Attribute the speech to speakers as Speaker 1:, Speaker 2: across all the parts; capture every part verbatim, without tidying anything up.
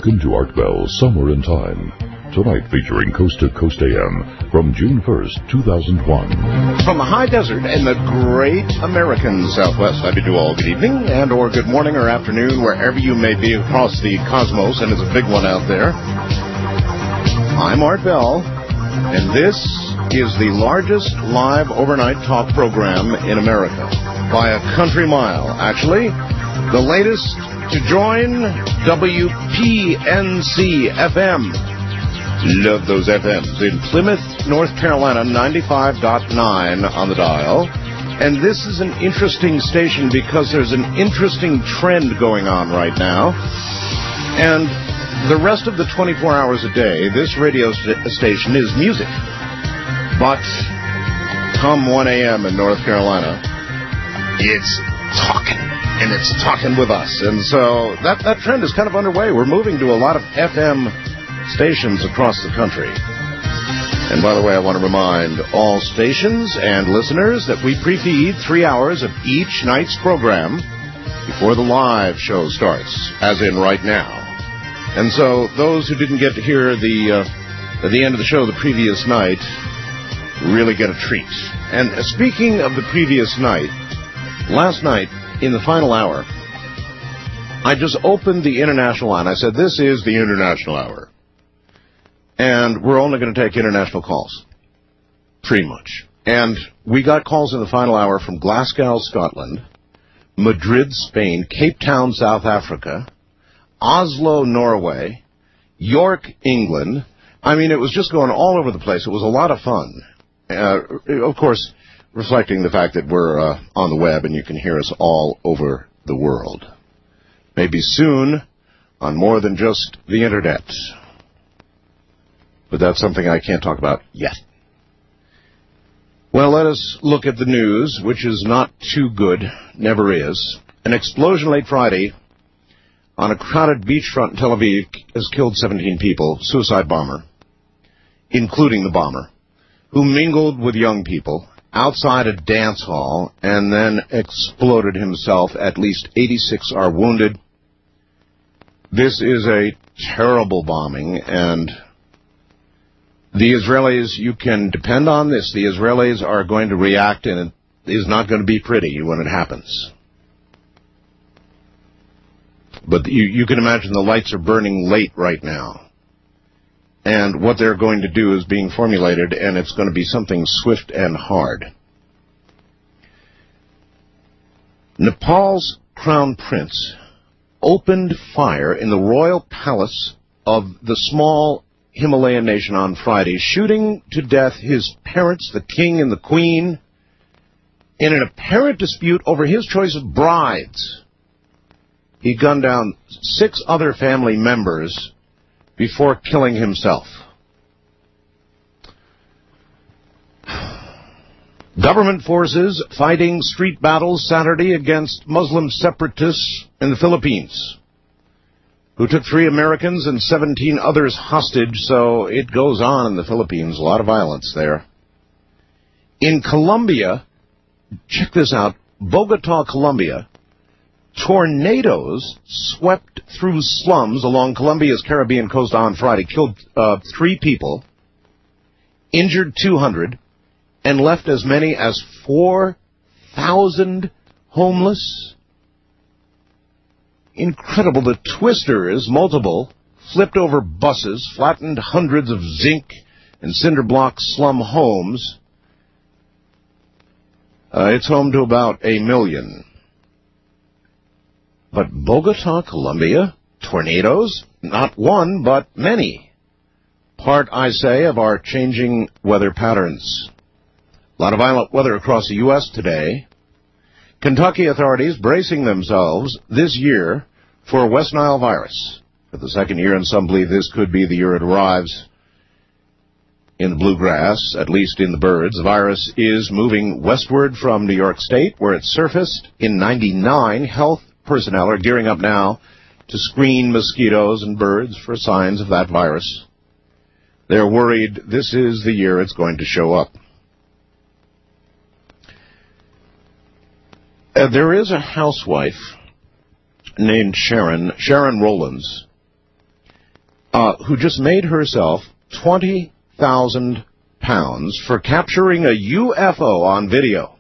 Speaker 1: Welcome to Art Bell, Somewhere in Time. Tonight featuring Coast to Coast A M from June first, two thousand one.
Speaker 2: From the high desert and the great American Southwest, I bid you all good evening and or good morning or afternoon, wherever you may be across the cosmos, and it's a big one out there. I'm Art Bell, and this is the largest live overnight talk program in America. By a country mile, actually. The latest to join, W P N C F M. Love those F Ms. In Plymouth, North Carolina, ninety-five point nine on the dial. And this is an interesting station because there's an interesting trend going on right now. And the rest of the twenty-four hours a day, this radio st- station is music. But come one a.m. in North Carolina, it's talking. And it's talking with us. And so that, that trend is kind of underway. We're moving to a lot of F M stations across the country. And by the way, I want to remind all stations and listeners that we pre-feed three hours of each night's program before the live show starts, as in right now. And so those who didn't get to hear the uh, at the end of the show the previous night really get a treat. And speaking of the previous night, last night, in the final hour, I just opened the international line. I said, this is the international hour. And we're only going to take international calls. Pretty much. And we got calls in the final hour from Glasgow, Scotland, Madrid, Spain, Cape Town, South Africa, Oslo, Norway, York, England. I mean, it was just going all over the place. It was a lot of fun. Uh, of course, reflecting the fact that we're uh, on the web and you can hear us all over the world. Maybe soon on more than just the internet. But that's something I can't talk about yet. Well, let us look at the news, which is not too good, never is. An explosion late Friday on a crowded beachfront in Tel Aviv has killed seventeen people, suicide bomber, including the bomber, who mingled with young people outside a dance hall and then exploded himself. At least eighty-six are wounded. This is a terrible bombing, and the Israelis, you can depend on this. The Israelis are going to react, and it is not going to be pretty when it happens. But you, you can imagine the lights are burning late right now. And what they're going to do is being formulated, and it's going to be something swift and hard. Nepal's crown prince opened fire in the royal palace of the small Himalayan nation on Friday, shooting to death his parents, the king and the queen, in an apparent dispute over his choice of brides. He gunned down six other family members before killing himself. Government forces fighting street battles Saturday against Muslim separatists in the Philippines, who took three Americans and seventeen others hostage, so it goes on in the Philippines. A lot of violence there. In Colombia, check this out, Bogota, Colombia, tornadoes swept through slums along Colombia's Caribbean coast on Friday, killed uh, three people, injured two hundred, and left as many as four thousand homeless. Incredible. The twisters, multiple, flipped over buses, flattened hundreds of zinc and cinder block slum homes. Uh, it's home to about a million. But Bogota, Colombia, tornadoes, not one, but many. Part, I say, of our changing weather patterns. A lot of violent weather across the U S today. Kentucky authorities bracing themselves this year for West Nile virus. For the second year, and some believe this could be the year it arrives in the bluegrass, at least in the birds. The virus is moving westward from New York State, where it surfaced in ninety-nine. Health personnel are gearing up now to screen mosquitoes and birds for signs of that virus. They're worried this is the year it's going to show up. Uh, there is a housewife named Sharon, Sharon Rowlands, uh, who just made herself twenty thousand pounds for capturing a U F O on video.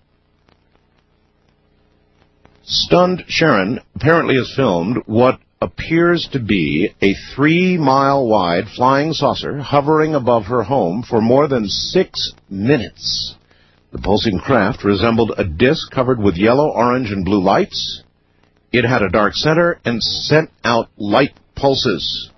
Speaker 2: Stunned Sharon apparently has filmed what appears to be a three-mile-wide flying saucer hovering above her home for more than six minutes. The pulsing craft resembled a disc covered with yellow, orange, and blue lights. It had a dark center and sent out light pulses.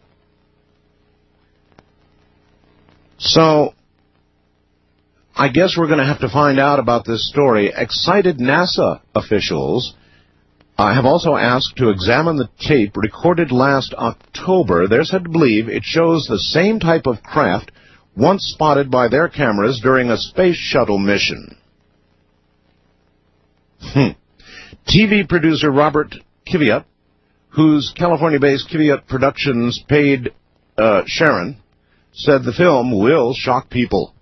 Speaker 2: So, I guess we're going to have to find out about this story. Excited NASA officials uh, have also asked to examine the tape recorded last October. They're said to believe it shows the same type of craft once spotted by their cameras during a space shuttle mission. Hmm. T V producer Robert Kiviat, whose California-based Kiviat Productions paid uh, Sharon, said the film will shock people.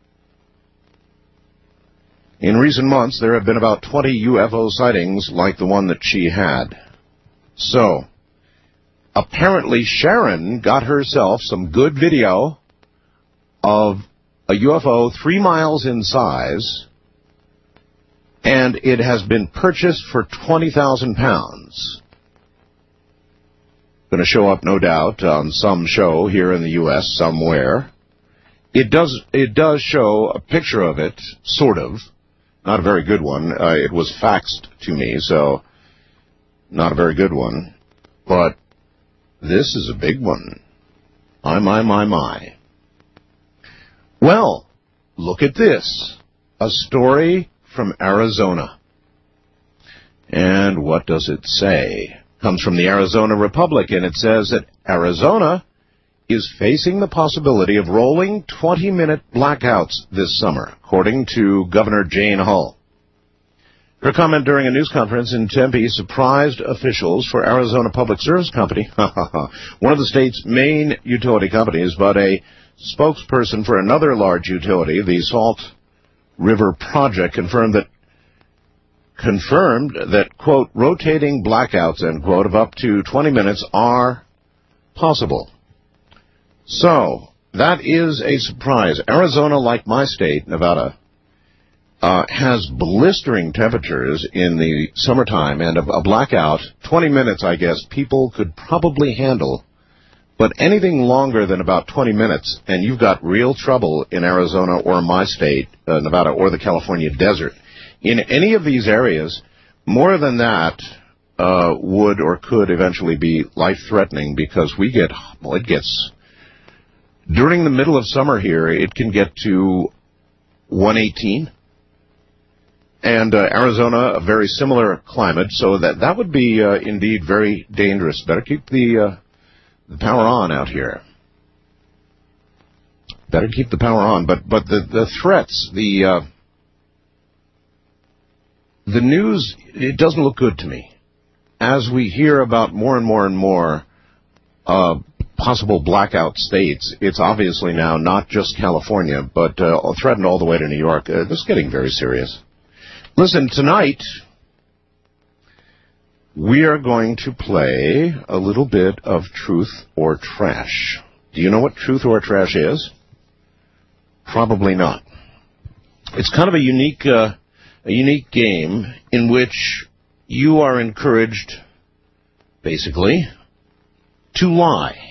Speaker 2: In recent months, there have been about twenty U F O sightings like the one that she had. So, apparently Sharon got herself some good video of a U F O three miles in size, and it has been purchased for twenty thousand pounds. Going to show up, no doubt, on some show here in the U S somewhere. It does, it does show a picture of it, sort of. Not a very good one. Uh, it was faxed to me, so not a very good one. But this is a big one. My, my, my, my. Well, look at this. A story from Arizona. And what does it say? Comes from the Arizona Republican. It says that Arizona is facing the possibility of rolling twenty-minute blackouts this summer, according to Governor Jane Hull. Her comment during a news conference in Tempe surprised officials for Arizona Public Service Company, one of the state's main utility companies, but a spokesperson for another large utility, the Salt River Project, confirmed that confirmed that, quote, rotating blackouts, end quote, of up to twenty minutes are possible. So, that is a surprise. Arizona, like my state, Nevada, uh, has blistering temperatures in the summertime, and a, a blackout, twenty minutes, I guess, people could probably handle. But anything longer than about twenty minutes, and you've got real trouble in Arizona or my state, uh, Nevada, or the California desert. In any of these areas, more than that uh, would or could eventually be life-threatening, because we get, well, it gets... During the middle of summer here, it can get to one eighteen. And uh, Arizona, a very similar climate, so that that would be uh, indeed very dangerous. Better keep the, uh, the power on out here. Better keep the power on. But but the, the threats, the uh, the news, it doesn't look good to me. As we hear about more and more and more uh possible blackout states, it's obviously now not just California, but uh, threatened all the way to New York. Uh, this is getting very serious. Listen, tonight we are going to play a little bit of Truth or Trash. Do you know what Truth or Trash is? Probably not. It's kind of a unique, uh, a unique game in which you are encouraged, basically, to lie.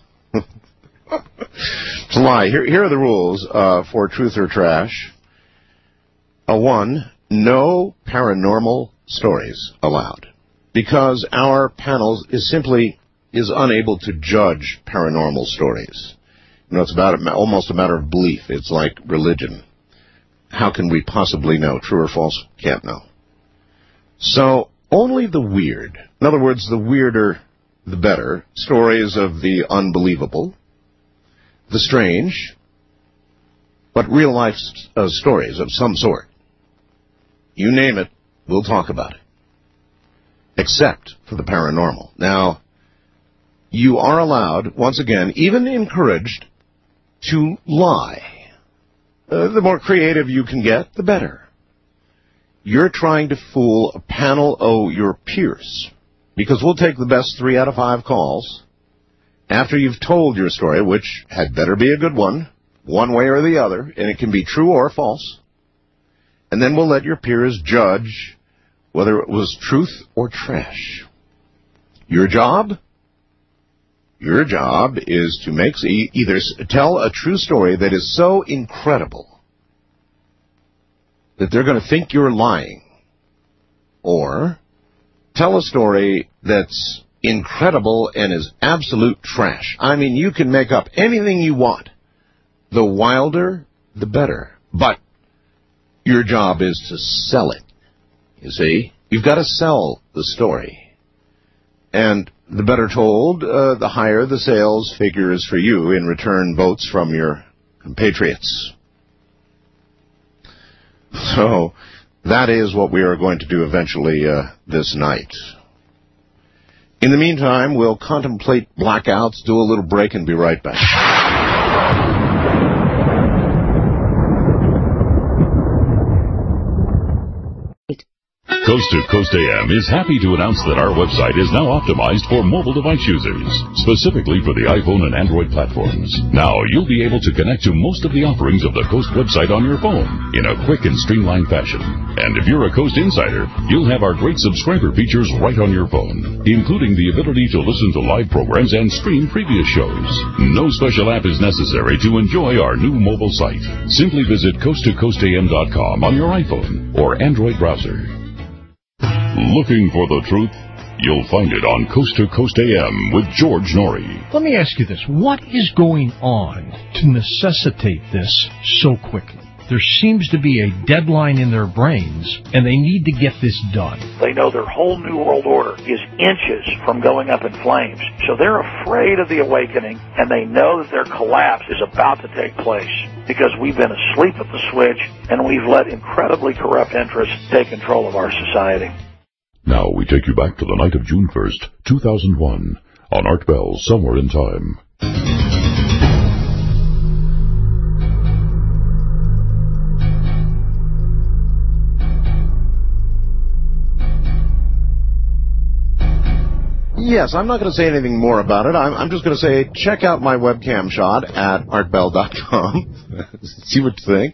Speaker 2: To lie. Here, here are the rules uh, for Truth or Trash. Uh, one, no paranormal stories allowed, because our panel is simply is unable to judge paranormal stories. You know, it's about a, almost a matter of belief. It's like religion. How can we possibly know? True or false? Can't know. So only the weird, in other words, the weirder, the better, stories of the unbelievable, the strange, but real-life uh, stories of some sort. You name it, we'll talk about it. Except for the paranormal. Now, you are allowed, once again, even encouraged, to lie. Uh, the more creative you can get, the better. You're trying to fool a panel of your peers, because we'll take the best three out of five calls, after you've told your story, which had better be a good one, one way or the other, and it can be true or false, and then we'll let your peers judge whether it was truth or trash. Your job? Your job is to make either tell a true story that is so incredible that they're going to think you're lying, or tell a story that's incredible and is absolute trash. I mean, you can make up anything you want. The wilder, the better. But your job is to sell it. You see? You've got to sell the story. And the better told, uh, the higher the sales figure is for you, in return votes from your compatriots. So that is what we are going to do eventually uh, this night. In the meantime, we'll contemplate blackouts, do a little break, and be right back.
Speaker 1: Coast to Coast A M is happy to announce that our website is now optimized for mobile device users, specifically for the iPhone and Android platforms. Now you'll be able to connect to most of the offerings of the Coast website on your phone in a quick and streamlined fashion. And if you're a Coast insider, you'll have our great subscriber features right on your phone, including the ability to listen to live programs and stream previous shows. No special app is necessary to enjoy our new mobile site. Simply visit coast to coast a m dot com on your iPhone or Android browser. Looking for the truth? You'll find it on Coast to Coast A M with George Norrie.
Speaker 3: Let me ask you this. What is going on to necessitate this so quickly? There seems to be a deadline in their brains, and they need to get this done.
Speaker 4: They know their whole New World Order is inches from going up in flames. So they're afraid of the awakening, and they know that their collapse is about to take place because we've been asleep at the switch, and we've let incredibly corrupt interests take control of our society.
Speaker 1: Now we take you back to the night of June first, two thousand one, on Art Bell's Somewhere in Time.
Speaker 2: Yes, I'm not going to say anything more about it. I'm, I'm just going to say, check out my webcam shot at art bell dot com. See what you think.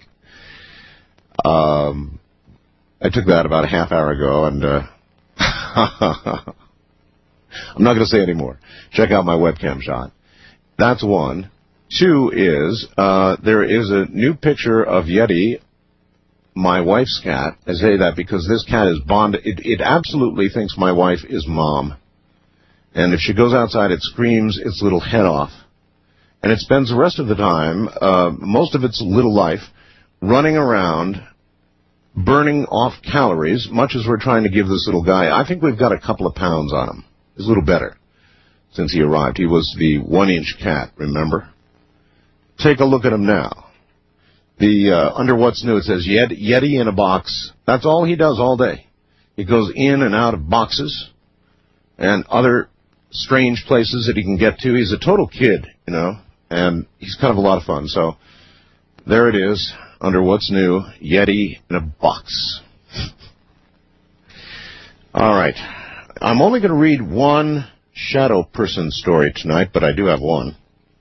Speaker 2: Um, I took that about a half hour ago, and uh, I'm not going to say any more. Check out my webcam shot. That's one. Two is, uh, there is a new picture of Yeti, my wife's cat. I say that because this cat is bonded. It, it absolutely thinks my wife is Mom. And if she goes outside, it screams its little head off. And it spends the rest of the time, uh, most of its little life, running around, burning off calories, much as we're trying to give this little guy. I think we've got a couple of pounds on him. He's a little better since he arrived. He was the one-inch cat, remember? Take a look at him now. The uh, under What's New, it says Yeti, Yeti in a box. That's all he does all day. He goes in and out of boxes and other strange places that he can get to. He's a total kid, you know, and he's kind of a lot of fun. So there it is, under What's New, Yeti in a box. All right. I'm only going to read one shadow person story tonight, but I do have one.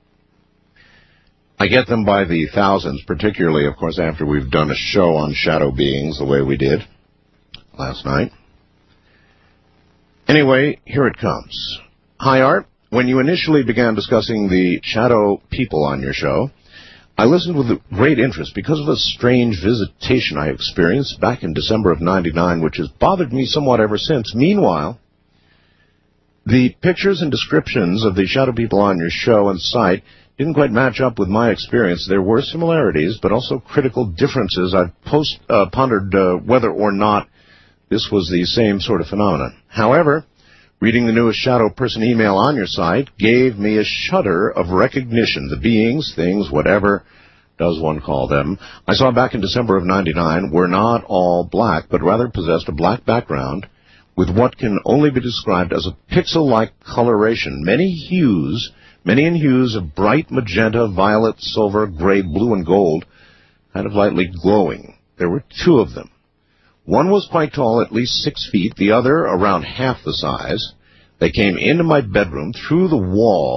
Speaker 2: I get them by the thousands, particularly, of course, after we've done a show on shadow beings the way we did last night. Anyway, here it comes. Hi, Art. When you initially began discussing the shadow people on your show, I listened with great interest because of a strange visitation I experienced back in December of ninety-nine, which has bothered me somewhat ever since. Meanwhile, the pictures and descriptions of the shadow people on your show and site didn't quite match up with my experience. There were similarities, but also critical differences. I've post, uh, pondered uh, whether or not this was the same sort of phenomenon. However, reading the newest shadow person email on your site gave me a shudder of recognition. The beings, things, whatever does one call them, I saw back in December of ninety-nine were not all black, but rather possessed a black background with what can only be described as a pixel-like coloration. Many hues, many in hues of bright magenta, violet, silver, gray, blue, and gold, kind of lightly glowing. There were two of them. One was quite tall, at least six feet, the other around half the size. They came into my bedroom through the wall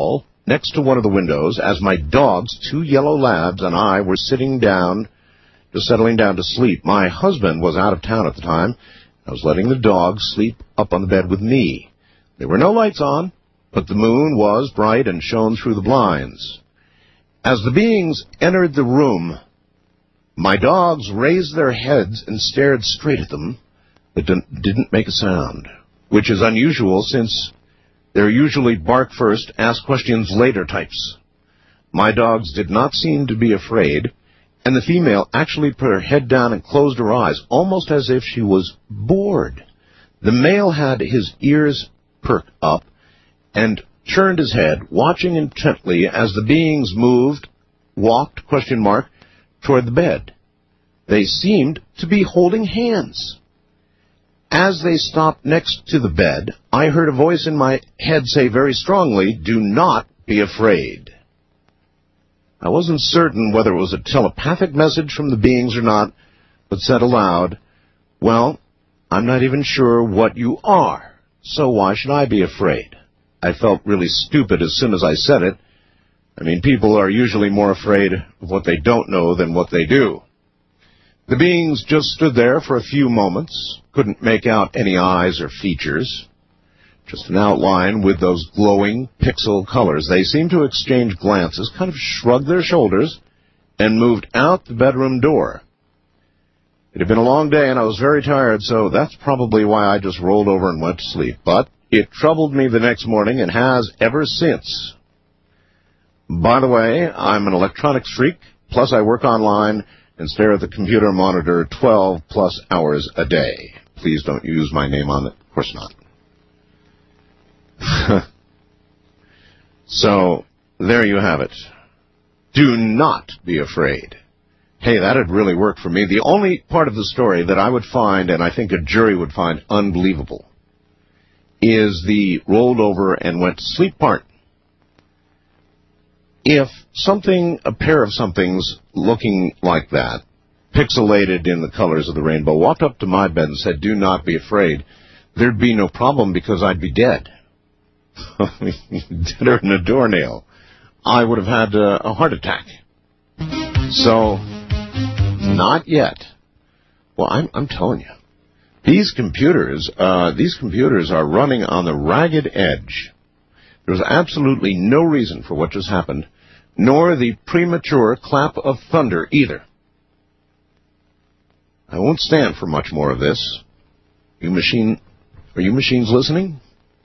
Speaker 2: next to one of the windows as my dogs, two yellow labs, and I were sitting down, just settling down to sleep. My husband was out of town at the time. I was letting the dogs sleep up on the bed with me. There were no lights on, but the moon was bright and shone through the blinds. As the beings entered the room, my dogs raised their heads and stared straight at them, but didn't make a sound, which is unusual since they're usually bark first, ask questions later types. My dogs did not seem to be afraid, and the female actually put her head down and closed her eyes, almost as if she was bored. The male had his ears perked up and turned his head, watching intently as the beings moved, walked, question mark, toward the bed. They seemed to be holding hands. As they stopped next to the bed, I heard a voice in my head say very strongly, "Do not be afraid." I wasn't certain whether it was a telepathic message from the beings or not, but said aloud, "Well, I'm not even sure what you are, so why should I be afraid?" I felt really stupid as soon as I said it. I mean, people are usually more afraid of what they don't know than what they do. The beings just stood there for a few moments, couldn't make out any eyes or features, just an outline with those glowing pixel colors. They seemed to exchange glances, kind of shrugged their shoulders, and moved out the bedroom door. It had been a long day, and I was very tired, so that's probably why I just rolled over and went to sleep. But it troubled me the next morning and has ever since. By the way, I'm an electronics freak, plus I work online and stare at the computer monitor twelve plus hours a day. Please don't use my name on it. Of course not. So, there you have it. Do not be afraid. Hey, that'd really work for me. The only part of the story that I would find, and I think a jury would find unbelievable, is the rolled over and went to sleep part. If something, a pair of somethings looking like that, pixelated in the colors of the rainbow, walked up to my bed and said, "Do not be afraid," there'd be no problem because I'd be dead. Deader than a doornail. I would have had a, a heart attack. So, not yet. Well, I'm, I'm telling you, these computers, uh, these computers are running on the ragged edge. There's absolutely no reason for what just happened, nor the premature clap of thunder either. I won't stand for much more of this. You machine, are you machines listening?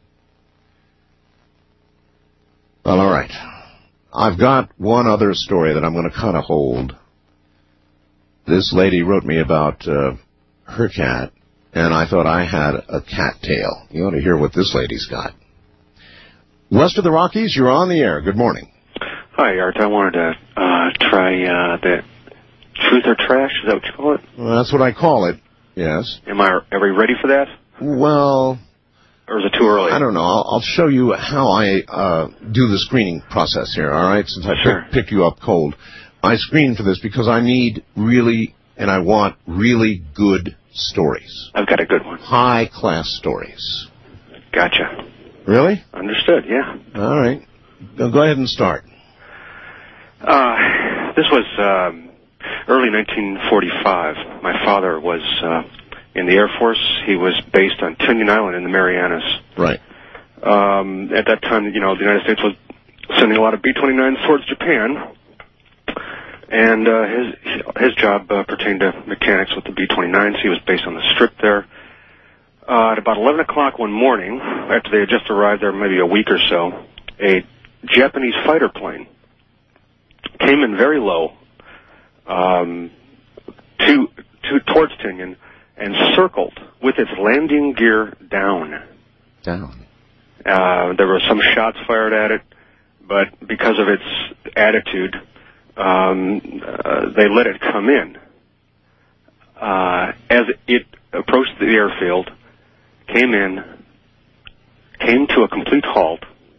Speaker 2: Well, all right. I've got one other story that I'm going to kind of hold. This lady wrote me about uh, her cat, and I thought I had a cat tale. You ought to hear what this lady's got. West of the Rockies, you're on the air. Good morning.
Speaker 5: Hi, Art. I wanted to uh, try uh, the truth or trash. Is that what you call it?
Speaker 2: Well, that's what I call it, yes.
Speaker 5: Am I? Are we ready for that?
Speaker 2: Well,
Speaker 5: or is it too early?
Speaker 2: I don't know. I'll, I'll show you how I uh, do the screening process here, all right, since I
Speaker 5: sure.
Speaker 2: pick, pick you up cold. I screen for this because I need really, and I want really good stories.
Speaker 5: I've got a good one.
Speaker 2: High-class stories.
Speaker 5: Gotcha.
Speaker 2: Really?
Speaker 5: Understood, yeah.
Speaker 2: All right. Go, go ahead and start.
Speaker 5: Uh, this was um, early nineteen forty-five. My father was uh, in the Air Force. He was based on Tinian Island in the Marianas.
Speaker 2: Right.
Speaker 5: Um, at that time, you know, the United States was sending a lot of B twenty-nines towards Japan. And uh, his his job uh, pertained to mechanics with the B twenty-nines. He was based on the Strip there. Uh, at about eleven o'clock one morning, after they had just arrived there maybe a week or so, a Japanese fighter plane came in very low um, to, to towards Tinian and circled with its landing gear down.
Speaker 2: Down.
Speaker 5: Uh, there were some shots fired at it, but because of its attitude, um, uh, they let it come in. Uh, as it approached the airfield, came in, came to a complete halt.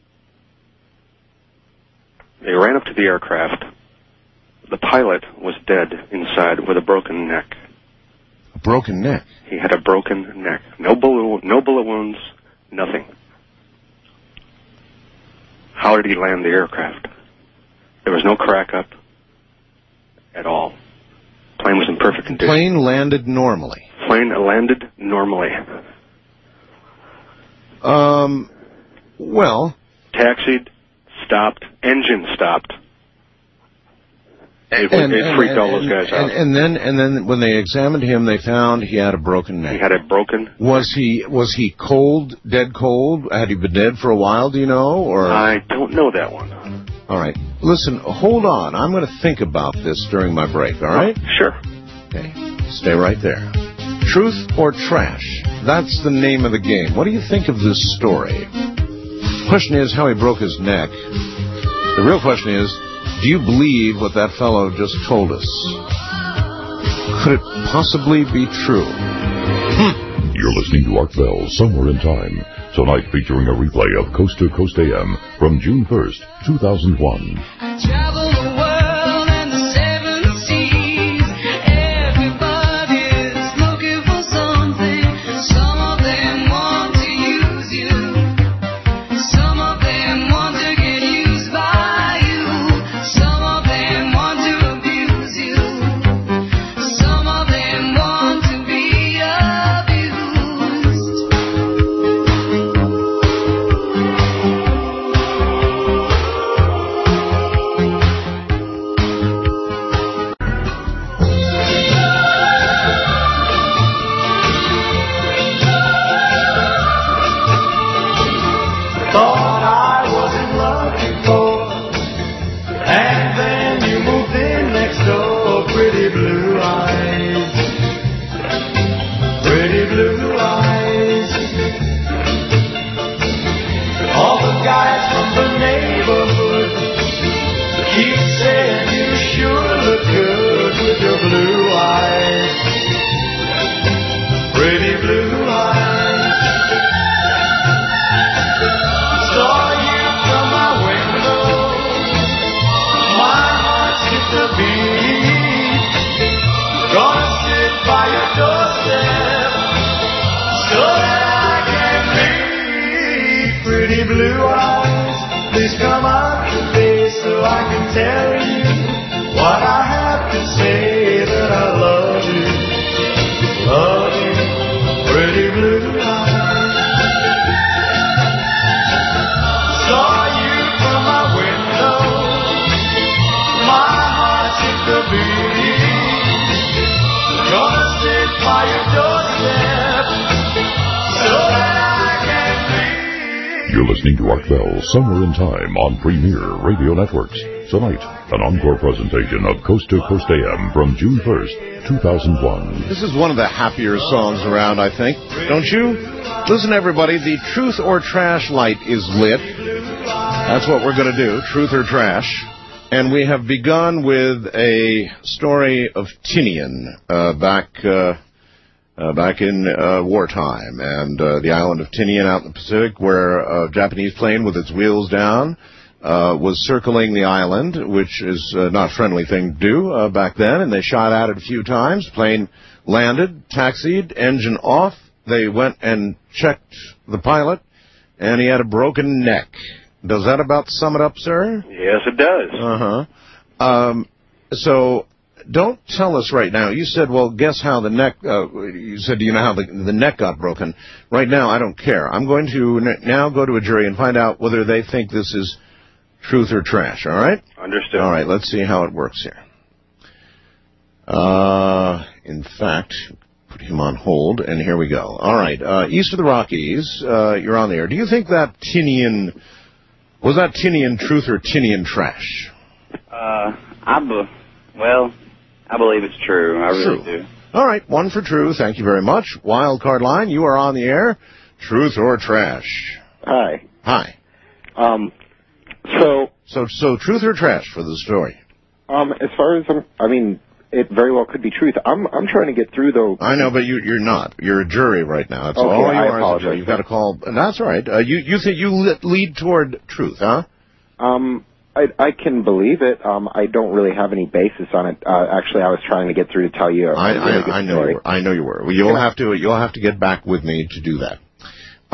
Speaker 5: They ran up to the aircraft. The pilot was dead inside with a broken neck.
Speaker 2: A broken neck?
Speaker 5: He had a broken neck. No bullet, no bullet wounds, nothing. how did he land the aircraft? There was no crack up at all. Plane was in perfect condition.
Speaker 2: Plane landed normally.
Speaker 5: Plane landed normally.
Speaker 2: Um, well...
Speaker 5: Taxied, stopped, engine stopped. It,
Speaker 2: and,
Speaker 5: it
Speaker 2: and,
Speaker 5: freaked
Speaker 2: and,
Speaker 5: all those guys
Speaker 2: and,
Speaker 5: out.
Speaker 2: And then, and then, when they examined him, they found he had a broken neck.
Speaker 5: He had a broken.
Speaker 2: Was he was he cold, dead cold? Had he been dead for a while? Do you know? Or
Speaker 5: I don't know that one.
Speaker 2: All right. Listen, hold on. I'm going to think about this during my break. All right?
Speaker 5: Oh, sure.
Speaker 2: Okay. Stay right there. Truth or trash? That's the name of the game. What do you think of this story? The question is how he broke his neck. The real question is, do you believe what that fellow just told us? Could it possibly be true?
Speaker 1: Hmm. You're listening to Art Bell, Somewhere in Time. Tonight featuring a replay of Coast to Coast A M from June first, two thousand one.
Speaker 6: I travel the world and the seven seas. Everybody's looking for something. Some of them want to use you. Some of them want to get used by you. Some of them want to abuse you. Some of them want to be abused.
Speaker 7: Thought I wasn't love before, and then you moved in next door. Pretty blue eyes, pretty blue eyes. All the guys from the neighborhood keep saying you sure look good with your blue eyes, pretty blue eyes. Saw you from my window, my heart skipped a beat. Gonna sit by your doorstep so that I can read. Pretty blue eyes, please come out today so I can tell you what I have to say. That I love you, love you, pretty blue eyes. Saw you from my window, my heart skipped a beat. Gonna sit by your doorstep so that I can read.
Speaker 1: You're listening to Art Bell, Somewhere in Time on Premier Radio Networks. Tonight, an encore presentation of Coast to Coast A M from June first, two thousand one.
Speaker 2: This is one of the happier songs around, I think. Don't you? Listen, everybody, the Truth or Trash light is lit. That's what we're going to do, Truth or Trash. And we have begun with a story of Tinian uh, back uh, uh, back in uh, wartime. And uh, the island of Tinian out in the Pacific, where a Japanese plane with its wheels down uh, was circling the island, which is uh, not a friendly thing to do uh, back then. And they shot at it a few times. Plane landed, taxied, engine off. They went and checked the pilot, and he had a broken neck. Does that about sum it up, sir?
Speaker 5: Yes, it does.
Speaker 2: Uh-huh. Um, so don't tell us right now. You said, well, guess how the neck, uh, you said, do you know how the, the neck got broken? Right now, I don't care. I'm going to n- now go to a jury and find out whether they think this is truth or trash, all right?
Speaker 5: Understood.
Speaker 2: All right, let's see how it works here. Uh, in fact, put him on hold, and here we go. All right, uh, east of the Rockies, uh, you're on the air. Do you think that Tinian, was that Tinian truth or Tinian trash?
Speaker 8: Uh, I be- well, I believe it's true. I really
Speaker 2: True.
Speaker 8: do.
Speaker 2: All right, one for true. Thank you very much. Wild card line, you are on the air. Truth or trash?
Speaker 9: Hi.
Speaker 2: Hi.
Speaker 9: Um, so,
Speaker 2: So, so truth or trash for the story?
Speaker 9: um, as far as I'm, I mean, it very well could be truth. I'm, I'm trying to get through though.
Speaker 2: I know, but you, you're not. You're a jury right now. That's
Speaker 9: Okay,
Speaker 2: all you
Speaker 9: I
Speaker 2: are. Is a
Speaker 9: apologize.
Speaker 2: jury. You've got to call. And that's all right. Uh, you, you think you le- lead toward truth, huh?
Speaker 9: Um, I, I can believe it. Um, I don't really have any basis on it. Uh, actually, I was trying to get through to tell you a
Speaker 2: I,
Speaker 9: really good
Speaker 2: I, I know
Speaker 9: story.
Speaker 2: you were. I know you were. Well, you'll
Speaker 9: Can I-
Speaker 2: have to. You'll have to get back with me to do that.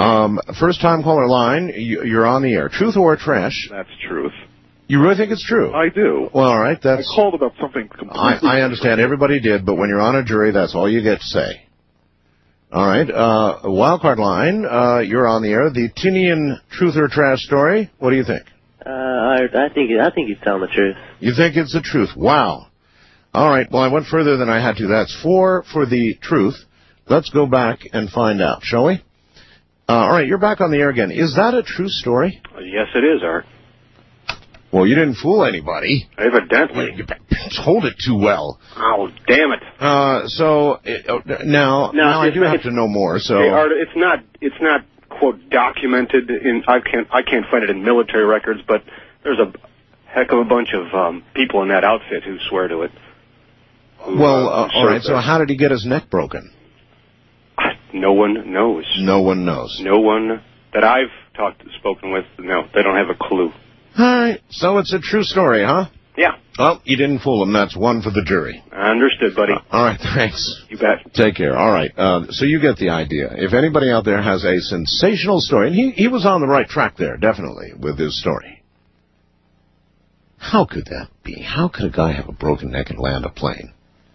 Speaker 2: Um, first time caller line, you, you're on the air. Truth or trash?
Speaker 10: That's truth.
Speaker 2: You really think it's true?
Speaker 10: I do.
Speaker 2: Well, all right. That's.
Speaker 10: I called about something completely
Speaker 2: I, I understand. Everybody did, but when you're on a jury, that's all you get to say. All right. Uh, wildcard line, uh, you're on the air. The Tinian truth or trash story. What do you think?
Speaker 11: Uh, I, I think I think he's telling the truth.
Speaker 2: You think it's the truth? Wow. All right. Well, I went further than I had to. That's four for the truth. Let's go back and find out, shall we? Uh, all right. You're back on the air again. Is that a true story?
Speaker 5: Yes, it is, Art.
Speaker 2: Well, you didn't fool anybody.
Speaker 5: Evidently.
Speaker 2: You told it too well.
Speaker 5: Oh, damn it.
Speaker 2: Uh, so, uh, now,
Speaker 5: No,
Speaker 2: now I
Speaker 5: it's
Speaker 2: do
Speaker 5: not-
Speaker 2: have to know more, so...
Speaker 5: Hey, Art, it's not, it's not, quote, documented in, I can't, I can't find it in military records, but there's a heck of a bunch of um, people in that outfit who swear to it. Who,
Speaker 2: Well,
Speaker 5: uh,
Speaker 2: uh,
Speaker 5: who
Speaker 2: all right,
Speaker 5: served
Speaker 2: so
Speaker 5: there.
Speaker 2: how did he get his neck broken?
Speaker 5: No one knows.
Speaker 2: No one knows.
Speaker 5: No one that I've talked, spoken with, no, they don't have a clue.
Speaker 2: All right, so it's a true story, huh?
Speaker 5: Yeah.
Speaker 2: Well, you didn't fool him. That's one for the jury.
Speaker 5: Understood, buddy.
Speaker 2: Uh, all right, thanks.
Speaker 5: You bet.
Speaker 2: Take care. All right, uh, so you get the idea. If anybody out there has a sensational story, and he, he was on the right track there, definitely, with his story. How could that be? How could a guy have a broken neck and land a plane?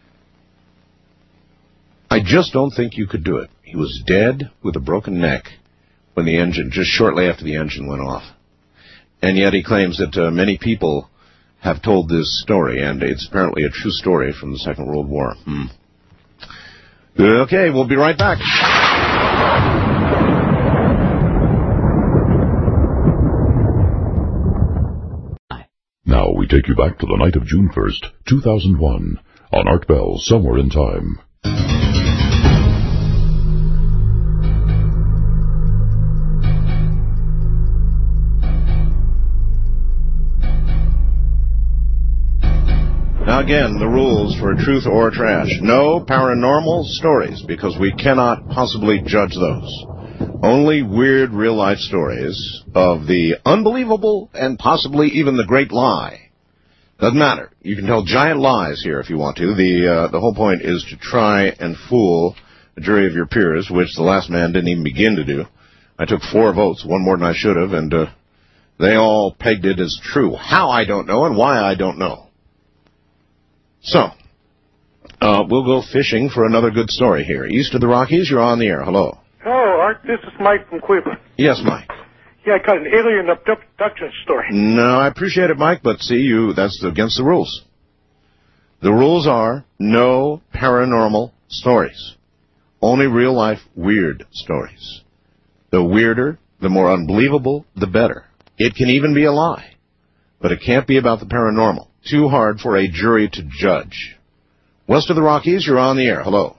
Speaker 2: I just don't think you could do it. He was dead with a broken neck when the engine, just shortly after the engine went off. And yet he claims that uh, many people have told this story, and it's apparently a true story from the Second World War. Hmm. Okay, we'll be right back.
Speaker 1: Now we take you back to the night of June first, two thousand one, on Art Bell, Somewhere in Time.
Speaker 2: Now again, the rules for truth or trash. No paranormal stories, because we cannot possibly judge those. Only weird real-life stories of the unbelievable and possibly even the great lie. Doesn't matter. You can tell giant lies here if you want to. The uh, the whole point is to try and fool a jury of your peers, which the last man didn't even begin to do. I took four votes, one more than I should have, and uh, they all pegged it as true. How, I don't know, and why, I don't know. So, uh, we'll go fishing for another good story here. East of the Rockies, you're on the air. Hello.
Speaker 12: Hello, Art. This is Mike from Cleveland.
Speaker 2: Yes, Mike.
Speaker 12: Yeah, I got an alien abduction story.
Speaker 2: No, I appreciate it, Mike, but see, you that's against the rules. The rules are no paranormal stories. Only real-life weird stories. The weirder, the more unbelievable, the better. It can even be a lie, but it can't be about the paranormal. Too hard for a jury to judge. West of the Rockies, you're on the air. Hello.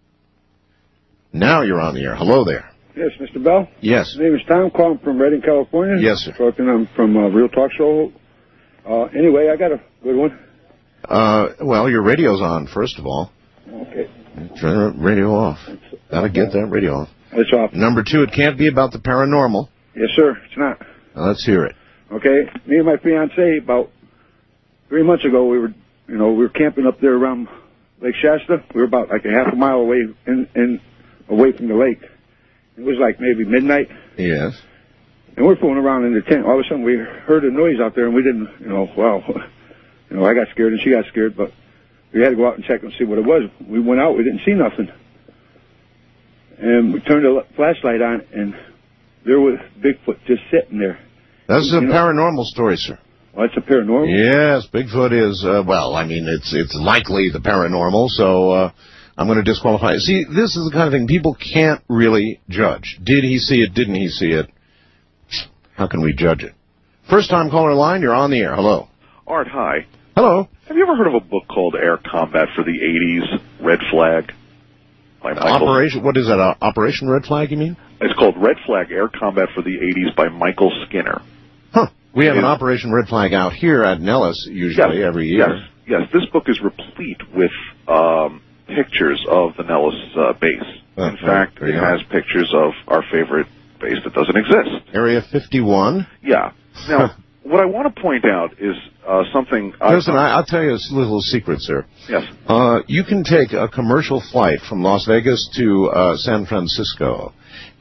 Speaker 2: Now you're on the air. Hello there.
Speaker 13: Yes, Mister Bell?
Speaker 2: Yes.
Speaker 13: My name is Tom, calling from Redding, California.
Speaker 2: Yes, sir.
Speaker 13: Talking um, from uh, Real Talk Show. Uh, anyway, I got a good one.
Speaker 2: Uh, well, your radio's on, first of all.
Speaker 13: Okay.
Speaker 2: Turn the radio off. Gotta get that radio off.
Speaker 13: It's off.
Speaker 2: Number two, it can't be about the paranormal.
Speaker 13: Yes, sir. It's not.
Speaker 2: Now, let's hear it.
Speaker 13: Okay. Me and my fiancée, about three months ago, we were, you know, we were camping up there around Lake Shasta. We were about like a half a mile away in, in away from the lake. It was like maybe midnight.
Speaker 2: Yes.
Speaker 13: And we're fooling around in the tent. All of a sudden, we heard a noise out there, and we didn't, you know, well, you know, I got scared and she got scared, but we had to go out and check and see what it was. We went out, we didn't see nothing. And we turned the flashlight on, and there was Bigfoot just sitting there.
Speaker 2: That's a paranormal story, sir.
Speaker 13: Well, it's a paranormal?
Speaker 2: Yes, Bigfoot is, uh, well, I mean, it's it's likely the paranormal, so uh, I'm going to disqualify it. See, this is the kind of thing people can't really judge. Did he see it? Didn't he see it? How can we judge it? First time caller line, you're on the air. Hello.
Speaker 10: Art, hi.
Speaker 2: Hello.
Speaker 10: Have you ever heard of a book called Air Combat for the eighties, Red Flag? By Michael.
Speaker 2: Operation, what is that, uh, Operation Red Flag, you mean?
Speaker 10: It's called Red Flag, Air Combat for the eighties by Michael Skinner.
Speaker 2: Huh. We have
Speaker 10: It
Speaker 2: an
Speaker 10: is-
Speaker 2: Operation Red Flag out here at Nellis, usually,
Speaker 10: Yes,
Speaker 2: every year.
Speaker 10: Yes, yes. This book is replete with um, pictures of the Nellis uh, base.
Speaker 2: Uh,
Speaker 10: In fact,
Speaker 2: there
Speaker 10: it
Speaker 2: you
Speaker 10: has
Speaker 2: are.
Speaker 10: pictures of our favorite base that doesn't exist.
Speaker 2: Area fifty-one.
Speaker 10: Yeah. Now, what I want to point out is uh, something...
Speaker 2: Listen, I, I'll tell you a little secret, sir.
Speaker 10: Yes.
Speaker 2: Uh, you can take a commercial flight from Las Vegas to uh, San Francisco,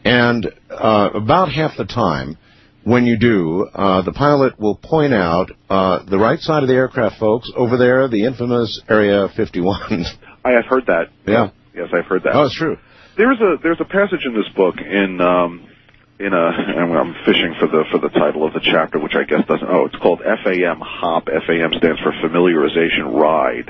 Speaker 2: And uh, about half the time, when you do, uh, the pilot will point out uh, the right side of the aircraft, folks, over there, the infamous Area fifty-one.
Speaker 10: I have heard that.
Speaker 2: Yeah.
Speaker 10: Yes, I've heard that.
Speaker 2: Oh, it's true.
Speaker 10: There's a there's a passage in this book in um, in a and I'm fishing for the for the title of the chapter, which I guess doesn't. Oh, it's called F A M HOP. F A M stands for Familiarization Ride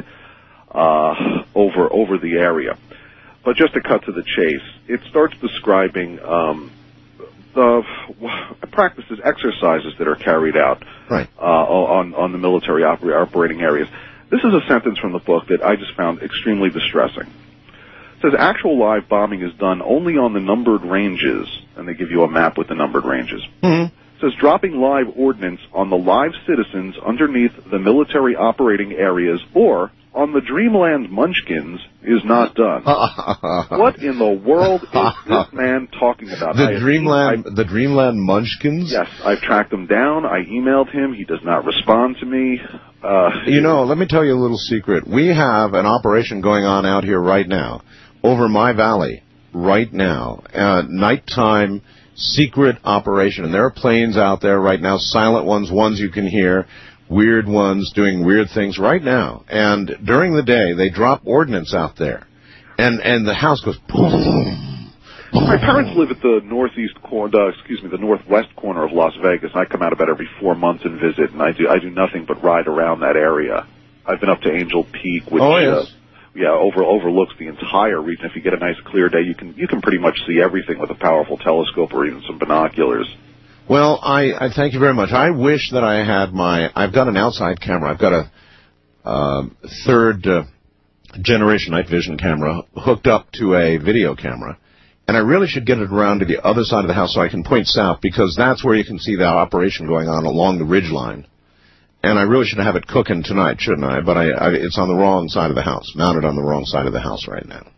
Speaker 10: uh, over over the area. But just to cut to the chase, it starts describing um, the practices, exercises that are carried out
Speaker 2: right.
Speaker 10: uh, on on the military oper- operating areas. This is a sentence from the book that I just found extremely distressing. It says, actual live bombing is done only on the numbered ranges, and they give you a map with the numbered ranges.
Speaker 2: Mm-hmm.
Speaker 10: It says, dropping live ordnance on the live citizens underneath the military operating areas or on the Dreamland Munchkins is not done. What in the world is this man talking about?
Speaker 2: The Dreamland, the Dreamland Munchkins?
Speaker 10: Yes, I've tracked him down. I emailed him. He does not respond to me. Uh,
Speaker 2: you know, let me tell you a little secret. We have an operation going on out here right now, over my valley, right now. Uh, nighttime secret operation. And there are planes out there right now, silent ones, ones you can hear, weird ones doing weird things right now. And during the day, they drop ordnance out there. And and the house goes boom.
Speaker 10: My parents live at the northeast corner, uh, excuse me, the northwest corner of Las Vegas. And I come out about every four months and visit, and I do I do nothing but ride around that area. I've been up to Angel Peak, which
Speaker 2: oh, yes.
Speaker 10: uh, yeah over overlooks the entire region. If you get a nice clear day, you can you can pretty much see everything with a powerful telescope or even some binoculars.
Speaker 2: Well, I, I thank you very much. I wish that I had my, I've got an outside camera. I've got a uh, third uh, generation night vision camera hooked up to a video camera. And I really should get it around to the other side of the house so I can point south, because that's where you can see the operation going on along the ridge line. And I really should have it cooking tonight, shouldn't I? But I, I, it's on the wrong side of the house, mounted on the wrong side of the house right now.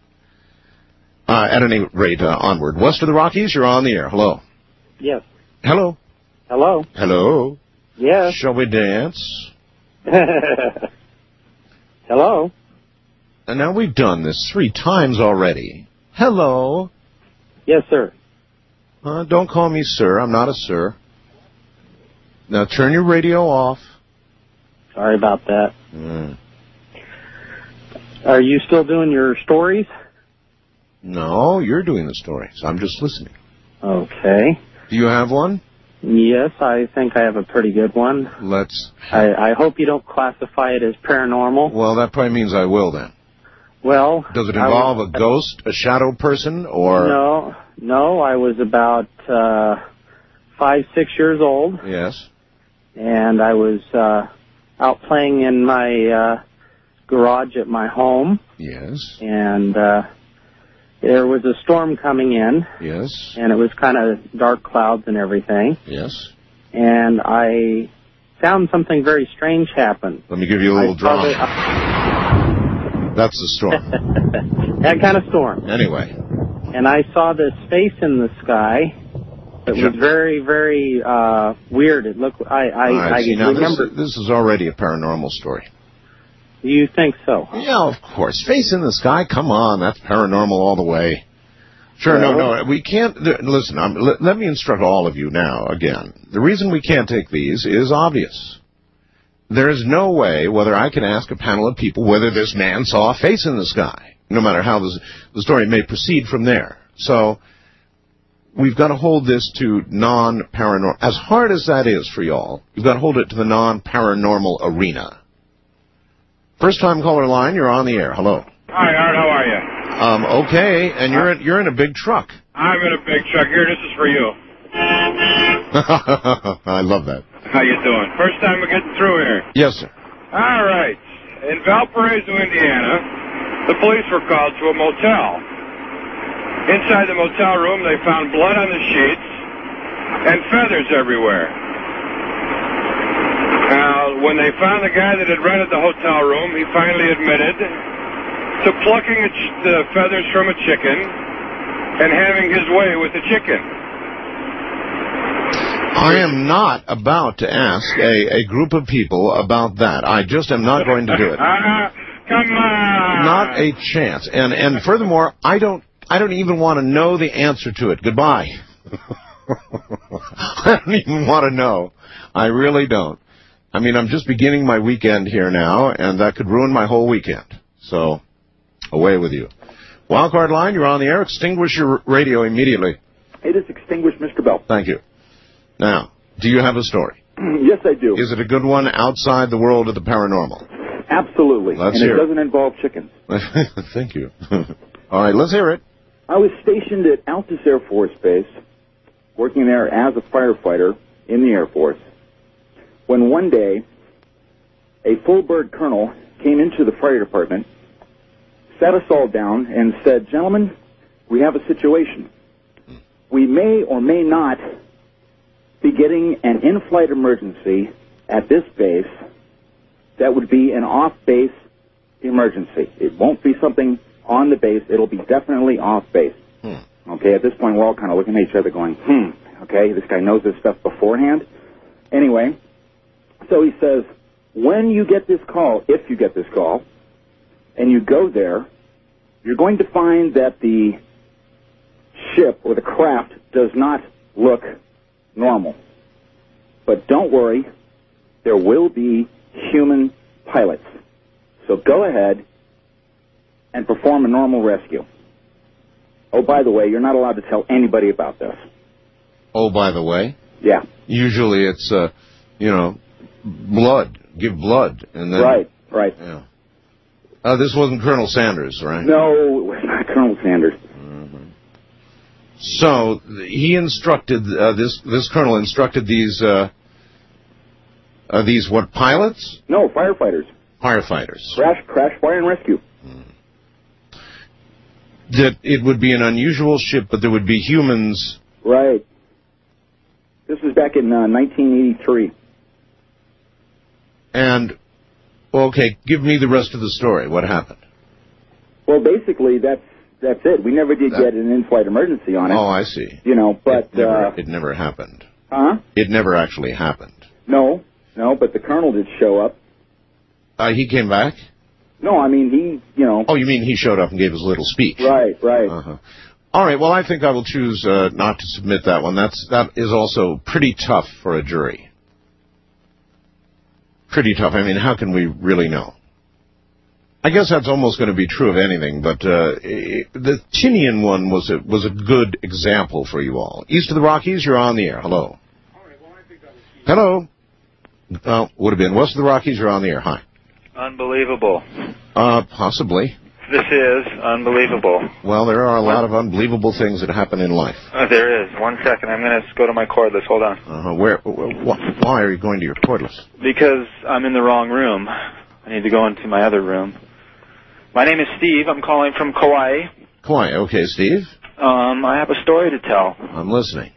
Speaker 2: Uh, at any rate, uh, onward. West of the Rockies, you're on the air. Hello.
Speaker 14: Yes.
Speaker 2: Hello.
Speaker 14: Hello.
Speaker 2: Hello.
Speaker 14: Yes.
Speaker 2: Shall we dance?
Speaker 14: Hello.
Speaker 2: And now we've done this three times already. Hello.
Speaker 14: Yes, sir.
Speaker 2: Uh, don't call me sir. I'm not a sir. Now turn your radio off.
Speaker 14: Sorry about that.
Speaker 2: Mm.
Speaker 14: Are you still doing your stories?
Speaker 2: No, you're doing the stories. I'm just listening.
Speaker 14: Okay.
Speaker 2: Do you have one?
Speaker 14: Yes, I think I have a pretty good one.
Speaker 2: Let's...
Speaker 14: I, I hope you don't classify it as paranormal.
Speaker 2: Well, that probably means I will then.
Speaker 14: Well...
Speaker 2: Does it involve was, a ghost, a shadow person, or...
Speaker 14: No, no, I was about uh, five, six years old.
Speaker 2: Yes.
Speaker 14: And I was uh, out playing in my uh, garage at my home.
Speaker 2: Yes.
Speaker 14: And... Uh, There was a storm coming in.
Speaker 2: Yes.
Speaker 14: And it was kind of dark clouds and everything.
Speaker 2: Yes.
Speaker 14: And I found something very strange happen.
Speaker 2: Let me give you a little drama. That's the storm.
Speaker 14: That kind of storm.
Speaker 2: Anyway.
Speaker 14: And I saw this face in the sky. It was very, very uh, weird. It looked. I, I,
Speaker 2: right,
Speaker 14: I
Speaker 2: see, now
Speaker 14: remember.
Speaker 2: This, this is already a paranormal story.
Speaker 14: You think so?
Speaker 2: Yeah, of course. Face in the sky, come on, that's paranormal all the way. Sure, no, no, we can't, listen, I'm, let, let me instruct all of you now, again. The reason we can't take these is obvious. There is no way, whether I can ask a panel of people whether this man saw a face in the sky, no matter how the, the story may proceed from there. So, we've got to hold this to non-paranormal, as hard as that is for y'all, you've got to hold it to the non-paranormal arena. First time caller line, you're on the air. Hello.
Speaker 15: Hi, Art, how are you?
Speaker 2: Um, okay, and you're in, you're in a big truck.
Speaker 15: I'm in a big truck. Here, this is for you.
Speaker 2: I love that.
Speaker 15: How you doing? First time we're getting through here.
Speaker 2: Yes, sir.
Speaker 15: All right. In Valparaiso, Indiana, the police were called to a motel. Inside the motel room, they found blood on the sheets and feathers everywhere. Now, when they found the guy that had rented the hotel room, he finally admitted to plucking a ch- the feathers from a chicken and having his way with the chicken.
Speaker 2: I am not about to ask a, a group of people about that. I just am not going to do it.
Speaker 15: uh, come on.
Speaker 2: Not a chance. And and furthermore, I don't I don't even want to know the answer to it. Goodbye. I don't even want to know. I really don't. I mean, I'm just beginning my weekend here now, and that could ruin my whole weekend. So, away with you. Wildcard line, you're on the air. Extinguish your radio immediately.
Speaker 16: It is extinguished, Mister Bell.
Speaker 2: Thank you. Now, do you have a story?
Speaker 16: Yes, I do.
Speaker 2: Is it a good one outside the world of the paranormal?
Speaker 16: Absolutely.
Speaker 2: Let's
Speaker 16: and
Speaker 2: hear
Speaker 16: it
Speaker 2: it.
Speaker 16: doesn't involve chickens.
Speaker 2: Thank you. All right, let's hear it.
Speaker 16: I was stationed at Altus Air Force Base, working there as a firefighter in the Air Force, when one day a full bird colonel came into the fire department, sat us all down, and said, "Gentlemen, we have a situation. We may or may not be getting an in-flight emergency at this base that would be an off-base emergency. It won't be something on the base. It'll be definitely off-base."
Speaker 2: Hmm.
Speaker 16: Okay, at this point, we're all kind of looking at each other going, hmm, okay, this guy knows this stuff beforehand. Anyway, so he says, when you get this call, if you get this call, and you go there, you're going to find that the ship or the craft does not look normal. But don't worry, there will be human pilots. So go ahead and perform a normal rescue. Oh, by the way, you're not allowed to tell anybody about this.
Speaker 2: Oh, by the way?
Speaker 16: Yeah.
Speaker 2: Usually it's, uh, you know, blood. Give blood. And then,
Speaker 16: Right, right.
Speaker 2: Yeah. Uh, this wasn't Colonel Sanders, right?
Speaker 16: No, it was not Colonel Sanders.
Speaker 2: Mm-hmm. So he instructed, uh, this this colonel instructed these, uh, uh, these what, pilots?
Speaker 16: No, firefighters.
Speaker 2: Firefighters.
Speaker 16: Crash, crash, fire, and rescue.
Speaker 2: That it would be an unusual ship, but there would be humans.
Speaker 16: Right. This was back in uh, nineteen eighty-three.
Speaker 2: And, well, okay, give me the rest of the story. What happened?
Speaker 16: Well, basically, that's that's it. We never did
Speaker 2: That-
Speaker 16: get an in-flight emergency on it.
Speaker 2: Oh, I see.
Speaker 16: You know, but...
Speaker 2: It never,
Speaker 16: uh,
Speaker 2: it never happened.
Speaker 16: huh?
Speaker 2: It never actually happened.
Speaker 16: No, no, but the colonel did show up.
Speaker 2: Uh, he came back?
Speaker 16: No, I mean, he, you know...
Speaker 2: Oh, you mean he showed up and gave his little speech?
Speaker 16: Right, right.
Speaker 2: Uh-huh. All right, well, I think I will choose uh, not to submit that one. That's That is also pretty tough for a jury. Pretty tough. I mean, how can we really know? I guess that's almost going to be true of anything, but uh, the Tinian one was a, was a good example for you all. East of the Rockies, you're on the air. Hello. Hello. Well, would have been. West of the Rockies, you're on the air. Hi.
Speaker 17: Unbelievable.
Speaker 2: Uh, possibly.
Speaker 17: This is unbelievable.
Speaker 2: Well, there are a lot of unbelievable things that happen in life.
Speaker 17: Uh, there is. One second. I'm going to go to my cordless. Hold on.
Speaker 2: Uh, where? Wh- why are you going to your cordless?
Speaker 17: Because I'm in the wrong room. I need to go into my other room. My name is Steve. I'm calling from Kauai.
Speaker 2: Kauai. Okay, Steve.
Speaker 17: Um, I have a story to tell.
Speaker 2: I'm listening.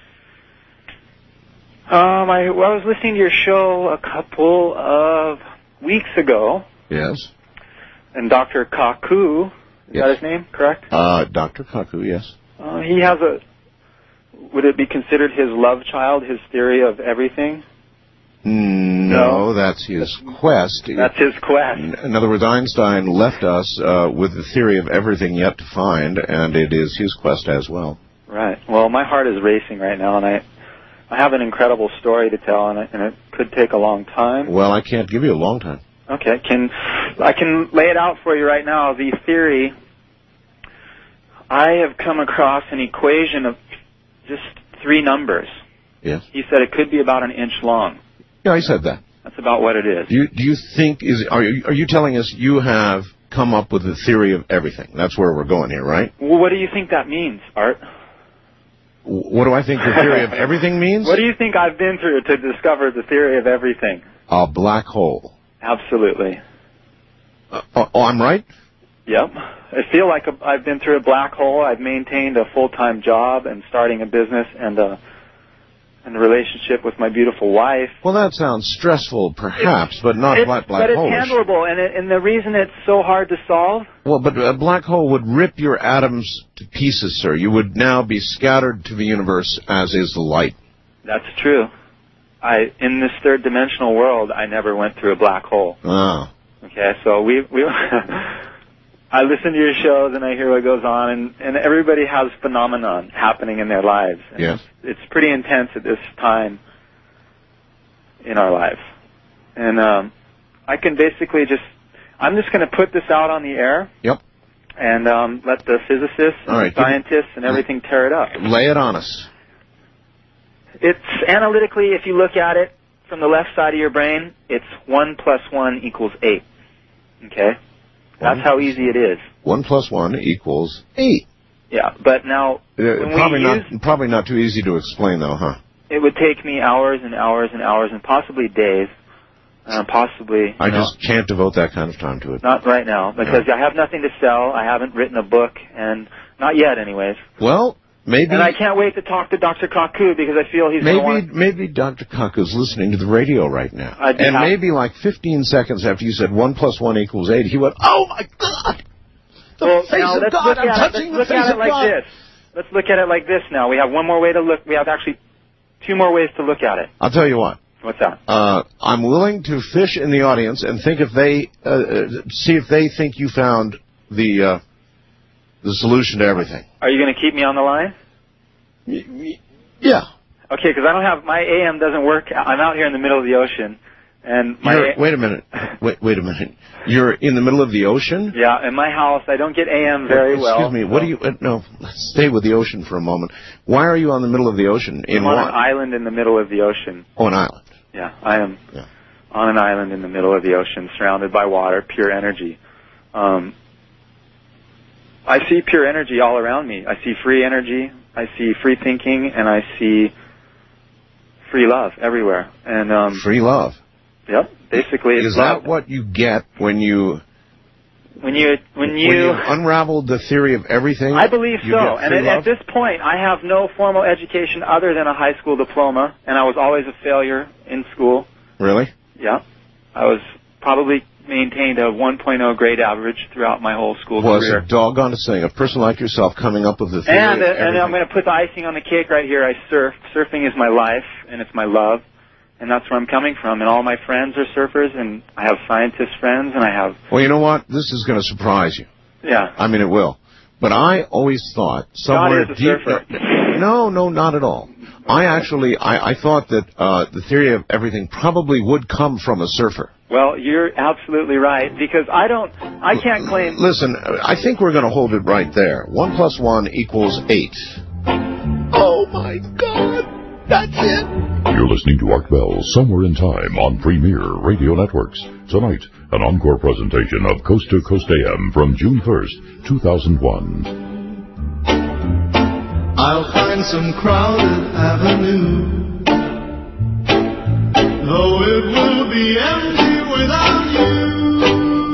Speaker 17: Um, I, well, I was listening to your show a couple of weeks ago,
Speaker 2: Yes.
Speaker 17: and Doctor Kaku, is
Speaker 2: Yes.
Speaker 17: that his name, correct?
Speaker 2: Uh, Doctor Kaku, yes.
Speaker 17: Uh, he has a, would it be considered his love child, his theory of everything?
Speaker 2: No, that's his quest.
Speaker 17: That's his quest.
Speaker 2: In other words, Einstein left us uh, with the theory of everything yet to find, and it is his quest as well.
Speaker 17: Right. Well, my heart is racing right now, and I, I have an incredible story to tell, and it, and it could take a long time.
Speaker 2: Well, I can't give you a long time.
Speaker 17: Okay, can I can lay it out for you right now. The theory, I have come across an equation of just three numbers.
Speaker 2: Yes.
Speaker 17: He said it could be about an inch long.
Speaker 2: Yeah, I said that.
Speaker 17: That's about what it is.
Speaker 2: Do you, do you think, is are you, are you telling us you have come up with the theory of everything? That's where we're going here, right?
Speaker 17: Well, what do you think that means, Art?
Speaker 2: What do I think the theory of everything means?
Speaker 17: What do you think I've been through to discover the theory of everything?
Speaker 2: A black hole.
Speaker 17: Absolutely.
Speaker 2: Uh, oh, I'm right?
Speaker 17: Yep. I feel like a, I've been through a black hole. I've maintained a full-time job and starting a business and a, and a relationship with my beautiful wife.
Speaker 2: Well, that sounds stressful, perhaps, but not
Speaker 17: It's-
Speaker 2: black, black
Speaker 17: but it's
Speaker 2: hole.
Speaker 17: handleable, and, it, and the reason it's so hard to solve...
Speaker 2: Well, but a black hole would rip your atoms to pieces, sir. You would now be scattered to the universe as is the light.
Speaker 17: That's true. I in this third-dimensional world, I never went through a black hole.
Speaker 2: Ah.
Speaker 17: Okay, so we... we I listen to your shows and I hear what goes on, and, and everybody has phenomenon happening in their lives. And
Speaker 2: Yes.
Speaker 17: It's, it's pretty intense at this time in our life. And um, I can basically just, I'm just going to put this out on the air.
Speaker 2: Yep.
Speaker 17: And um, let the physicists and
Speaker 2: All right,
Speaker 17: the scientists and everything tear it up.
Speaker 2: Lay it on us.
Speaker 17: It's analytically, if you look at it from the left side of your brain, it's one plus one equals eight. Okay? That's how easy it is.
Speaker 2: One plus one equals eight.
Speaker 17: Yeah, but now,
Speaker 2: Uh,
Speaker 17: when
Speaker 2: probably
Speaker 17: we
Speaker 2: not.
Speaker 17: use,
Speaker 2: Probably not too easy to explain, though, huh?
Speaker 17: it would take me hours and hours and hours and possibly days, uh, possibly,
Speaker 2: I
Speaker 17: you know,
Speaker 2: just can't devote that kind of time to it.
Speaker 17: not right now, because I have nothing to sell. I haven't written a book, and not yet, anyways.
Speaker 2: Well, maybe.
Speaker 17: And I can't wait to talk to Doctor Kaku because I feel he's going to
Speaker 2: Maybe
Speaker 17: want.
Speaker 2: maybe Doctor Kaku's listening to the radio right now.
Speaker 17: I'd be
Speaker 2: And
Speaker 17: happy.
Speaker 2: maybe like fifteen seconds after you said one plus one equals eight, he went, "Oh my God! The
Speaker 17: Well,
Speaker 2: face
Speaker 17: now
Speaker 2: of
Speaker 17: let's
Speaker 2: God!
Speaker 17: look
Speaker 2: I'm
Speaker 17: at it.
Speaker 2: touching
Speaker 17: Let's
Speaker 2: the
Speaker 17: look
Speaker 2: face
Speaker 17: at it
Speaker 2: of
Speaker 17: like
Speaker 2: God!"
Speaker 17: this. Let's look at it like this. Now we have one more way to look. We have actually two more ways to look at it.
Speaker 2: I'll tell you what.
Speaker 17: What's that?
Speaker 2: Uh, I'm willing to fish in the audience and think if they uh, uh, see if they think you found the uh, the solution to everything.
Speaker 17: Are you going to keep me on the line?
Speaker 2: Yeah.
Speaker 17: Okay, because I don't have my A M doesn't work. I'm out here in the middle of the ocean, and my
Speaker 2: You're,
Speaker 17: A-
Speaker 2: wait a minute. Wait, wait a minute. You're in the middle of the ocean?
Speaker 17: yeah, in my house I don't get A M very
Speaker 2: Excuse
Speaker 17: well.
Speaker 2: me. What do you? Uh, no. Let's stay with the ocean for a moment. Why are you on the middle of the ocean? In
Speaker 17: I'm on
Speaker 2: what?
Speaker 17: an island in the middle of the ocean.
Speaker 2: Oh, an island.
Speaker 17: Yeah, I am
Speaker 2: Yeah.
Speaker 17: on an island in the middle of the ocean, surrounded by water, pure energy. Um, I see pure energy all around me. I see free energy, I see free thinking, and I see free love everywhere. And um,
Speaker 2: Free love.
Speaker 17: Yep, basically, it's
Speaker 2: Is
Speaker 17: love.
Speaker 2: that what you get when you
Speaker 17: When you when you,
Speaker 2: when you unravel the theory of everything?
Speaker 17: I believe
Speaker 2: you
Speaker 17: so.
Speaker 2: get
Speaker 17: And
Speaker 2: free
Speaker 17: at,
Speaker 2: love?
Speaker 17: at this point, I have no formal education other than a high school diploma, and I was always a failure in school.
Speaker 2: Really?
Speaker 17: Yeah, I was probably maintained a one point oh grade average throughout my whole school
Speaker 2: Was
Speaker 17: career.
Speaker 2: a doggone thing. A person like yourself coming up with the theory
Speaker 17: And,
Speaker 2: of
Speaker 17: uh, and
Speaker 2: everything.
Speaker 17: I'm going to put the icing on the cake right here. I surf. Surfing is my life, and it's my love, and that's where I'm coming from. And all my friends are surfers, and I have scientist friends, and I have,
Speaker 2: Well, you know what? This is going to surprise you.
Speaker 17: yeah.
Speaker 2: I mean, it will. But I always thought somewhere
Speaker 17: God is a
Speaker 2: deep.
Speaker 17: surfer.
Speaker 2: No, no, not at all. I actually, I, I thought that uh, the theory of everything probably would come from a surfer.
Speaker 17: Well, you're absolutely right, because I don't, I can't claim.
Speaker 2: Listen, I think we're going to hold it right there. One plus one equals eight. Oh my God, that's it.
Speaker 1: You're listening to Art Bell, Somewhere in Time on Premier Radio Networks. Tonight, an encore presentation of Coast to Coast A M from June first, two thousand one.
Speaker 7: I'll find some crowded avenue, though it will be empty without you.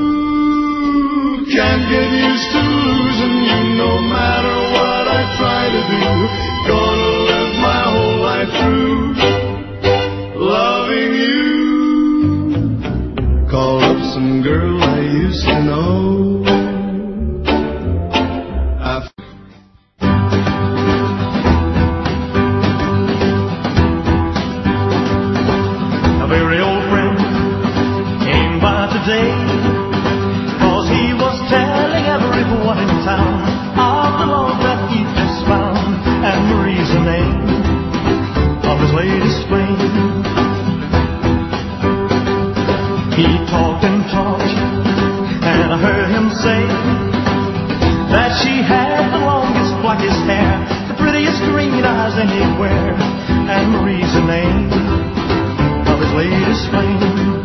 Speaker 7: Can't get used to losing you no matter what I try to do. Gonna live my whole life through loving you. Call up some girl I used to know. I
Speaker 18: A very old friend came by today, cause he was telling everyone in town of the love that he just found, and Marie's the name of his latest flame. He talked and talked, and I heard him say that she had the longest, blackest hair, the prettiest green eyes anywhere, and Marie's the name of his latest flame.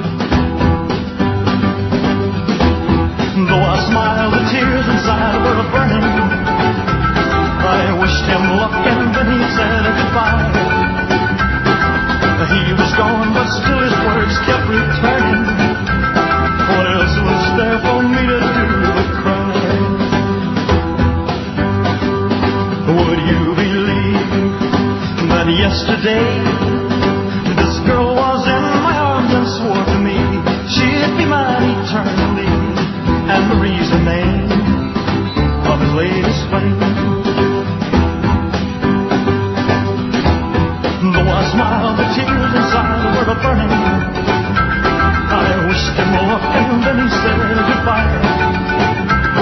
Speaker 18: Though I smiled, the tears inside were a burning. I wished him luck and then he said goodbye. He was gone, but still his words kept returning. What else was there for me to do but cry? Would you believe that yesterday this girl was in my arms and swore to me she'd be mine eternally, and Marie's the name of his latest flame. Though I smiled, the tears inside were a burning. I wished him luck and then he said goodbye.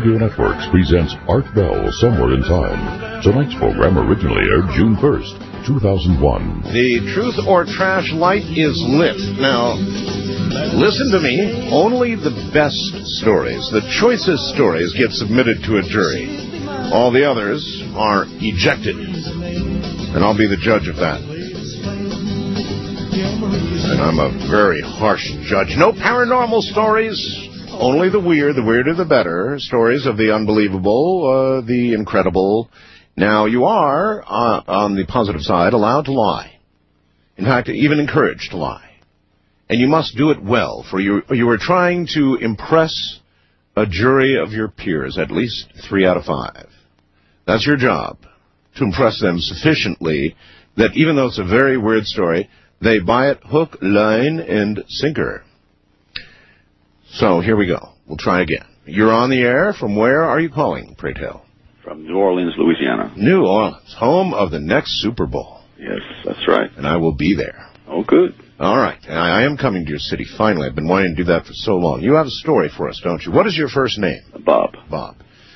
Speaker 1: Radio Networks presents Art Bell Somewhere in Time. Tonight's program originally aired June first, two thousand one.
Speaker 2: The Truth or Trash light is lit. Now, listen to me. Only the best stories, the choicest stories, get submitted to a jury. All the others are ejected. And I'll be the judge of that. And I'm a very harsh judge. No paranormal stories. Only the weird, the weirder the better. Stories of the unbelievable, uh, the incredible. Now, you are, uh, on the positive side, allowed to lie. In fact, even encouraged to lie. And you must do it well, for you, you are trying to impress a jury of your peers, at least three out of five. That's your job, to impress them sufficiently that even though it's a very weird story, they buy it hook, line, and sinker. So, here we go. We'll try again. You're on the air. From where are you calling, pray tell?
Speaker 19: From New Orleans, Louisiana.
Speaker 2: New Orleans, home of the next Super Bowl.
Speaker 19: Yes, that's right.
Speaker 2: And I will be there.
Speaker 19: Oh, good.
Speaker 2: All right. And I am coming to your city, finally. I've been wanting to do that for so long. You have a story for us, don't you? What is your first name?
Speaker 19: Bob.
Speaker 2: Bob.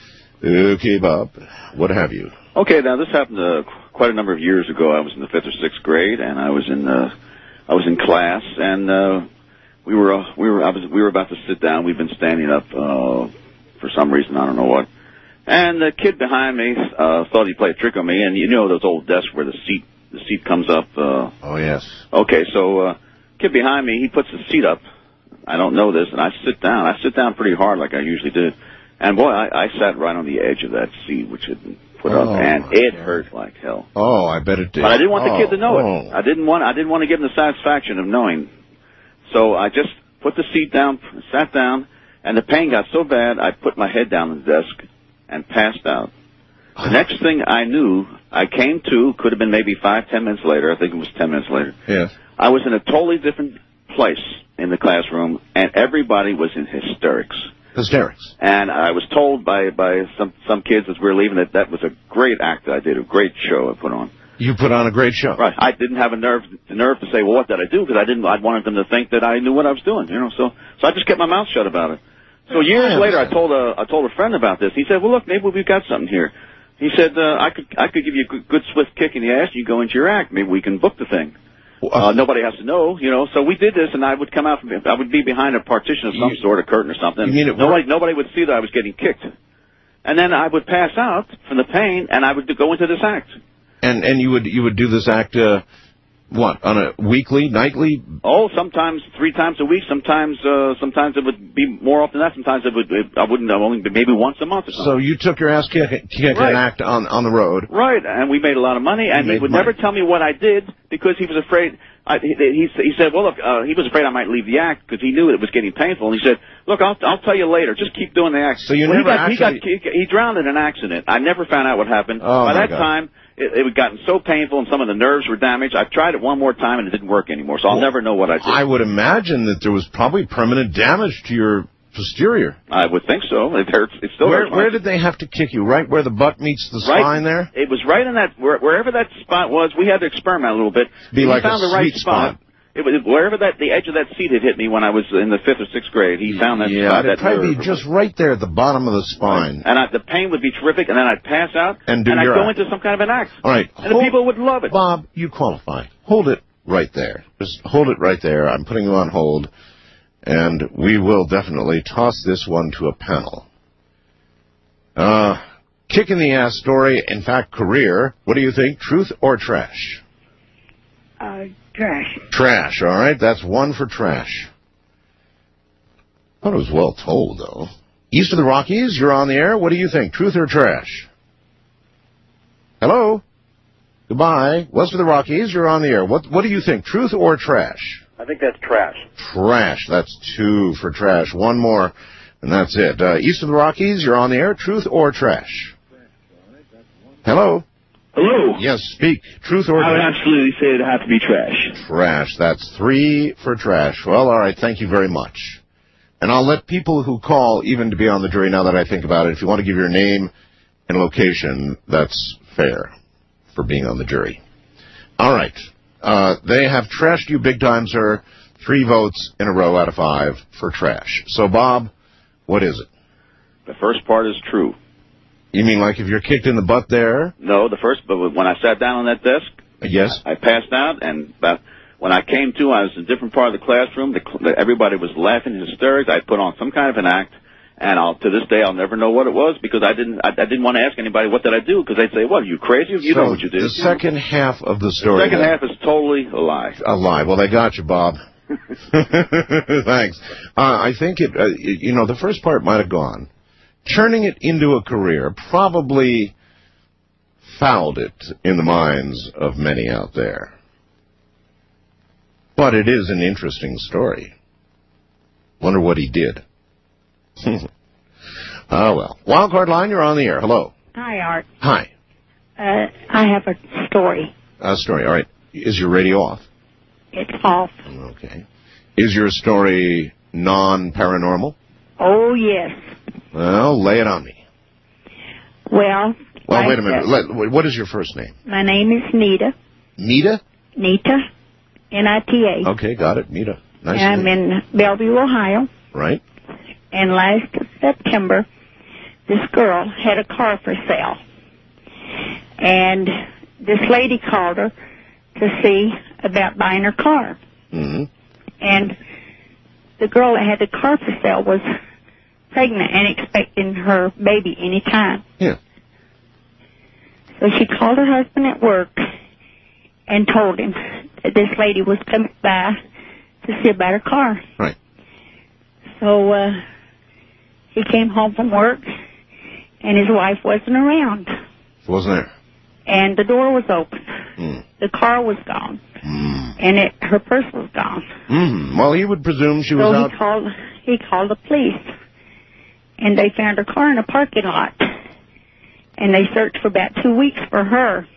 Speaker 2: Okay, Bob. What have you?
Speaker 19: Okay, now this happened uh, quite a number of years ago. I was in the fifth or sixth grade, and I was in uh, I was in class, and uh, we were uh, we were I was we were about to sit down. We've been standing up uh, for some reason, I don't know what. And the kid behind me uh, thought he'd play a trick on me, and you know those old desks where the seat the seat comes up. Uh,
Speaker 2: oh yes.
Speaker 19: Okay, so uh, kid behind me, he puts the seat up. I don't know this, and I sit down. I sit down pretty hard, like I usually do. And boy, I, I sat right on the edge of that seat, which had been put
Speaker 2: oh,
Speaker 19: up, and it hurt like hell.
Speaker 2: Oh, I bet it did.
Speaker 19: But I didn't want the
Speaker 2: oh,
Speaker 19: kid to know
Speaker 2: oh.
Speaker 19: it. I didn't want. I didn't want to give him the satisfaction of knowing. So I just put the seat down, sat down, and the pain got so bad, I put my head down on the desk and passed out. The next thing I knew, I came to. Could have been maybe five, ten minutes later. I think it was ten minutes later.
Speaker 2: Yes.
Speaker 19: I was in a totally different place in the classroom, and everybody was in hysterics.
Speaker 2: Hysterics.
Speaker 19: And I was told by by some some kids as we were leaving that that was a great act I did, a great show I put on.
Speaker 2: You put on a great show.
Speaker 19: Right. I didn't have a nerve the nerve to say, well, what did I do? Because I didn't. I wanted them to think that I knew what I was doing. You know. So so I just kept my mouth shut about it. So years
Speaker 2: I
Speaker 19: later, I told a I told a friend about this. He said, well, look, maybe we've got something here. He said, uh, I could I could give you a good, good swift kick in the ass. You go into your act. Maybe we can book the thing. Uh, nobody has to know, you know. So we did this, and I would come out from I would be behind a partition of some
Speaker 2: you,
Speaker 19: sort, a curtain or something.
Speaker 2: You mean it
Speaker 19: nobody nobody would see that I was getting kicked. And then I would pass out from the pain, and I would go into this act.
Speaker 2: And and you would you would do this act uh, what on a weekly, nightly?
Speaker 19: Oh, sometimes three times a week. Sometimes uh, sometimes it would be more often than that. Sometimes it would it, I wouldn't only be maybe once a month or something.
Speaker 2: So you took your ass kick, kick
Speaker 19: right.
Speaker 2: an act on on the road.
Speaker 19: Right, and we made a lot of money, and
Speaker 2: you
Speaker 19: he would
Speaker 2: money.
Speaker 19: never tell me what I did because he was afraid. I, he, he, he said, well, look, uh, he was afraid I might leave the act because he knew it was getting painful. And he said, look, I'll, I'll tell you later. Just keep doing the act.
Speaker 2: So you
Speaker 19: well,
Speaker 2: never
Speaker 19: he got,
Speaker 2: actually...
Speaker 19: He, got, he, he drowned in an accident. I never found out what happened.
Speaker 2: Oh,
Speaker 19: By
Speaker 2: my
Speaker 19: that
Speaker 2: God.
Speaker 19: time, it, it had gotten so painful and some of the nerves were damaged. I tried it one more time and it didn't work anymore. So I'll
Speaker 2: well,
Speaker 19: never know what I did.
Speaker 2: I would imagine that there was probably permanent damage to your posterior.
Speaker 19: I would think so. It hurts. It still
Speaker 2: where,
Speaker 19: hurts.
Speaker 2: Where did they have to kick you? Right where the butt meets the
Speaker 19: right,
Speaker 2: spine there?
Speaker 19: It was right in that, where, wherever that spot was. We had to experiment a little bit.
Speaker 2: Be
Speaker 19: we
Speaker 2: like
Speaker 19: found
Speaker 2: a
Speaker 19: the right
Speaker 2: sweet spot.
Speaker 19: spot. It was wherever that the edge of that seat had hit me when I was in the fifth or sixth grade. He found that
Speaker 2: yeah,
Speaker 19: spot.
Speaker 2: it'd
Speaker 19: That
Speaker 2: probably
Speaker 19: nerve.
Speaker 2: be just right there at the bottom of the spine.
Speaker 19: And I, the pain would be terrific, and then I'd pass out,
Speaker 2: and, do
Speaker 19: and I'd
Speaker 2: your
Speaker 19: go
Speaker 2: act.
Speaker 19: into some kind of an act.
Speaker 2: All right,
Speaker 19: and hold, the people would love it.
Speaker 2: Bob, you qualify. Hold it right there. Just hold it right there. I'm putting you on hold, and we will definitely toss this one to a panel. Uh, kick in the ass story, in fact, career. What do you think? Truth or trash?
Speaker 20: Uh, trash.
Speaker 2: Trash, all right. That's one for trash. I thought it was well told, though. East of the Rockies, you're on the air. What do you think? Truth or trash? Hello? Goodbye. West of the Rockies, you're on the air. What What do you think? Truth or trash?
Speaker 21: I think that's trash.
Speaker 2: Trash. That's two for trash. One more, and that's it. Uh, East of the Rockies, you're on the air. Truth or trash? Hello?
Speaker 22: Hello.
Speaker 2: Yes, speak. Truth or
Speaker 22: I would
Speaker 2: trash?
Speaker 22: absolutely say it'd have to be trash.
Speaker 2: Trash. That's three for trash. Well, all right. Thank you very much. And I'll let people who call even to be on the jury now that I think about it. If you want to give your name and location, that's fair for being on the jury. All right. Uh, they have trashed you big time, sir. Three votes in a row out of five for trash. So, Bob, what is it?
Speaker 19: The first part is true.
Speaker 2: You mean like if you're kicked in the butt there?
Speaker 19: No, the first, but when I sat down on that desk,
Speaker 2: yes,
Speaker 19: I passed out, and about, when I came to, I was in a different part of the classroom. The, the, everybody was laughing in hysterics. I put on some kind of an act, and I'll, to this day, I'll never know what it was because I didn't, I, I didn't want to ask anybody what did I do because they'd say, "What, are you crazy? You
Speaker 2: so
Speaker 19: know what you did."
Speaker 2: The second half of the story.
Speaker 19: The second
Speaker 2: then,
Speaker 19: half is totally a lie.
Speaker 2: A lie. Well, they got you, Bob. Thanks. Uh, I think it, uh, you know, the first part might have gone. Turning it into a career probably fouled it in the minds of many out there. But it is an interesting story. Wonder what he did. Oh, well. Wildcard line, you're on the air. Hello.
Speaker 20: Hi, Art.
Speaker 2: Hi.
Speaker 20: Uh, I have a story.
Speaker 2: A story. All right. Is your radio off?
Speaker 20: It's off.
Speaker 2: Okay. Is your story non-paranormal?
Speaker 20: Oh, yes.
Speaker 2: Well, lay it on me.
Speaker 20: Well,
Speaker 2: Well,
Speaker 20: like
Speaker 2: wait a minute.
Speaker 20: the-
Speaker 2: Let, what is your first name?
Speaker 20: my name is Nita.
Speaker 2: Nita?
Speaker 20: Nita, N I T A.
Speaker 2: Okay, got it. Nita. Nice.
Speaker 20: And I'm
Speaker 2: name.
Speaker 20: in Bellevue, Ohio.
Speaker 2: Right.
Speaker 20: And last September, this girl had a car for sale. And this lady called her to see about buying her car.
Speaker 2: Mm-hmm.
Speaker 20: And the girl that had the car for sale was pregnant and expecting her baby any time.
Speaker 2: Yeah.
Speaker 20: So she called her husband at work and told him that this lady was coming by to see about her car.
Speaker 2: Right.
Speaker 20: So uh, he came home from work, and his wife wasn't around.
Speaker 2: She wasn't there.
Speaker 20: And the door was open.
Speaker 2: Mm.
Speaker 20: The car was gone.
Speaker 2: Mm.
Speaker 20: And it, her purse was gone.
Speaker 2: Mm. Well, he would presume she was
Speaker 20: so
Speaker 2: out.
Speaker 20: he called, he called the police. And they found her car in a parking lot. And they searched for about two weeks for her.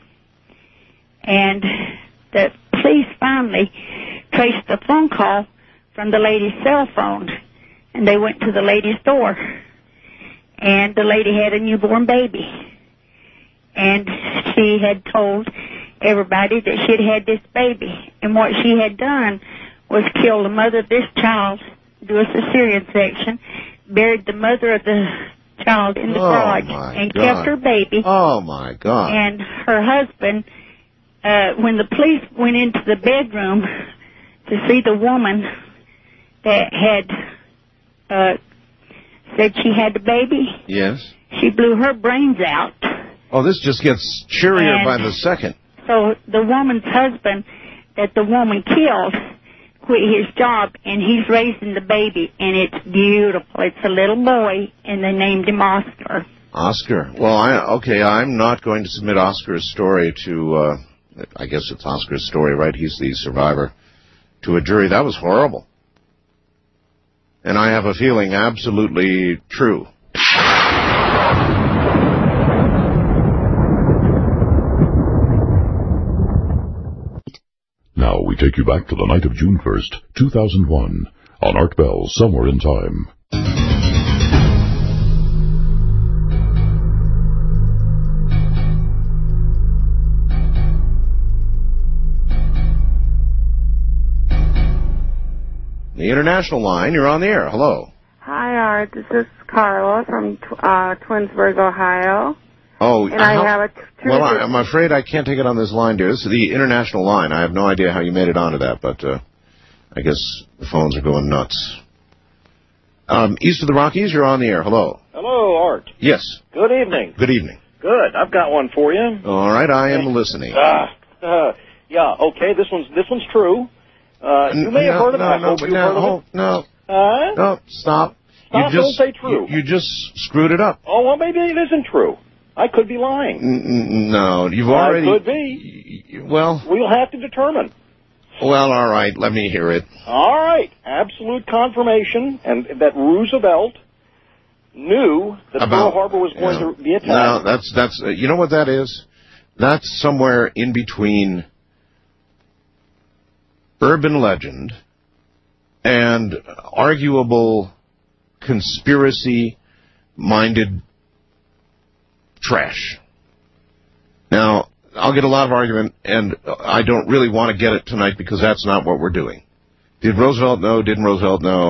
Speaker 20: And the police finally traced the phone call from the lady's cell phone. And they went to the lady's door. And the lady had a newborn baby. And she had told everybody that she had had this baby. And what she had done was kill the mother of this child, do a cesarean section, buried the mother of the child in the
Speaker 2: Oh,
Speaker 20: garage,
Speaker 2: my
Speaker 20: and
Speaker 2: God.
Speaker 20: kept her baby.
Speaker 2: Oh, my God.
Speaker 20: And her husband, uh, when the police went into the bedroom to see the woman that had uh, said she had the baby,
Speaker 2: Yes.
Speaker 20: she blew her brains out.
Speaker 2: Oh, this just gets cheerier
Speaker 20: And-
Speaker 2: by the second.
Speaker 20: So the woman's husband that the woman killed quit his job, and he's raising the baby, and it's beautiful. It's a little boy, and they named him Oscar.
Speaker 2: Oscar. Well, I, okay, I'm not going to submit Oscar's story to, uh, I guess it's Oscar's story, right? He's the survivor, to a jury. That was horrible. And I have a feeling absolutely true.
Speaker 1: Now we take you back to the night of June first, two thousand one, on Art Bell, Somewhere in Time.
Speaker 2: The international line, you're on the air. Hello.
Speaker 3: Hi, Art. This is Carla from uh, Twinsburg, Ohio.
Speaker 2: Oh,
Speaker 3: And I
Speaker 2: how-
Speaker 3: have a
Speaker 2: well, I, I'm afraid I can't take it on this line, dear. This is the international line. I have no idea how you made it onto that, but uh, I guess the phones are going nuts. Um, east of the Rockies, you're on the air. Hello.
Speaker 21: Hello, Art.
Speaker 2: Yes.
Speaker 21: Good evening.
Speaker 2: Good evening.
Speaker 21: Good. I've got one for you.
Speaker 2: All right, I am listening.
Speaker 21: Ah, uh, yeah. Okay. This one's this one's true. Uh, you may
Speaker 2: no,
Speaker 21: have heard of it.
Speaker 2: no,
Speaker 21: I
Speaker 2: no,
Speaker 21: hope
Speaker 2: but
Speaker 21: you've
Speaker 2: no,
Speaker 21: heard of
Speaker 2: hold-
Speaker 21: it.
Speaker 2: no,
Speaker 21: Huh?
Speaker 2: no, stop.
Speaker 21: Stop,
Speaker 2: You just,
Speaker 21: don't say true.
Speaker 2: You, you just screwed it up.
Speaker 21: Oh well, maybe it isn't true. I could be lying.
Speaker 2: N- n- No, you've already.
Speaker 21: I could be.
Speaker 2: Well,
Speaker 21: We'll have to determine.
Speaker 2: well, all right. Let me hear it.
Speaker 21: All right. Absolute confirmation, and that Roosevelt knew that
Speaker 2: About-
Speaker 21: Pearl Harbor was going
Speaker 2: no,
Speaker 21: to be attacked.
Speaker 2: No, that's that's. Uh, you know what that is? That's somewhere in between urban legend and arguable conspiracy-minded trash. Now, I'll get a lot of argument, and I don't really want to get it tonight because that's not what we're doing. Did Roosevelt know? Didn't Roosevelt know?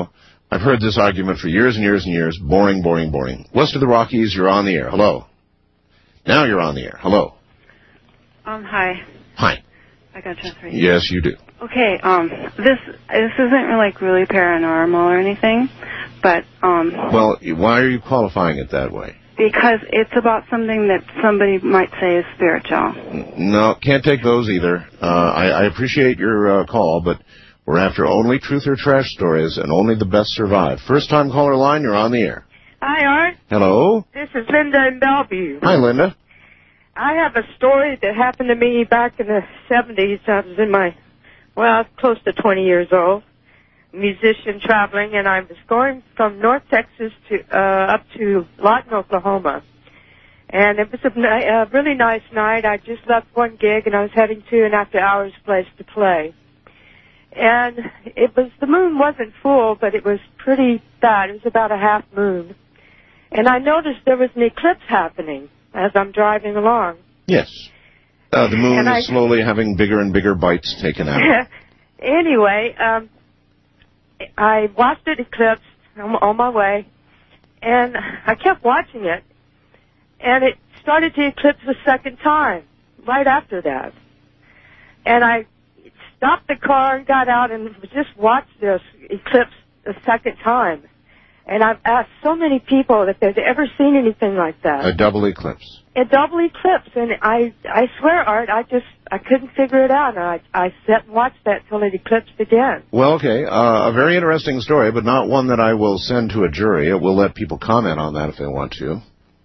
Speaker 2: I've heard this argument for years and years and years. Boring, boring, boring. West of the Rockies, you're on the air. Hello. Now you're on the air. Hello.
Speaker 3: Um, hi.
Speaker 2: Hi.
Speaker 3: I got to transfer you.
Speaker 2: Yes, you do.
Speaker 3: Okay, um, this this isn't like really paranormal or anything, but um,
Speaker 2: Well, why are you qualifying it that way?
Speaker 3: because it's about something that somebody might say is spiritual.
Speaker 2: No, can't take those either. Uh, I, I appreciate your uh, call, but we're after only truth or trash stories, and only the best survive. First-time caller line, you're on the air.
Speaker 4: Hi, Art.
Speaker 2: Hello.
Speaker 4: This is Linda in Bellevue.
Speaker 2: Hi, Linda.
Speaker 4: I have a story that happened to me back in the seventies. I was in my, well, I was close to twenty years old, musician traveling, and I was going from North Texas to uh, up to Lawton, Oklahoma. And it was a, ni- a really nice night. I just left one gig, and I was heading to an after-hours place to play. And it was, the moon wasn't full, but it was pretty bad. It was about a half moon. And I noticed there was an eclipse happening as I'm driving along.
Speaker 2: Yes. Uh, the moon
Speaker 4: And
Speaker 2: is
Speaker 4: I-
Speaker 2: slowly having bigger and bigger bites taken out.
Speaker 4: Anyway, um, I watched it eclipse on, on my way, and I kept watching it, and it started to eclipse a second time right after that. And I stopped the car and got out and just watched this eclipse a second time. And I've asked so many people if they've ever seen anything like that.
Speaker 2: A double eclipse.
Speaker 4: A double eclipse, and I I swear, Art, I just, I couldn't figure it out, and I, I sat and watched that till it eclipsed again.
Speaker 2: Well, okay. Uh, a very interesting story, but not one that I will send to a jury. We'll let people comment on that if they want to.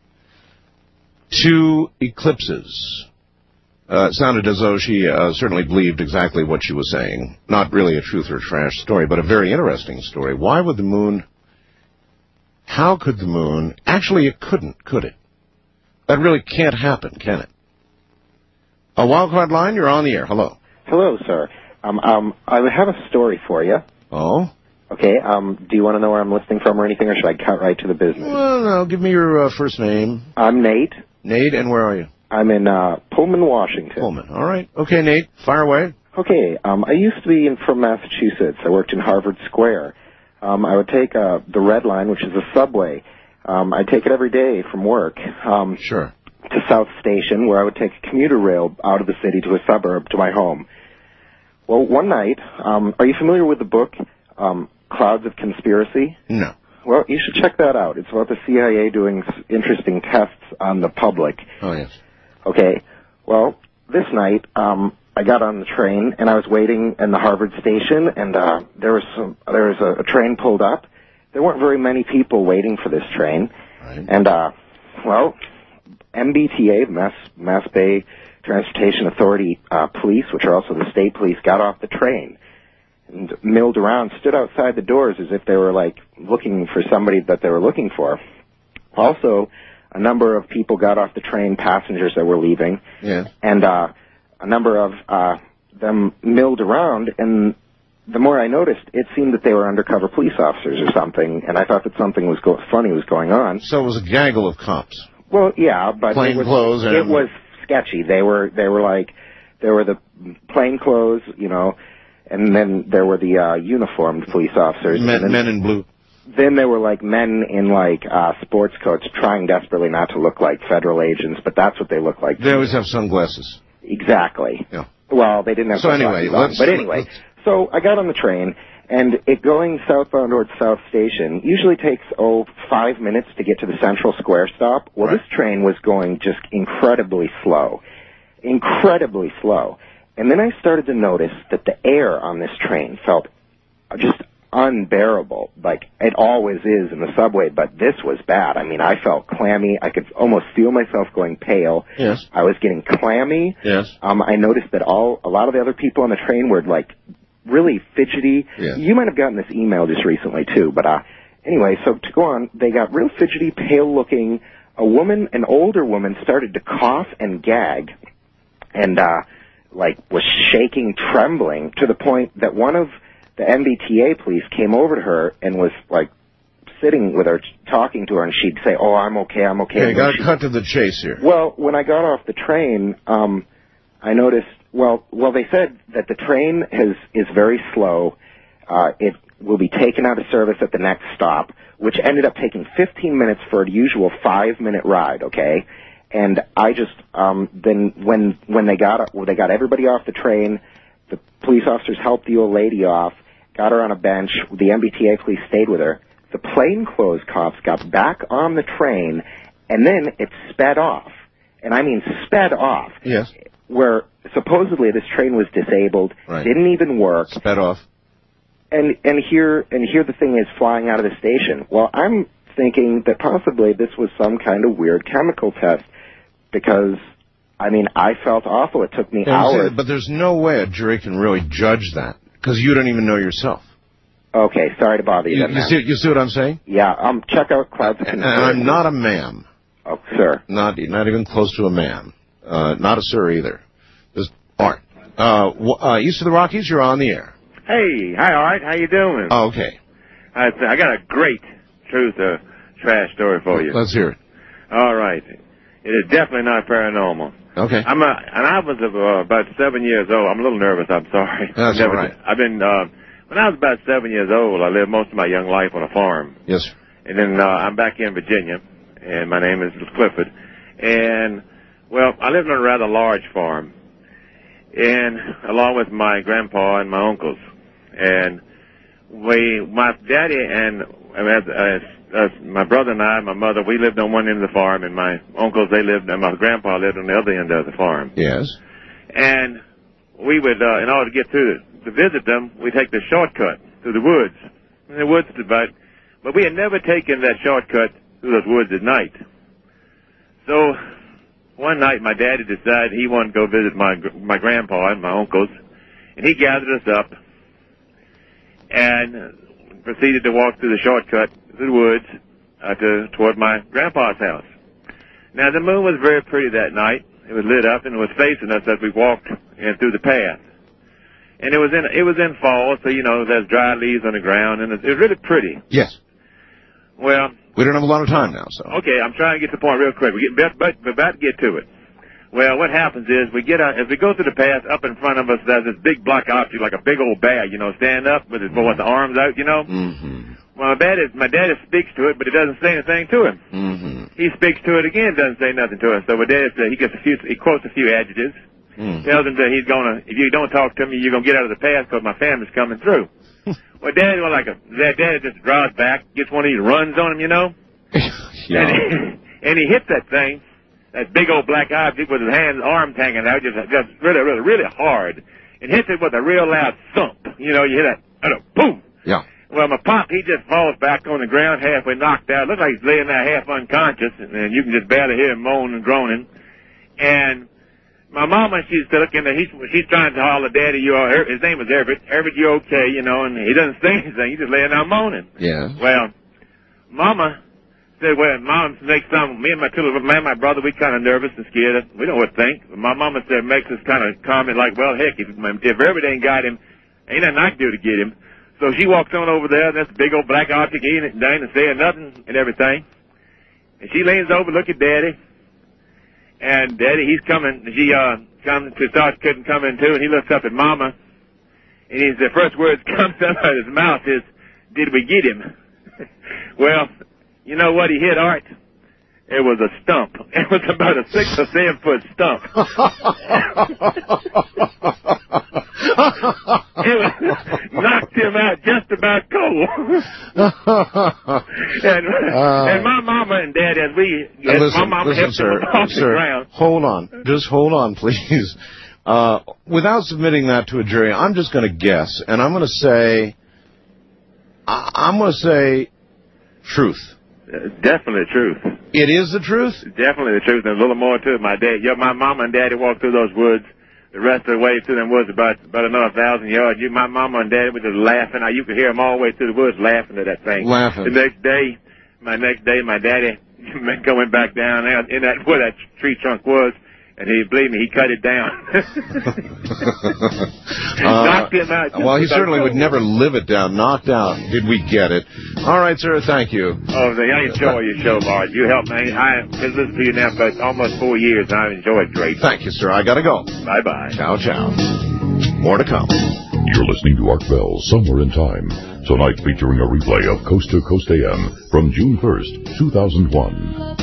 Speaker 2: Two eclipses. Uh, it sounded as though she uh, certainly believed exactly what she was saying. Not really a truth or trash story, but a very interesting story. Why would the moon... How could the moon... Actually, it couldn't, could it? That really can't happen, can it? A wildcard line, you're on the air. Hello.
Speaker 9: Hello, sir. Um, um, I have a story for you.
Speaker 2: Oh?
Speaker 9: Okay, um, do you want to know where I'm listening from or anything, or should I cut right to the business?
Speaker 2: Well, no, give me your uh, first name.
Speaker 9: I'm Nate.
Speaker 2: Nate, and where are you?
Speaker 9: I'm in uh, Pullman, Washington.
Speaker 2: Pullman, all right. Okay, Nate, fire away.
Speaker 9: Okay, um, I used to be in, from Massachusetts. I worked in Harvard Square. Um, I would take uh, the Red Line, which is a subway. Um, I'd take it every day from work. Um,
Speaker 2: sure.
Speaker 9: To South Station, where I would take a commuter rail out of the city to a suburb to my home. Well, one night, um, are you familiar with the book um, Clouds of Conspiracy?
Speaker 2: No.
Speaker 9: Well, you should check that out. It's about the C I A doing s- interesting tests on the public.
Speaker 2: Oh, yes.
Speaker 9: Okay. Well, this night, um, I got on the train, and I was waiting in the Harvard station, and uh, there was some, there was a, a train pulled up. There weren't very many people waiting for this train.
Speaker 2: Right.
Speaker 9: And, uh, well, M B T A, the Mass, Mass Bay Transportation Authority uh, police, which are also the state police, got off the train and milled around, stood outside the doors as if they were, like, looking for somebody that they were looking for. Also, a number of people got off the train, passengers that were leaving.
Speaker 2: Yeah.
Speaker 9: And uh, a number of uh, them milled around, and the more I noticed, it seemed that they were undercover police officers or something, and I thought that something was go- funny was going on.
Speaker 2: So it was a gaggle of cops.
Speaker 9: Well, yeah, but
Speaker 2: Plain
Speaker 9: it was,
Speaker 2: clothes and...
Speaker 9: it was sketchy. They were they were like there were the plain clothes, you know, and then there were the uh, uniformed police officers.
Speaker 2: Men,
Speaker 9: and then,
Speaker 2: men in blue.
Speaker 9: Then there were like men in like uh, sports coats, trying desperately not to look like federal agents, but that's what they look like.
Speaker 2: They always have sunglasses.
Speaker 9: Exactly.
Speaker 2: Yeah.
Speaker 9: Well, they didn't have
Speaker 2: So
Speaker 9: sunglasses
Speaker 2: anyway,
Speaker 9: on,
Speaker 2: let's-
Speaker 9: but anyway.
Speaker 2: let's-
Speaker 9: So I got on the train, and it going southbound towards South Station usually takes, oh, five minutes to get to the Central Square stop. Well,
Speaker 2: Right.
Speaker 9: this train was going just incredibly slow. Incredibly slow. And then I started to notice that the air on this train felt just unbearable, like it always is in the subway, but this was bad. I mean, I felt clammy. I could almost feel myself going pale.
Speaker 2: Yes.
Speaker 9: I was getting clammy.
Speaker 2: Yes.
Speaker 9: Um, I noticed that all a lot of the other people on the train were like really fidgety.
Speaker 2: Yeah.
Speaker 9: You might have gotten this email just recently too, but uh, anyway, so to go on, they got real fidgety, pale-looking. A woman, an older woman, started to cough and gag, and uh, like was shaking, trembling to the point that one of the M B T A police came over to her and was like sitting with her, talking to her, and she'd say, "Oh, I'm okay, I'm okay."
Speaker 2: Okay,
Speaker 9: And then
Speaker 2: got to
Speaker 9: she-
Speaker 2: cut to the chase here.
Speaker 9: well, when I got off the train, um, I noticed. Well, well, they said that the train has is very slow. Uh, it will be taken out of service at the next stop, which ended up taking fifteen minutes for a usual five-minute ride, okay? And I just, um, then when when they got when they got everybody off the train, the police officers helped the old lady off, got her on a bench. The M B T A police stayed with her. The plainclothes cops got back on the train, and then it sped off. And I mean sped off.
Speaker 2: Yes.
Speaker 9: Where supposedly this train was disabled,
Speaker 2: Right.
Speaker 9: didn't even work.
Speaker 2: Sped off.
Speaker 9: And and here and here the thing is flying out of the station. Well, I'm thinking that possibly this was some kind of weird chemical test, because I mean I felt awful. It took me
Speaker 2: Yeah,
Speaker 9: hours.
Speaker 2: But there's no way a jury can really judge that, because you don't even know yourself.
Speaker 9: Okay, sorry to bother you.
Speaker 2: You,
Speaker 9: then,
Speaker 2: you
Speaker 9: ma'am.
Speaker 2: see, you see what I'm saying?
Speaker 9: Yeah, um, check out Clouds of
Speaker 2: And I'm not a ma'am.
Speaker 9: Oh, sir.
Speaker 2: Not not even close to a ma'am. Uh, not a sir either. Just Art. Uh, w- uh, East of the Rockies, you're on the air.
Speaker 6: Hey, hi Art, how you doing?
Speaker 2: Oh, okay.
Speaker 6: I, I got a great truth or trash story for you.
Speaker 2: Let's hear it.
Speaker 6: All right. It is definitely not paranormal.
Speaker 2: Okay.
Speaker 6: I'm a, and I was uh, about seven years old. I'm a little nervous, I'm sorry.
Speaker 2: That's
Speaker 6: Never-
Speaker 2: all right.
Speaker 6: I've been, uh, when I was about seven years old, I lived most of my young life on a farm.
Speaker 2: Yes, sir.
Speaker 6: And then uh, I'm back here in Virginia, and my name is Clifford. And, well, I lived on a rather large farm, and along with my grandpa and my uncles. And we, my daddy and as, as, as my brother and I, my mother, we lived on one end of the farm, and my uncles, they lived, and my grandpa lived on the other end of the farm.
Speaker 2: Yes.
Speaker 6: And we would, uh, in order to get through to visit them, we'd take the shortcut through the woods. And the woods, about, but we had never taken that shortcut through those woods at night. So one night, my daddy decided he wanted to go visit my my grandpa and my uncles, and he gathered us up and proceeded to walk through the shortcut through the woods uh, to toward my grandpa's house. Now the moon was very pretty that night. It was lit up and it was facing us as we walked in through the path. And it was in it was in fall, so you know there's dry leaves on the ground, and it, it was really pretty.
Speaker 2: Yes.
Speaker 6: Well,
Speaker 2: we don't have a lot of time now, so.
Speaker 6: Okay, I'm trying to get to the point real quick. We get, but we're about to get to it. Well, what happens is we get out, as we go through the path, up in front of us, there's this big black object, like a big old bear, you know, stand up with his with the arms out, you know.
Speaker 2: Mm-hmm.
Speaker 6: Well, my daddy, my daddy speaks to it, but it doesn't say anything to him.
Speaker 2: Mm-hmm.
Speaker 6: He speaks to it again, doesn't say nothing to us. So my daddy said he gets a few, he quotes a few adjectives,
Speaker 2: Mm.
Speaker 6: tells him that he's gonna, if you don't talk to me, you're gonna get out of the path because my family's coming through. Well, daddy was like a, that daddy just draws back, gets one of these runs on him, you know.
Speaker 2: Yeah.
Speaker 6: And, he, and he hit that thing, that big old black object with his hands, arms hanging out, just, just really, really, really hard, and hits it with a real loud thump. You know, you hear that, and a boom.
Speaker 2: Yeah.
Speaker 6: Well, my pop, he just falls back on the ground, halfway knocked out. Looks like he's laying there half unconscious, and, and you can just barely hear him moaning and groaning. And my mama, she's looking at, he's, she's trying to holler, Daddy, you are, his name was Everett. Everett, you okay, you know, and he doesn't say anything. He's just laying there moaning.
Speaker 2: Yeah.
Speaker 6: Well, Mama said, well, Mom makes some, me and my two little man, my brother, we kind of nervous and scared. We don't know what to think. But my mama said, makes us kind of comment like, well, heck, if, if Everett ain't got him, ain't nothing I can do to get him. So she walks on over there, and that's a big old black object, he ain't saying saying nothing and everything. And she leans over, look at Daddy. And Daddy, he's coming, she, uh, comes to start couldn't come in too, and he looks up at Mama, and he's, the first words comes out of his mouth is, did we get him? Well, you know what he hit, Art? It was a stump. It was about a six or seven foot stump. It was, knocked him out just about cold. and,
Speaker 2: Uh,
Speaker 6: and my mama and dad, as we,
Speaker 2: And
Speaker 6: as
Speaker 2: listen,
Speaker 6: my mama
Speaker 2: listen,
Speaker 6: helped
Speaker 2: sir,
Speaker 6: him off the
Speaker 2: sir,
Speaker 6: ground.
Speaker 2: hold on. Just hold on, please. Uh, without submitting that to a jury, I'm just going to guess, and I'm going to say, I- I'm going to say truth.
Speaker 6: Uh, definitely truth.
Speaker 2: It is the truth?
Speaker 6: Definitely the truth, and a little more to it. My dad, yeah, my mama and daddy walked through those woods. The rest of the way through them woods, about about another thousand yards. You, my mama and daddy were just laughing. Now you could hear them all the way through the woods laughing at that thing.
Speaker 2: Laughing.
Speaker 6: The next day, my next day, my daddy going back down there in that where that tree trunk was, and he, believe me, he cut it down. Knocked him out.
Speaker 2: Well, he certainly would never live it down. Knocked out. Did we get it? All right, sir. Thank you.
Speaker 6: Oh, I enjoy your show, Bart. You helped me. I've been listening to you now for almost four years, and I've enjoyed it great.
Speaker 2: Thank you, sir. I got to go.
Speaker 6: Bye-bye.
Speaker 2: Ciao, ciao. More to come.
Speaker 1: You're listening to Art Bell, Somewhere in Time. Tonight featuring a replay of Coast to Coast A M from June first, two thousand one.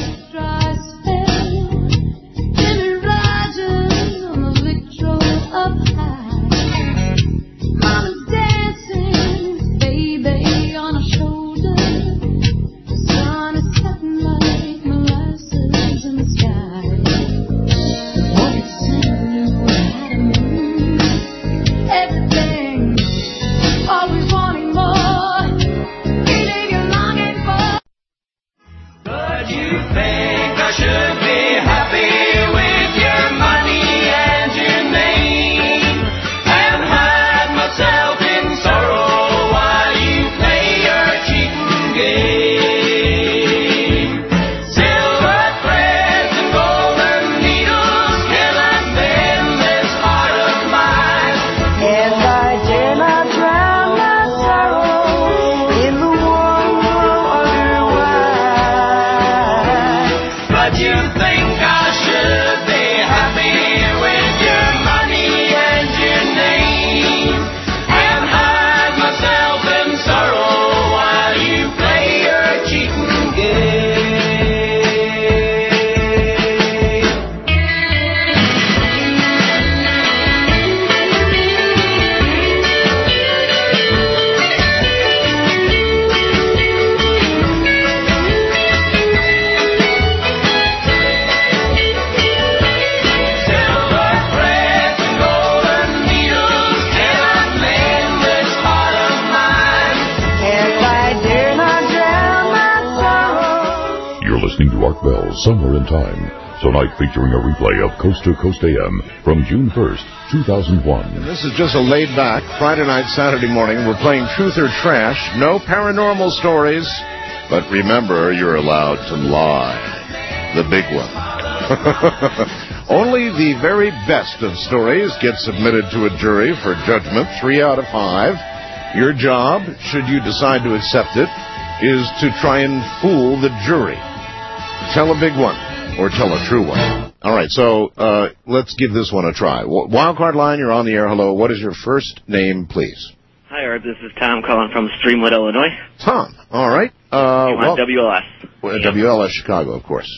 Speaker 1: Somewhere in Time. Tonight featuring a replay of Coast to Coast A M from June first, two thousand one.
Speaker 2: And this is just a laid-back Friday night, Saturday morning. We're playing Truth or Trash. No paranormal stories. But remember, you're allowed to lie. The big one. Only the very best of stories get submitted to a jury for judgment, three out of five. Your job, should you decide to accept it, is to try and fool the jury. Tell a big one, or tell a true one. All right, so uh, let's give this one a try. Wildcard line, you're on the air. Hello, what is your first name, please?
Speaker 8: Hi, Art. This is Tom calling from Streamwood, Illinois.
Speaker 2: Tom, all right. Uh,
Speaker 8: you want
Speaker 2: well,
Speaker 8: W L S.
Speaker 2: Well, W L S Chicago, of course.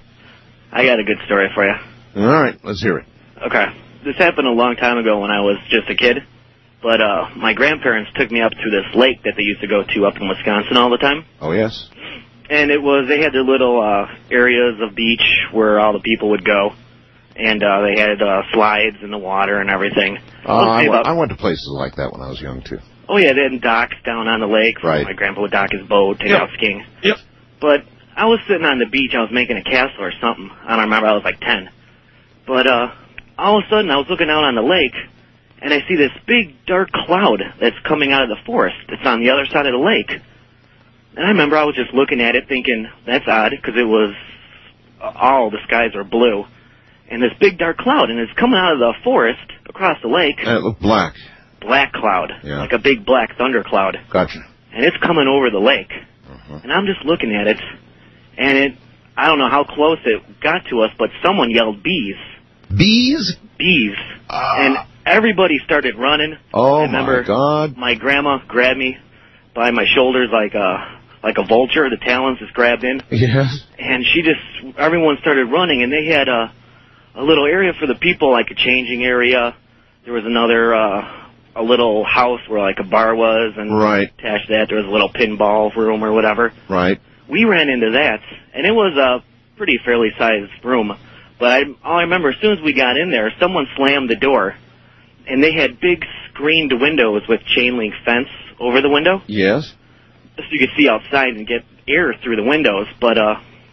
Speaker 8: I got a good story for you.
Speaker 2: All right, let's hear it.
Speaker 8: Okay. This happened a long time ago when I was just a kid, but uh, my grandparents took me up to this lake that they used to go to up in Wisconsin all the time.
Speaker 2: Oh, yes?
Speaker 8: And it was, they had their little uh, areas of beach where all the people would go. And uh, they had uh, slides in the water and everything.
Speaker 2: Uh, I, went, I went to places like that when I was young, too.
Speaker 8: Oh, yeah, they had docks down on the lake.
Speaker 2: Right.
Speaker 8: My grandpa would dock his boat, take
Speaker 2: Yep.
Speaker 8: out skiing.
Speaker 2: Yep.
Speaker 8: But I was sitting on the beach. I was making a castle or something. I don't remember. I was like ten. But uh, all of a sudden, I was looking out on the lake, and I see this big, dark cloud that's coming out of the forest. It's on the other side of the lake. And I remember I was just looking at it thinking, that's odd, because it was all the skies are blue. And this big dark cloud, and it's coming out of the forest across the lake.
Speaker 2: And it looked black.
Speaker 8: Black cloud,
Speaker 2: Yeah.
Speaker 8: like a big black thunder cloud.
Speaker 2: Gotcha.
Speaker 8: And it's coming over the lake.
Speaker 2: Uh-huh.
Speaker 8: And I'm just looking at it, and it, I don't know how close it got to us, but someone yelled bees.
Speaker 2: Bees?
Speaker 8: Bees. And everybody started running.
Speaker 2: Oh,
Speaker 8: I remember
Speaker 2: my God.
Speaker 8: My grandma grabbed me by my shoulders like a like a vulture. The talons just grabbed in.
Speaker 2: Yes.
Speaker 8: And she just, everyone started running, and they had a, a little area for the people, like a changing area. There was another, uh, a little house where like a bar was, and
Speaker 2: Right.
Speaker 8: attached to that there was a little pinball room or whatever.
Speaker 2: Right.
Speaker 8: We ran into that, and it was a pretty fairly sized room. But I, all I remember, as soon as we got in there, someone slammed the door, and they had big screened windows with chain link fence over the window.
Speaker 2: Yes.
Speaker 8: So you could see outside and get air through the windows. But uh,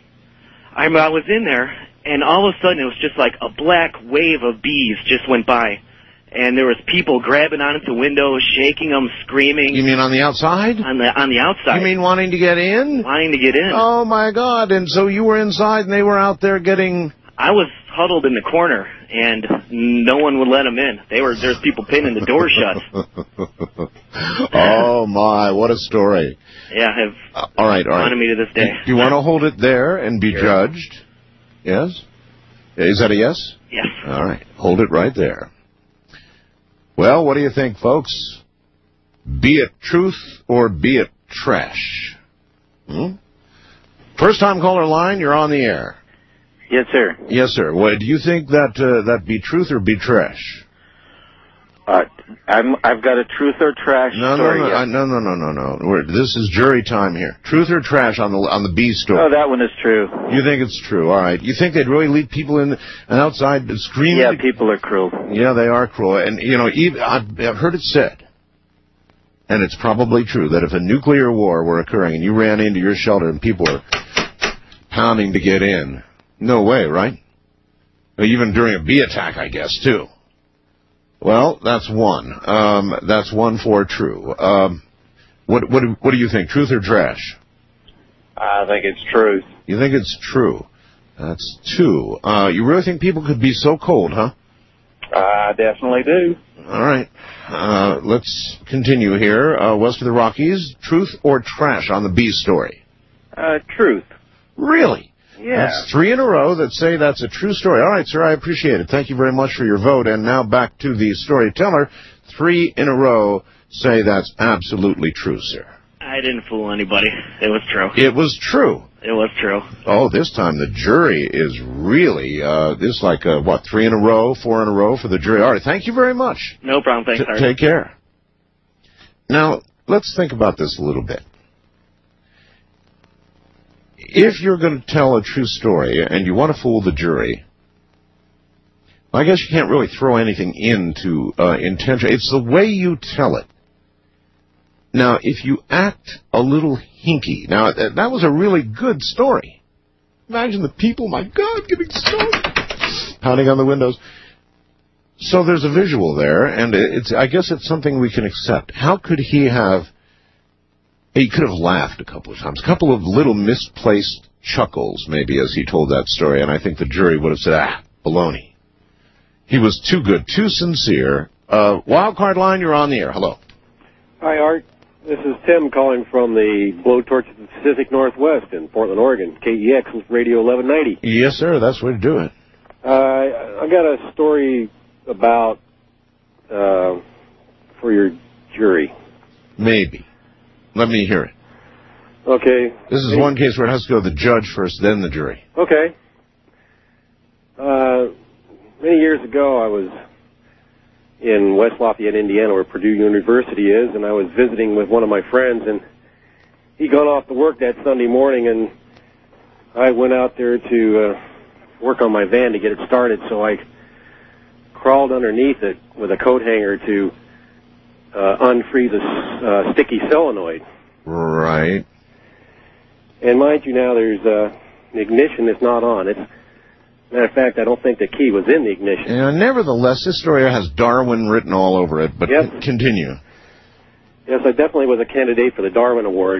Speaker 8: I remember I was in there, and all of a sudden it was just like a black wave of bees just went by. And there was people grabbing onto windows, shaking them, screaming.
Speaker 2: You mean on the outside?
Speaker 8: On the on the outside.
Speaker 2: You mean wanting to get in?
Speaker 8: Wanting to get in.
Speaker 2: Oh, my God. And so you were inside, and they were out there getting...
Speaker 8: I was huddled in the corner, and no one would let them in. They were There's people pinning the door shut.
Speaker 2: Oh, my. What a story.
Speaker 8: Yeah, have
Speaker 2: Uh, all right, all right.
Speaker 8: haunted me to this day.
Speaker 2: Do you want to hold it there and be
Speaker 8: Sure.
Speaker 2: judged? Yes? Is that a yes?
Speaker 8: Yes.
Speaker 2: All right. Hold it right there. Well, what do you think, folks? Be it truth or be it trash? Hmm? First time caller line, you're on the air.
Speaker 5: Yes, sir.
Speaker 2: Yes, sir. Well, do you think that uh, that be truth or be trash?
Speaker 5: Uh, I'm, I've got a truth or trash
Speaker 2: No,
Speaker 5: story.
Speaker 2: no, no,
Speaker 5: yes.
Speaker 2: I, no, no, no, no, no. We're, this is jury time here. Truth or trash on the on the B story?
Speaker 5: Oh, that one is true.
Speaker 2: You think it's true? All right. You think they'd really leave people in and outside screaming?
Speaker 5: Yeah, people are cruel.
Speaker 2: Yeah, they are cruel. And you know, even, I've, I've heard it said, and it's probably true, that if a nuclear war were occurring and you ran into your shelter and people were pounding to get in, no way, right? Even during a bee attack, I guess, too. Well, that's one. Um, that's one for true. Um, what, what, what do you think, truth or trash?
Speaker 5: I think it's truth.
Speaker 2: You think it's true. That's two. Uh, you really think people could be so cold, huh?
Speaker 5: I definitely do.
Speaker 2: All right. Uh, let's continue here. Uh, west of the Rockies, truth or trash on the bee story?
Speaker 5: Uh, truth.
Speaker 2: Really?
Speaker 5: Yeah.
Speaker 2: That's three in a row that say that's a true story. All right, sir, I appreciate it. Thank you very much for your vote. And now back to the storyteller. Three in a row say that's absolutely true, sir.
Speaker 8: I didn't fool anybody. It was true.
Speaker 2: It was true.
Speaker 8: It was true.
Speaker 2: Oh, this time the jury is really, uh, this like, uh, what, three in a row, four in a row for the jury. All right, thank you very much.
Speaker 8: No problem. Thanks,
Speaker 2: T-
Speaker 8: Art.
Speaker 2: Take care. Now, let's think about this a little bit. If you're going to tell a true story and you want to fool the jury, I guess you can't really throw anything into uh, intention. It's the way you tell it. Now, if you act a little hinky, now that was a really good story. Imagine the people, my God, getting stoned, pounding on the windows. So there's a visual there, and it's I guess it's something we can accept. How could he have? He could have laughed a couple of times, a couple of little misplaced chuckles, maybe, as he told that story, and I think the jury would have said, ah, baloney. He was too good, too sincere. Uh, wild card line, you're on the air. Hello.
Speaker 11: Hi, Art. This is Tim calling from the Blowtorch of the Pacific Northwest in Portland, Oregon. K E X Radio eleven ninety.
Speaker 2: Yes, sir. That's the way to do it.
Speaker 11: Uh, I got a story about uh, for your jury.
Speaker 2: Maybe. Let me hear it.
Speaker 11: Okay.
Speaker 2: This is one case where it has to go to the judge first, then the jury.
Speaker 11: Okay. Uh, many years ago, I was in West Lafayette, Indiana, where Purdue University is, and I was visiting with one of my friends, and he'd gone off to work that Sunday morning, and I went out there to uh, work on my van to get it started, so I crawled underneath it with a coat hanger to uh, unfreeze a uh, sticky solenoid.
Speaker 2: Right.
Speaker 11: And mind you now, there's uh, an ignition that's not on. It's matter of fact, I don't think the key was in the ignition.
Speaker 2: And nevertheless, this story has Darwin written all over it, but
Speaker 11: Yes.
Speaker 2: c- continue.
Speaker 11: Yes, I definitely was a candidate for the Darwin Award.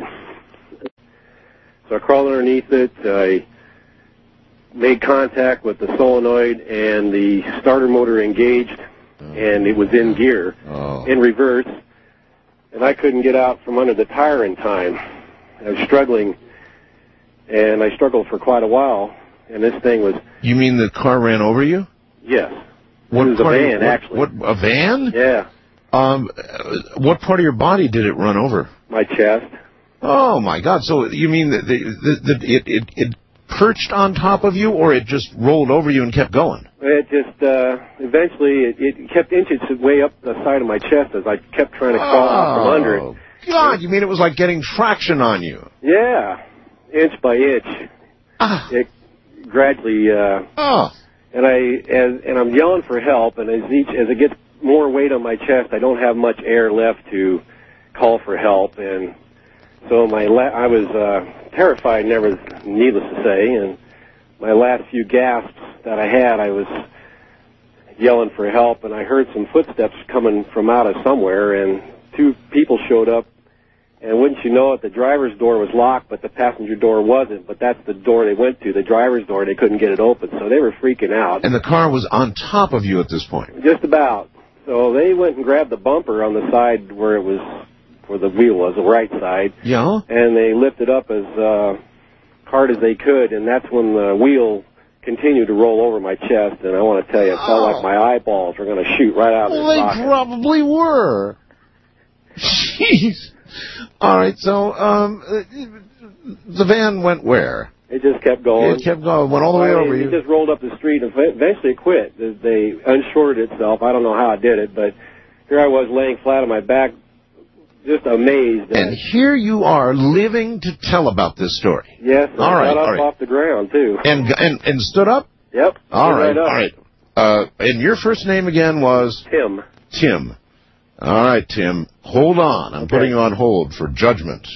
Speaker 11: So I crawled underneath it. I made contact with the solenoid, and the starter motor engaged, and it was in gear, in reverse. And I couldn't get out from under the tire in time. I was struggling, and I struggled for quite a while. And this thing was...
Speaker 2: You mean the car ran over you?
Speaker 11: Yes.
Speaker 2: What
Speaker 11: it was a
Speaker 2: part of-
Speaker 11: van,
Speaker 2: what-
Speaker 11: actually.
Speaker 2: What, a van?
Speaker 11: Yeah.
Speaker 2: Um, uh, what part of your body did it run over?
Speaker 11: My chest.
Speaker 2: Oh, my God. So you mean that the, the, the, it, it, it perched on top of you, or it just rolled over you and kept going?
Speaker 11: It just, uh, eventually, it, it kept inching its way up the side of my chest as I kept trying to crawl out from under it.
Speaker 2: Oh, God, you mean it was like getting traction on you?
Speaker 11: Yeah. Inch by inch.
Speaker 2: Ah.
Speaker 11: It gradually, uh,
Speaker 2: oh.
Speaker 11: and I, as, and I'm yelling for help, and as each, as it gets more weight on my chest, I don't have much air left to call for help, and so my, la- I was, uh, terrified, never, needless to say, and my last few gasps that I had, I was yelling for help, and I heard some footsteps coming from out of somewhere, and two people showed up, and wouldn't you know it, the driver's door was locked, but the passenger door wasn't, but that's the door they went to, the driver's door, they couldn't get it open, so they were freaking out.
Speaker 2: And the car was on top of you at this point?
Speaker 11: Just about. So they went and grabbed the bumper on the side where it was, where the wheel was, the right side.
Speaker 2: Yeah.
Speaker 11: And they lifted up as uh, hard as they could, and that's when the wheel continued to roll over my chest, and I want to tell you, it felt like my eyeballs were going to shoot right out of
Speaker 2: Well,
Speaker 11: their
Speaker 2: they
Speaker 11: sockets.
Speaker 2: probably were. Jeez. All right, so um, the van went where?
Speaker 11: It just kept going.
Speaker 2: It kept going, went all the way
Speaker 11: I mean,
Speaker 2: over
Speaker 11: it
Speaker 2: you.
Speaker 11: just rolled up the street and eventually it quit. They- They unshorted itself. I don't know how it did it, but here I was laying flat on my back, just amazed.
Speaker 2: And here you are living to tell about this story.
Speaker 11: Yes,
Speaker 2: All
Speaker 11: I
Speaker 2: right,
Speaker 11: got up
Speaker 2: all right.
Speaker 11: off the ground, too.
Speaker 2: And and and stood up?
Speaker 11: Yep.
Speaker 2: All
Speaker 11: stood
Speaker 2: right,
Speaker 11: up.
Speaker 2: all right. Uh, and your first name again was?
Speaker 11: Tim.
Speaker 2: Tim. All right, Tim. Hold on. I'm putting you on hold for judgment.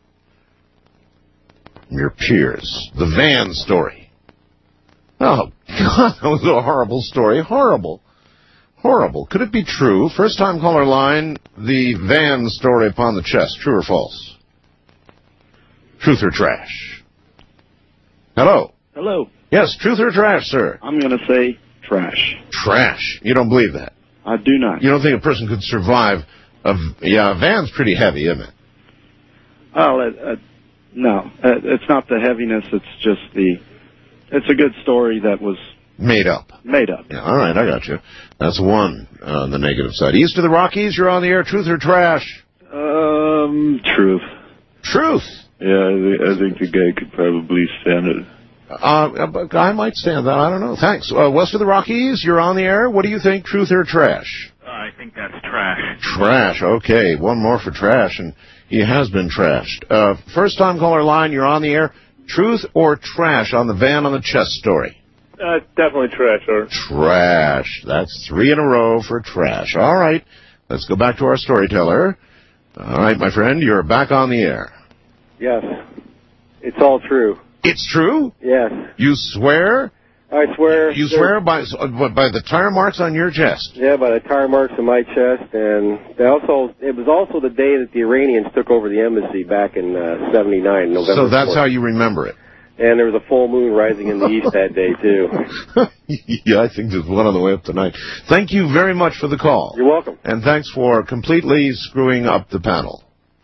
Speaker 2: Your peers. The van story. Oh, God, that was a horrible story. Horrible. Horrible. Could it be true? First time caller line, the van story upon the chest. True or false? Truth or trash? Hello?
Speaker 22: Hello.
Speaker 2: Yes, truth or trash, sir?
Speaker 22: I'm going to say trash.
Speaker 2: Trash. You don't believe that?
Speaker 22: I do not.
Speaker 2: You don't think a person could survive a... Yeah, a van's pretty heavy, isn't it?
Speaker 22: Oh, uh, uh, no. Uh, it's not the heaviness. It's just the... It's a good story that was...
Speaker 2: Made up.
Speaker 22: Made up.
Speaker 2: Yeah, all right, I got you. That's one on the negative side. East of the Rockies, you're on the air. Truth or trash?
Speaker 12: Um, truth.
Speaker 2: Truth?
Speaker 12: Yeah, I, th- I think the guy could probably stand it.
Speaker 2: Uh, a guy might stand that. I don't know. Thanks. Uh, west of the Rockies, you're on the air. What do you think, truth or trash?
Speaker 13: Uh, I think that's trash.
Speaker 2: Trash. Okay, one more for trash, and he has been trashed. Uh, first time caller line, you're on the air. Truth or trash on the van on the chest story?
Speaker 13: Uh, definitely trash, sir.
Speaker 2: Trash. That's three in a row for trash. All right. Let's go back to our storyteller. All right, my friend, you're back on the air.
Speaker 11: Yes. It's all true.
Speaker 2: It's true?
Speaker 11: Yes.
Speaker 2: You swear?
Speaker 11: I swear.
Speaker 2: You swear by by the tire marks on your chest?
Speaker 11: Yeah, by the tire marks on my chest, and they also it was also the day that the Iranians took over the embassy back in uh, seventy-nine, November.
Speaker 2: So that's
Speaker 11: fourth.
Speaker 2: how you remember it?
Speaker 11: And there was a full moon rising in the east that day, too.
Speaker 2: Yeah, I think there's one on the way up tonight. Thank you very much for the call.
Speaker 11: You're welcome.
Speaker 2: And thanks for completely screwing up the panel.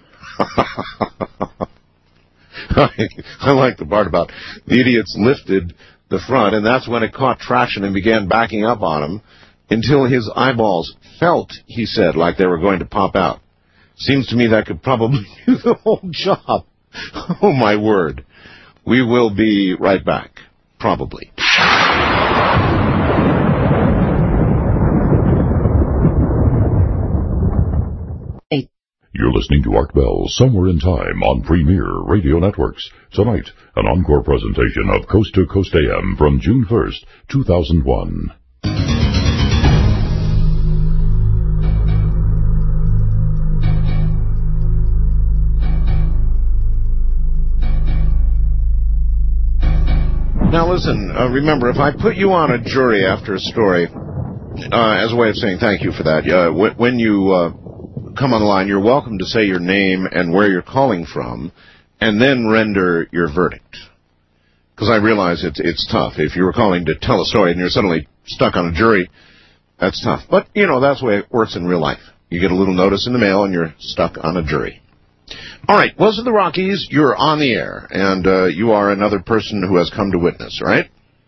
Speaker 2: I, I like the part about the idiots lifted the front, and that's when it caught traction and began backing up on him until his eyeballs felt, he said, like they were going to pop out. Seems to me that could probably do the whole job. Oh, my word. We will be right back. Probably.
Speaker 1: You're listening to Art Bell, Somewhere in Time on Premier Radio Networks. Tonight, an encore presentation of Coast to Coast A M from June first, two thousand one.
Speaker 2: Now listen, uh, remember, if I put you on a jury after a story, uh, as a way of saying thank you for that, uh, w- when you uh, come on the line, you're welcome to say your name and where you're calling from, and then render your verdict. Because I realize it's it's tough. If you were calling to tell a story and you're suddenly stuck on a jury, that's tough. But, you know, that's the way it works in real life. You get a little notice in the mail and you're stuck on a jury. All right, West of the Rockies, you're on the air, and uh, you are another person who has come to witness, right?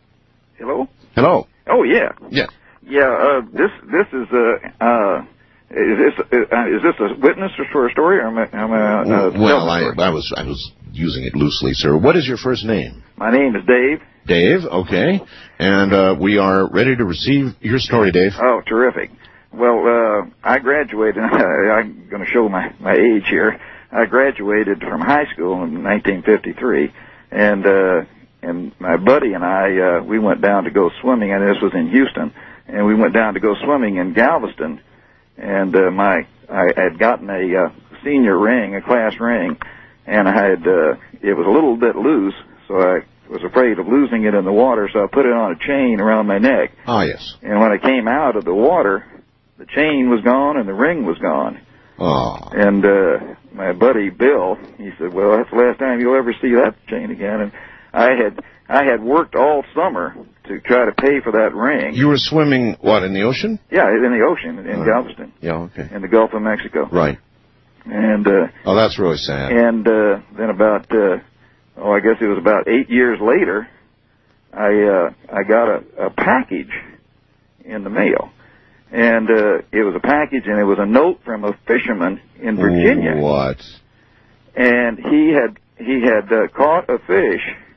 Speaker 23: Hello?
Speaker 2: Hello.
Speaker 23: Oh, yeah.
Speaker 2: Yeah.
Speaker 23: Yeah, uh, this, this is, uh, uh, is this, uh, is this a witness for a story, or am I, am I, uh,
Speaker 2: well, I, I was, I was using it loosely, sir. What is your first name?
Speaker 23: My name is Dave.
Speaker 2: Dave, okay. And, uh, we are ready to receive your story, Dave.
Speaker 23: Oh, terrific. Well, uh, I graduated, I'm going to show my, my age here. I graduated from high school in nineteen fifty-three, and uh, and my buddy and I, uh, we went down to go swimming, and this was in Houston, and we went down to go swimming in Galveston, and uh, my I had gotten a uh, senior ring, a class ring, and I had uh, it was a little bit loose, so I was afraid of losing it in the water, so I put it on a chain around my neck.
Speaker 2: Ah, yes.
Speaker 23: And when I came out of the water, the chain was gone and the ring was gone.
Speaker 2: Oh.
Speaker 23: And uh, my buddy Bill, he said, "Well, that's the last time you'll ever see that chain again." And I had I had worked all summer to try to pay for that ring.
Speaker 2: You were swimming, what, in the ocean?
Speaker 23: Yeah, in the ocean in
Speaker 2: Uh,
Speaker 23: Galveston,
Speaker 2: Yeah, okay.
Speaker 23: in the Gulf of Mexico.
Speaker 2: Right.
Speaker 23: And uh,
Speaker 2: Oh, that's really sad.
Speaker 23: and uh, then about uh, oh, I guess it was about eight years later, I uh, I got a, a package in the mail. and uh, it was a package, and it was a note from a fisherman in Virginia.
Speaker 2: What?
Speaker 23: And he had he had uh, caught a fish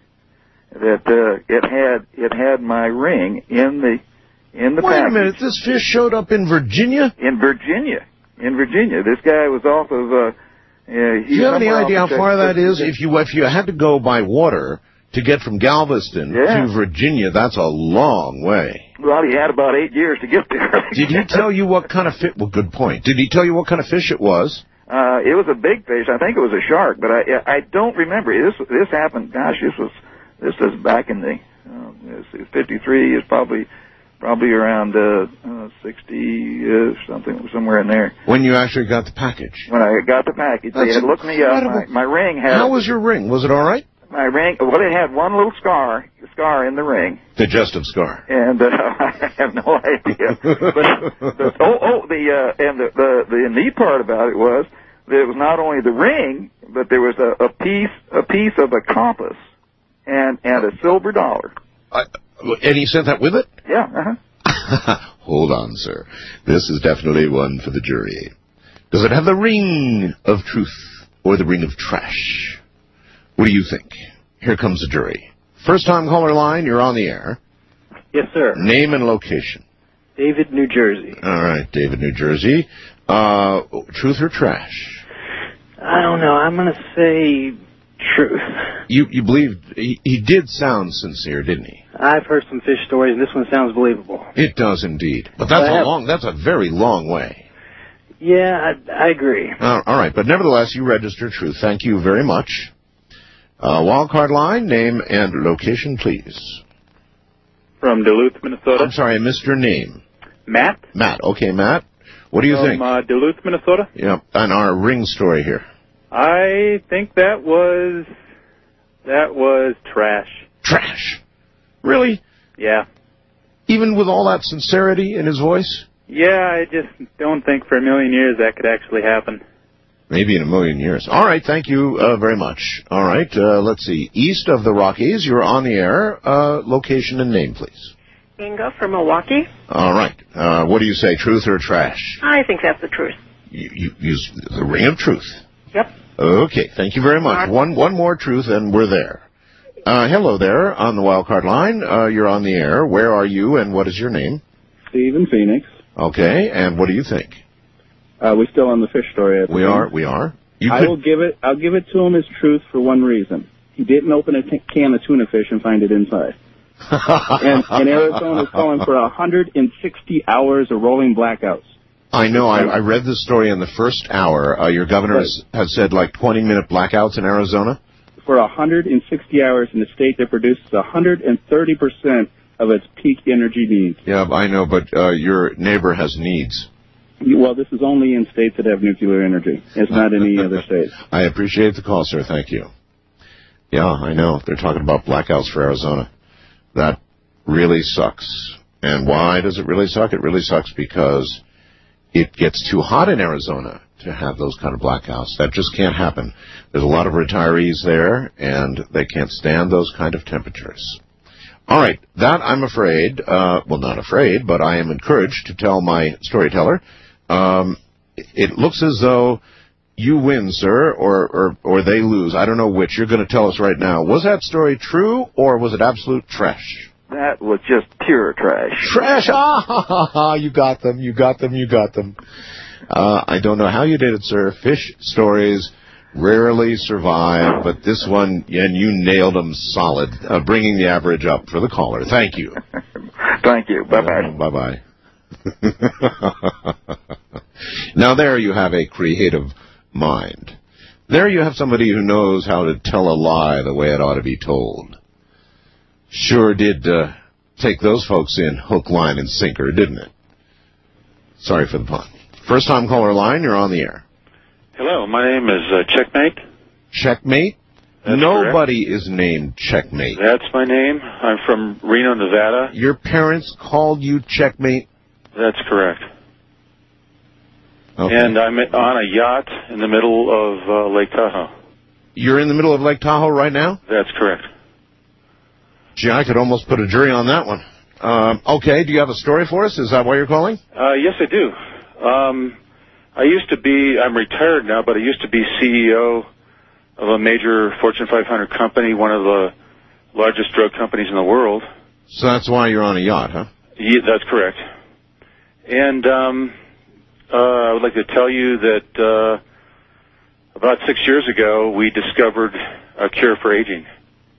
Speaker 23: that uh, it had it had my ring in the in the
Speaker 2: Wait
Speaker 23: package.
Speaker 2: a minute, this fish showed up in Virginia?
Speaker 23: In Virginia, in Virginia, this guy was off of. Uh, uh,
Speaker 2: Do you have any idea how far that is? If you if you had to go by water to get from Galveston
Speaker 23: Yeah.
Speaker 2: to Virginia, that's a long way.
Speaker 23: Well, he had about eight years to get there.
Speaker 2: Did he tell you what kind of fish? Well, good point. Did he tell you what kind of fish it was?
Speaker 23: Uh, it was a big fish. I think it was a shark, but I I don't remember. This this happened. Gosh, this was this was back in the um, fifty-three. Is probably probably around uh, uh, sixty uh, something somewhere in there.
Speaker 2: When you actually got the package.
Speaker 23: When I got the package,
Speaker 2: That's
Speaker 23: they had looked me up. My, my ring had.
Speaker 2: How was your ring? Was it all right?
Speaker 23: My ring. Well, it had one little scar scar in the ring.
Speaker 2: Digestive scar.
Speaker 23: And uh, I have no idea. But the, oh, oh, the uh, and the, the the neat part about it was that it was not only the ring, but there was a, a piece a piece of a compass and and a silver dollar.
Speaker 2: I, and he sent that with it?
Speaker 23: Yeah. Uh-huh.
Speaker 2: Hold on, sir. This is definitely one for the jury. Does it have the ring of truth or the ring of trash? What do you think? Here comes the jury. First time caller line, you're on the air.
Speaker 10: Yes, sir.
Speaker 2: Name and location.
Speaker 10: David, New Jersey.
Speaker 2: All right, David, New Jersey. Uh, truth or trash?
Speaker 10: I don't know. I'm going to say truth.
Speaker 2: You you believe he, he did sound sincere, didn't he?
Speaker 10: I've heard some fish stories, and this one sounds believable.
Speaker 2: It does indeed. But that's
Speaker 10: I
Speaker 2: a
Speaker 10: have-
Speaker 2: long. That's a very long way.
Speaker 10: Yeah, I, I agree.
Speaker 2: Uh, all right, but nevertheless, you registered truth. Thank you very much. Uh, wildcard line, name and location, please.
Speaker 13: From Duluth, Minnesota.
Speaker 2: I'm sorry, I missed your name.
Speaker 13: Matt.
Speaker 2: Matt. Okay, Matt. What do you
Speaker 13: From
Speaker 2: think?
Speaker 13: uh, Duluth, Minnesota.
Speaker 2: Yeah, on our ring story here.
Speaker 13: I think that was that was trash.
Speaker 2: Trash. Really?
Speaker 13: Yeah.
Speaker 2: Even with all that sincerity in his voice?
Speaker 13: Yeah, I just don't think for a million years that could actually happen.
Speaker 2: Maybe in a million years. All right, thank you uh, very much. All right, uh, let's see. East of the Rockies, you're on the air. Uh, location and name, please.
Speaker 14: Inga from Milwaukee.
Speaker 2: All right. Uh, what do you say, truth or trash?
Speaker 14: I think that's the truth.
Speaker 2: You, you use the ring of truth.
Speaker 14: Yep.
Speaker 2: Okay, thank you very much. One one more truth and we're there. Uh, hello there on the wildcard line. Uh, you're on the air. Where are you and what is your name?
Speaker 22: Steve in Phoenix.
Speaker 2: Okay, and what do you think?
Speaker 22: Uh, we still on the fish story. I
Speaker 2: We
Speaker 22: think.
Speaker 2: are, we are. You
Speaker 22: I
Speaker 2: could-
Speaker 22: will give it. I'll give it to him as truth for one reason. He didn't open a t- can of tuna fish and find it inside. and, and Arizona is calling for one hundred sixty hours of rolling blackouts.
Speaker 2: I know. I, I read this story in the first hour. Uh, your governor has, has said like twenty-minute blackouts in Arizona.
Speaker 22: For one hundred sixty hours in a state that produces one hundred thirty percent of its peak energy needs.
Speaker 2: Yeah, I know, but uh, your neighbor has needs.
Speaker 22: You- Well, this is only in states that have nuclear energy. It's not in any other states.
Speaker 2: I appreciate the call, sir. Thank you. Yeah, I know. They're talking about blackouts for Arizona. That really sucks. And why does it really suck? It really sucks because it gets too hot in Arizona to have those kind of blackouts. That just can't happen. There's a lot of retirees there, and they can't stand those kind of temperatures. All right, that I'm afraid, uh, well, not afraid, but I am encouraged to tell my storyteller. Um, it looks as though you win, sir, or, or, or they lose. I don't know which. You're going to tell us right now. Was that story true, or was it absolute trash?
Speaker 23: That was just pure trash.
Speaker 2: Trash! Ah, ha, ha, ha. You got them, you got them, you got them. Uh, I don't know how you did it, sir. Fish stories rarely survive, but this one, and you nailed them solid, uh, bringing the average up for the caller. Thank you.
Speaker 23: Thank you. Bye-bye.
Speaker 2: Uh, bye-bye. Now there you have a creative mind. There you have somebody who knows how to tell a lie the way it ought to be told. Sure did uh, take those folks in hook, line, and sinker, didn't it? Sorry for the pun. First time caller line, you're on the air.
Speaker 15: Hello, my name is uh, Checkmate.
Speaker 2: Checkmate?
Speaker 15: That's
Speaker 2: Nobody is named Checkmate.
Speaker 15: That's my name. I'm from Reno, Nevada.
Speaker 2: Your parents called you Checkmate?
Speaker 15: That's correct.
Speaker 2: Okay.
Speaker 15: And I'm on a yacht in the middle of uh, Lake Tahoe.
Speaker 2: You're in the middle of Lake Tahoe right now?
Speaker 15: That's correct.
Speaker 2: Gee, I could almost put a jury on that one. Um, okay, do you have a story for us? Is that why you're calling?
Speaker 15: Uh, yes, I do. Um, I used to be, I'm retired now, but I used to be C E O of a major Fortune five hundred company, one of the largest drug companies in the world.
Speaker 2: So that's why you're on a yacht, huh?
Speaker 15: Yeah, that's correct. And um, uh, I would like to tell you that uh, about six years ago, we discovered a cure for aging.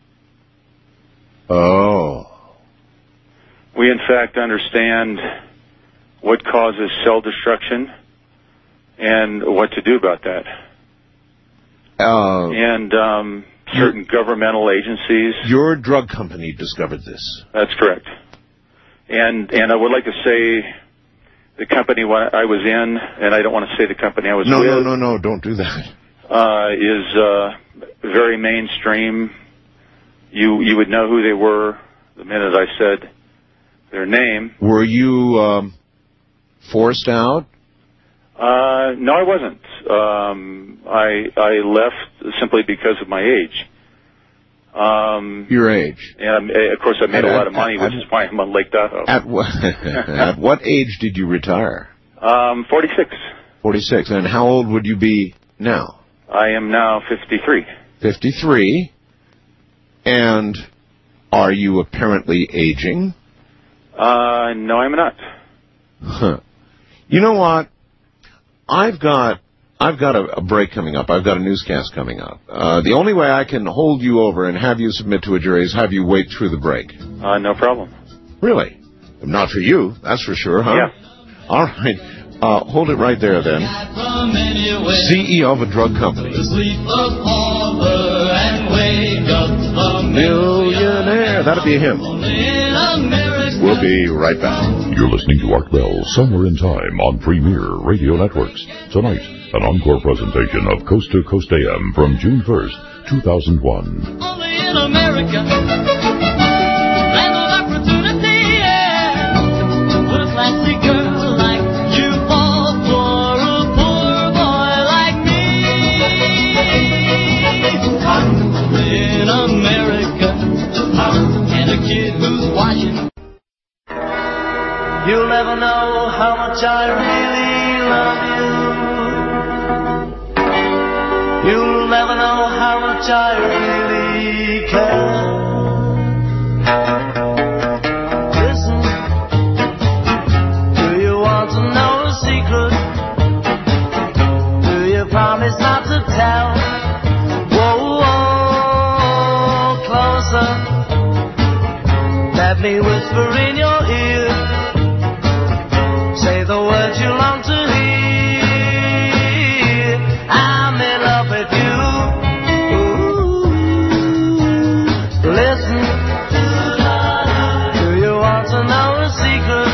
Speaker 2: Oh.
Speaker 15: We, in fact, understand what causes cell destruction and what to do about that.
Speaker 2: Uh,
Speaker 15: and um, certain governmental agencies.
Speaker 2: Your drug company discovered this.
Speaker 15: That's correct. And and I would like to say the company I was in, and I don't want to say the company I was
Speaker 2: no,
Speaker 15: with.
Speaker 2: No, no, no, no, don't do that.
Speaker 15: Uh, is uh, very mainstream. You you would know who they were the minute I said their name.
Speaker 2: Were you um, forced out?
Speaker 15: Uh, no, I wasn't. Um, I I left simply because of my age. Um,
Speaker 2: Your age?
Speaker 15: And uh, of course, I made
Speaker 2: at,
Speaker 15: a lot of
Speaker 2: at,
Speaker 15: money,
Speaker 2: at,
Speaker 15: which is why I'm on Lake Tahoe.
Speaker 2: At what at what age did you retire?
Speaker 15: Um, forty-six.
Speaker 2: Forty-six. And how old would you be now?
Speaker 15: I am now fifty-three.
Speaker 2: Fifty-three. And are you apparently aging?
Speaker 15: Uh, no, I'm not.
Speaker 2: Huh. You know what? I've got I've got a, a break coming up. I've got a newscast coming up. Uh, the only way I can hold you over and have you submit to a jury is have you wait through the break.
Speaker 15: Uh, no problem.
Speaker 2: Really? Not for you, that's for sure, huh?
Speaker 15: Yeah.
Speaker 2: All right. Uh, hold it right there, then. C E O of a drug company. Millionaire. That'll be him. We'll be right back.
Speaker 1: You're listening to Art Bell, Somewhere in Time on Premier Radio Networks. Tonight, an encore presentation of Coast to Coast A M from June first, two thousand one.
Speaker 18: Only in America, land of opportunity, yeah. Would a classy girl like you fall for a poor boy like me? Only in America, and a kid who's watching. You'll never know how much I really love you. You'll never know how much I really care. Listen, do you want to know a secret? Do you promise not to tell? Whoa, whoa, closer. Let me whisper in your ear. Say the words you long to hear. I'm in love with you. Ooh. Listen. Do you want to know a secret?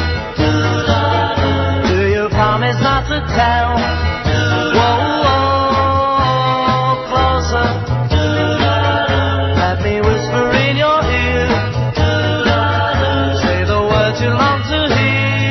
Speaker 18: Do you promise not to tell? Whoa, whoa, closer. Let me whisper in your ear. Say the words you long to hear.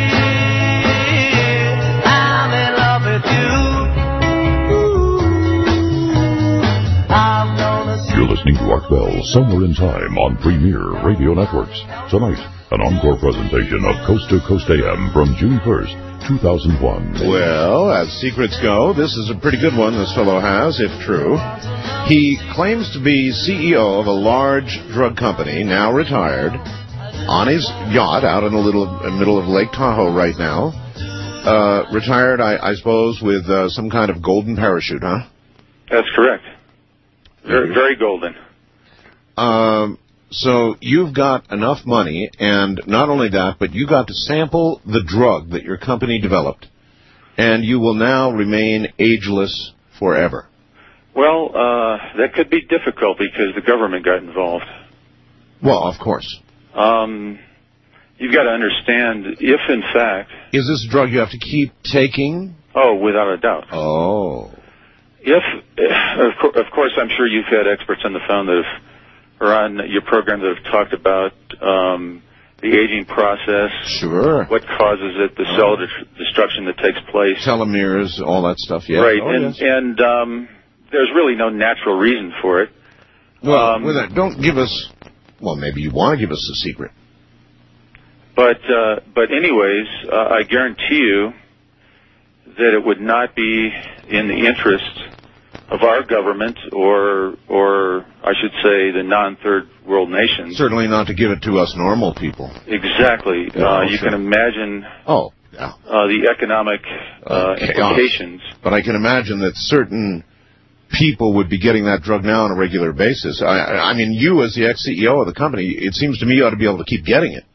Speaker 1: Listening to Art Bell, Somewhere in Time on Premier Radio Networks. Tonight, an encore presentation of Coast to Coast A M from June first, two thousand one.
Speaker 2: Well, as secrets go, this is a pretty good one this fellow has, if true. He claims to be C E O of a large drug company, now retired, on his yacht out in the little uh, middle of Lake Tahoe right now. Uh, retired, I, I suppose, with uh, some kind of golden parachute, huh?
Speaker 15: That's correct. Very, very golden.
Speaker 2: Um, so you've got enough money, and not only that, but you got to sample the drug that your company developed, and you will now remain ageless forever.
Speaker 15: Well, uh, that could be difficult because the government got involved.
Speaker 2: Well, of course. Um,
Speaker 15: you've got to understand, if in fact...
Speaker 2: Is this a drug you have to keep taking?
Speaker 15: Oh, without a doubt.
Speaker 2: Oh.
Speaker 15: If, of, co- of course, I'm sure you've had experts on the phone that have, or on your program that have talked about um, the aging process.
Speaker 2: Sure.
Speaker 15: What causes it, the cell de- destruction that takes place.
Speaker 2: Telomeres, all that stuff, yeah.
Speaker 15: Right,
Speaker 2: oh,
Speaker 15: and,
Speaker 2: yes.
Speaker 15: and um, there's really no natural reason for it.
Speaker 2: Well,
Speaker 15: um,
Speaker 2: with that, don't give us, well, maybe you want to give us the secret.
Speaker 15: But uh, but anyways, uh, I guarantee you that it would not be in the interest of our government or or I should say the non-third world nations.
Speaker 2: Certainly not to give it to us normal people.
Speaker 15: Exactly.
Speaker 2: Yeah,
Speaker 15: uh, you
Speaker 2: sure.
Speaker 15: can imagine
Speaker 2: Oh, yeah.
Speaker 15: uh, the economic uh,
Speaker 2: chaos.
Speaker 15: implications.
Speaker 2: But I can imagine that certain people would be getting that drug now on a regular basis. I, I mean, you as the ex-C E O of the company, it seems to me you ought to be able to keep getting it.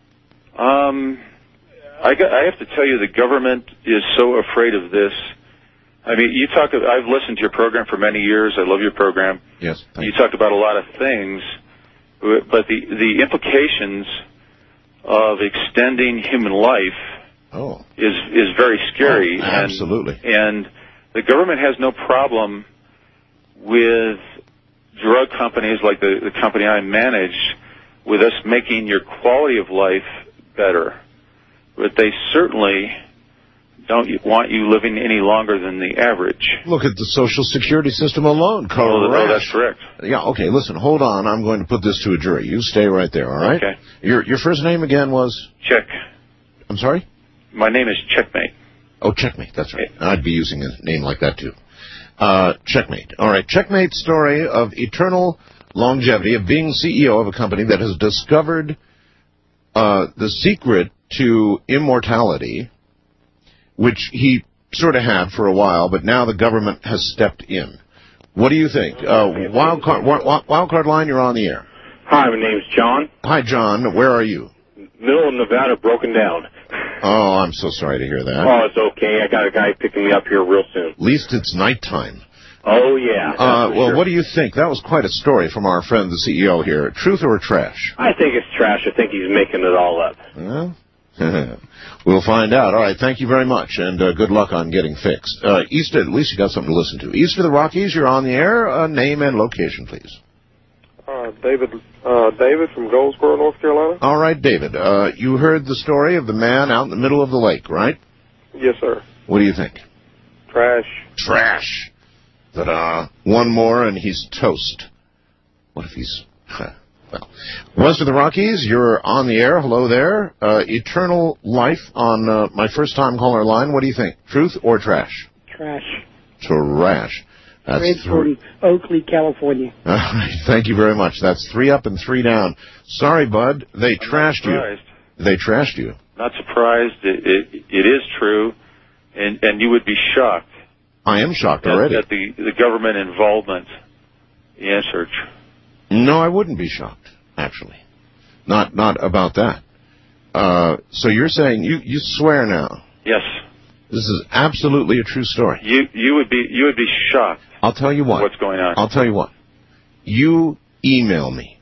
Speaker 15: Um, I, got, I have to tell you, the government is so afraid of this. I mean, you talk. I've listened to your program for many years. I love your program.
Speaker 2: Yes.
Speaker 15: You talked about a lot of things, but the the implications of extending human life
Speaker 2: oh.
Speaker 15: is is very scary.
Speaker 2: Oh, absolutely.
Speaker 15: And, and the government has no problem with drug companies like the, the company I manage, with us making your quality of life better. But they certainly don't want you living any longer than the average.
Speaker 2: Look at the Social Security system alone, Carl.
Speaker 15: Oh, oh, that's correct.
Speaker 2: Yeah, okay, listen, hold on. I'm going to put this to a jury. You stay right there, all right?
Speaker 15: Okay.
Speaker 2: Your your first name again was?
Speaker 15: Check.
Speaker 2: I'm sorry?
Speaker 15: My name is Checkmate.
Speaker 2: Oh, Checkmate, that's right. I'd be using a name like that, too. Uh, Checkmate. All right, Checkmate's story of eternal longevity, of being C E O of a company that has discovered uh, the secret to immortality, which he sort of had for a while, but now the government has stepped in. What do you think? Uh, Wildcard, Wildcard Line, you're on the air.
Speaker 7: Hi, my name's John.
Speaker 2: Hi, John. Where are you?
Speaker 7: Middle of Nevada, broken down.
Speaker 2: Oh, I'm so sorry to hear that.
Speaker 7: Oh, it's okay. I got a guy picking me up here real soon.
Speaker 2: At least it's nighttime.
Speaker 7: Oh, yeah.
Speaker 2: Uh, well,
Speaker 7: sure.
Speaker 2: what do you think? That was quite a story from our friend, the C E O here. Truth or trash?
Speaker 7: I think it's trash. I think he's making it all up.
Speaker 2: Well, we'll find out. All right, thank you very much, and uh, good luck on getting fixed. Uh, east, at least you got something to listen to. East of the Rockies, you're on the air. Uh, name and location, please.
Speaker 16: Uh, David, uh, David from Goldsboro, North Carolina.
Speaker 2: All right, David. Uh, you heard the story of the man out in the middle of the lake, right?
Speaker 16: Yes, sir.
Speaker 2: What do you think?
Speaker 16: Trash.
Speaker 2: Trash. Ta-da. One more and he's toast. What if he's... Well, west of the Rockies, you're on the air. Hello there. Uh, eternal life on uh, my first-time caller line. What do you think? Truth or trash?
Speaker 17: Trash.
Speaker 2: Trash. That's
Speaker 17: Fred from Oakley, California.
Speaker 2: All right. Thank you very much. That's three up and three down. Sorry, bud. They
Speaker 15: I'm
Speaker 2: trashed you. They trashed you.
Speaker 15: Not surprised. It, it, it is true, and and you would be shocked.
Speaker 2: I am shocked
Speaker 15: at,
Speaker 2: already.
Speaker 15: At the the government involvement in search.
Speaker 2: No, I wouldn't be shocked, actually. Not not about that. Uh, so you're saying, you, you swear now.
Speaker 15: Yes.
Speaker 2: This is absolutely a true story.
Speaker 15: You you would be you would be shocked.
Speaker 2: I'll tell you what.
Speaker 15: What's going on?
Speaker 2: I'll tell you what. You email me.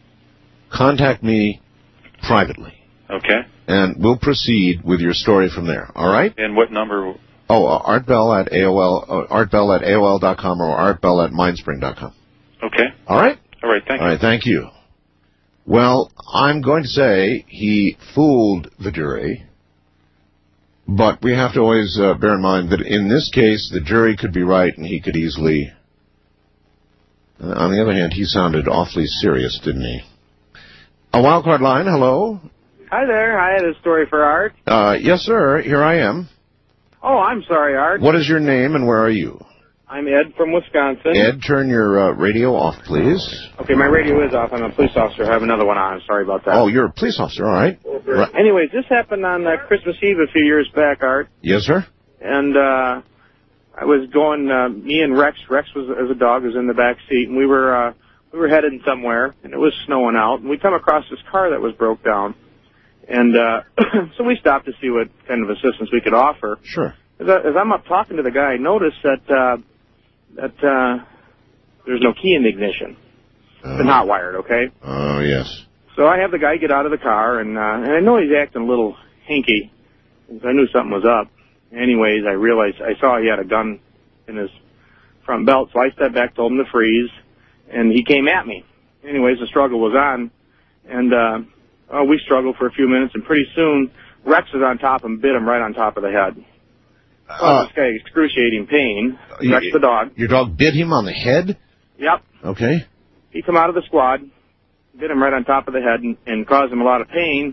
Speaker 2: Contact me privately.
Speaker 15: Okay.
Speaker 2: And we'll proceed with your story from there. All right?
Speaker 15: And what number?
Speaker 2: Oh, uh, Art Bell at A O L, uh, Art Bell at A O L dot com or Art Bell at Mindspring dot com.
Speaker 15: Okay.
Speaker 2: All right?
Speaker 15: All right, thank you.
Speaker 2: All right, thank you. Well, I'm going to say he fooled the jury, but we have to always uh, bear in mind that in this case, the jury could be right and he could easily... Uh, on the other hand, he sounded awfully serious, didn't he? A wildcard line, hello?
Speaker 24: Hi there, I had a story for Art.
Speaker 2: Uh, yes, sir, here I am.
Speaker 24: Oh, I'm sorry, Art.
Speaker 2: What is your name and where are you?
Speaker 24: I'm Ed from Wisconsin.
Speaker 2: Ed, turn your uh, radio off, please.
Speaker 24: Okay, my radio is off. I'm a police officer. I have another one on. I'm sorry about that.
Speaker 2: Oh, you're a police officer, all right. right.
Speaker 24: Anyways, this happened on uh, Christmas Eve a few years back, Art.
Speaker 2: Yes, sir?
Speaker 24: And uh, I was going, uh, me and Rex, Rex was, as a dog, was in the back seat, and we were uh, we were headed somewhere, and it was snowing out, and we come across this car that was broke down. And uh, so we stopped to see what kind of assistance we could offer.
Speaker 2: Sure.
Speaker 24: As, I, as I'm up talking to the guy, I noticed that uh, that uh, there's no key in the ignition. It's been hot wired, okay?
Speaker 2: Oh, yes.
Speaker 24: So I have the guy get out of the car, and, uh, and I know he's acting a little hinky. I knew something was up. Anyways, I realized, I saw he had a gun in his front belt, so I stepped back, told him to freeze, and he came at me. Anyways, the struggle was on, and uh, oh, we struggled for a few minutes, and pretty soon, Rex was on top and bit him right on top of the head. Uh, this guy excruciating pain. Rex the dog.
Speaker 2: Your dog bit him on the head?
Speaker 24: Yep.
Speaker 2: Okay.
Speaker 24: He come out of the squad, bit him right on top of the head, and, and caused him a lot of pain.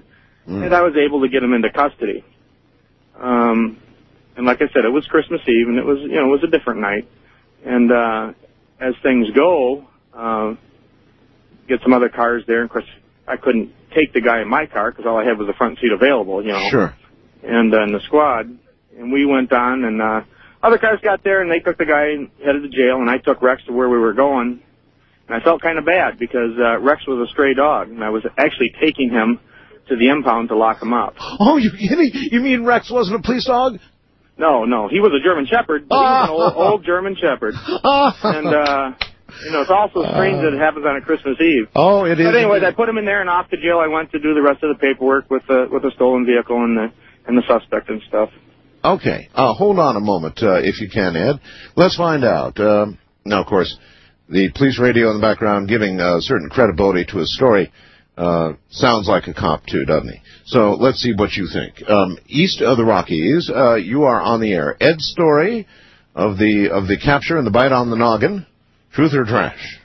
Speaker 24: mm. and I was able to get him into custody. Um, and like I said, it was Christmas Eve, and it was, you know, it was a different night. And uh, as things go, uh, get some other cars there. And of course, I couldn't take the guy in my car because all I had was the front seat available, you know.
Speaker 2: Sure.
Speaker 24: And uh, in the squad, and we went on, and uh, other cars got there, and they took the guy and headed to jail, and I took Rex to where we were going. And I felt kind of bad because uh, Rex was a stray dog, and I was actually taking him to the impound to lock him up.
Speaker 2: Oh, you kidding? You mean Rex wasn't a police dog?
Speaker 24: No, no. He was a German Shepherd, but he was an old, old German Shepherd. And, uh, you know, it's also strange that it happens on a Christmas Eve.
Speaker 2: Oh, it is.
Speaker 24: But anyways, I put him in there, and off to jail I went to do the rest of the paperwork with the, with the stolen vehicle and the, and the suspect and stuff.
Speaker 2: Okay. Uh, hold on a moment, uh, if you can, Ed. Let's find out. Um, now, of course, the police radio in the background giving uh, certain credibility to his story uh, sounds like a cop, too, doesn't he? So let's see what you think. Um, east of the Rockies, uh, you are on the air. Ed's story of the of the capture and the bite on the noggin, truth or trash?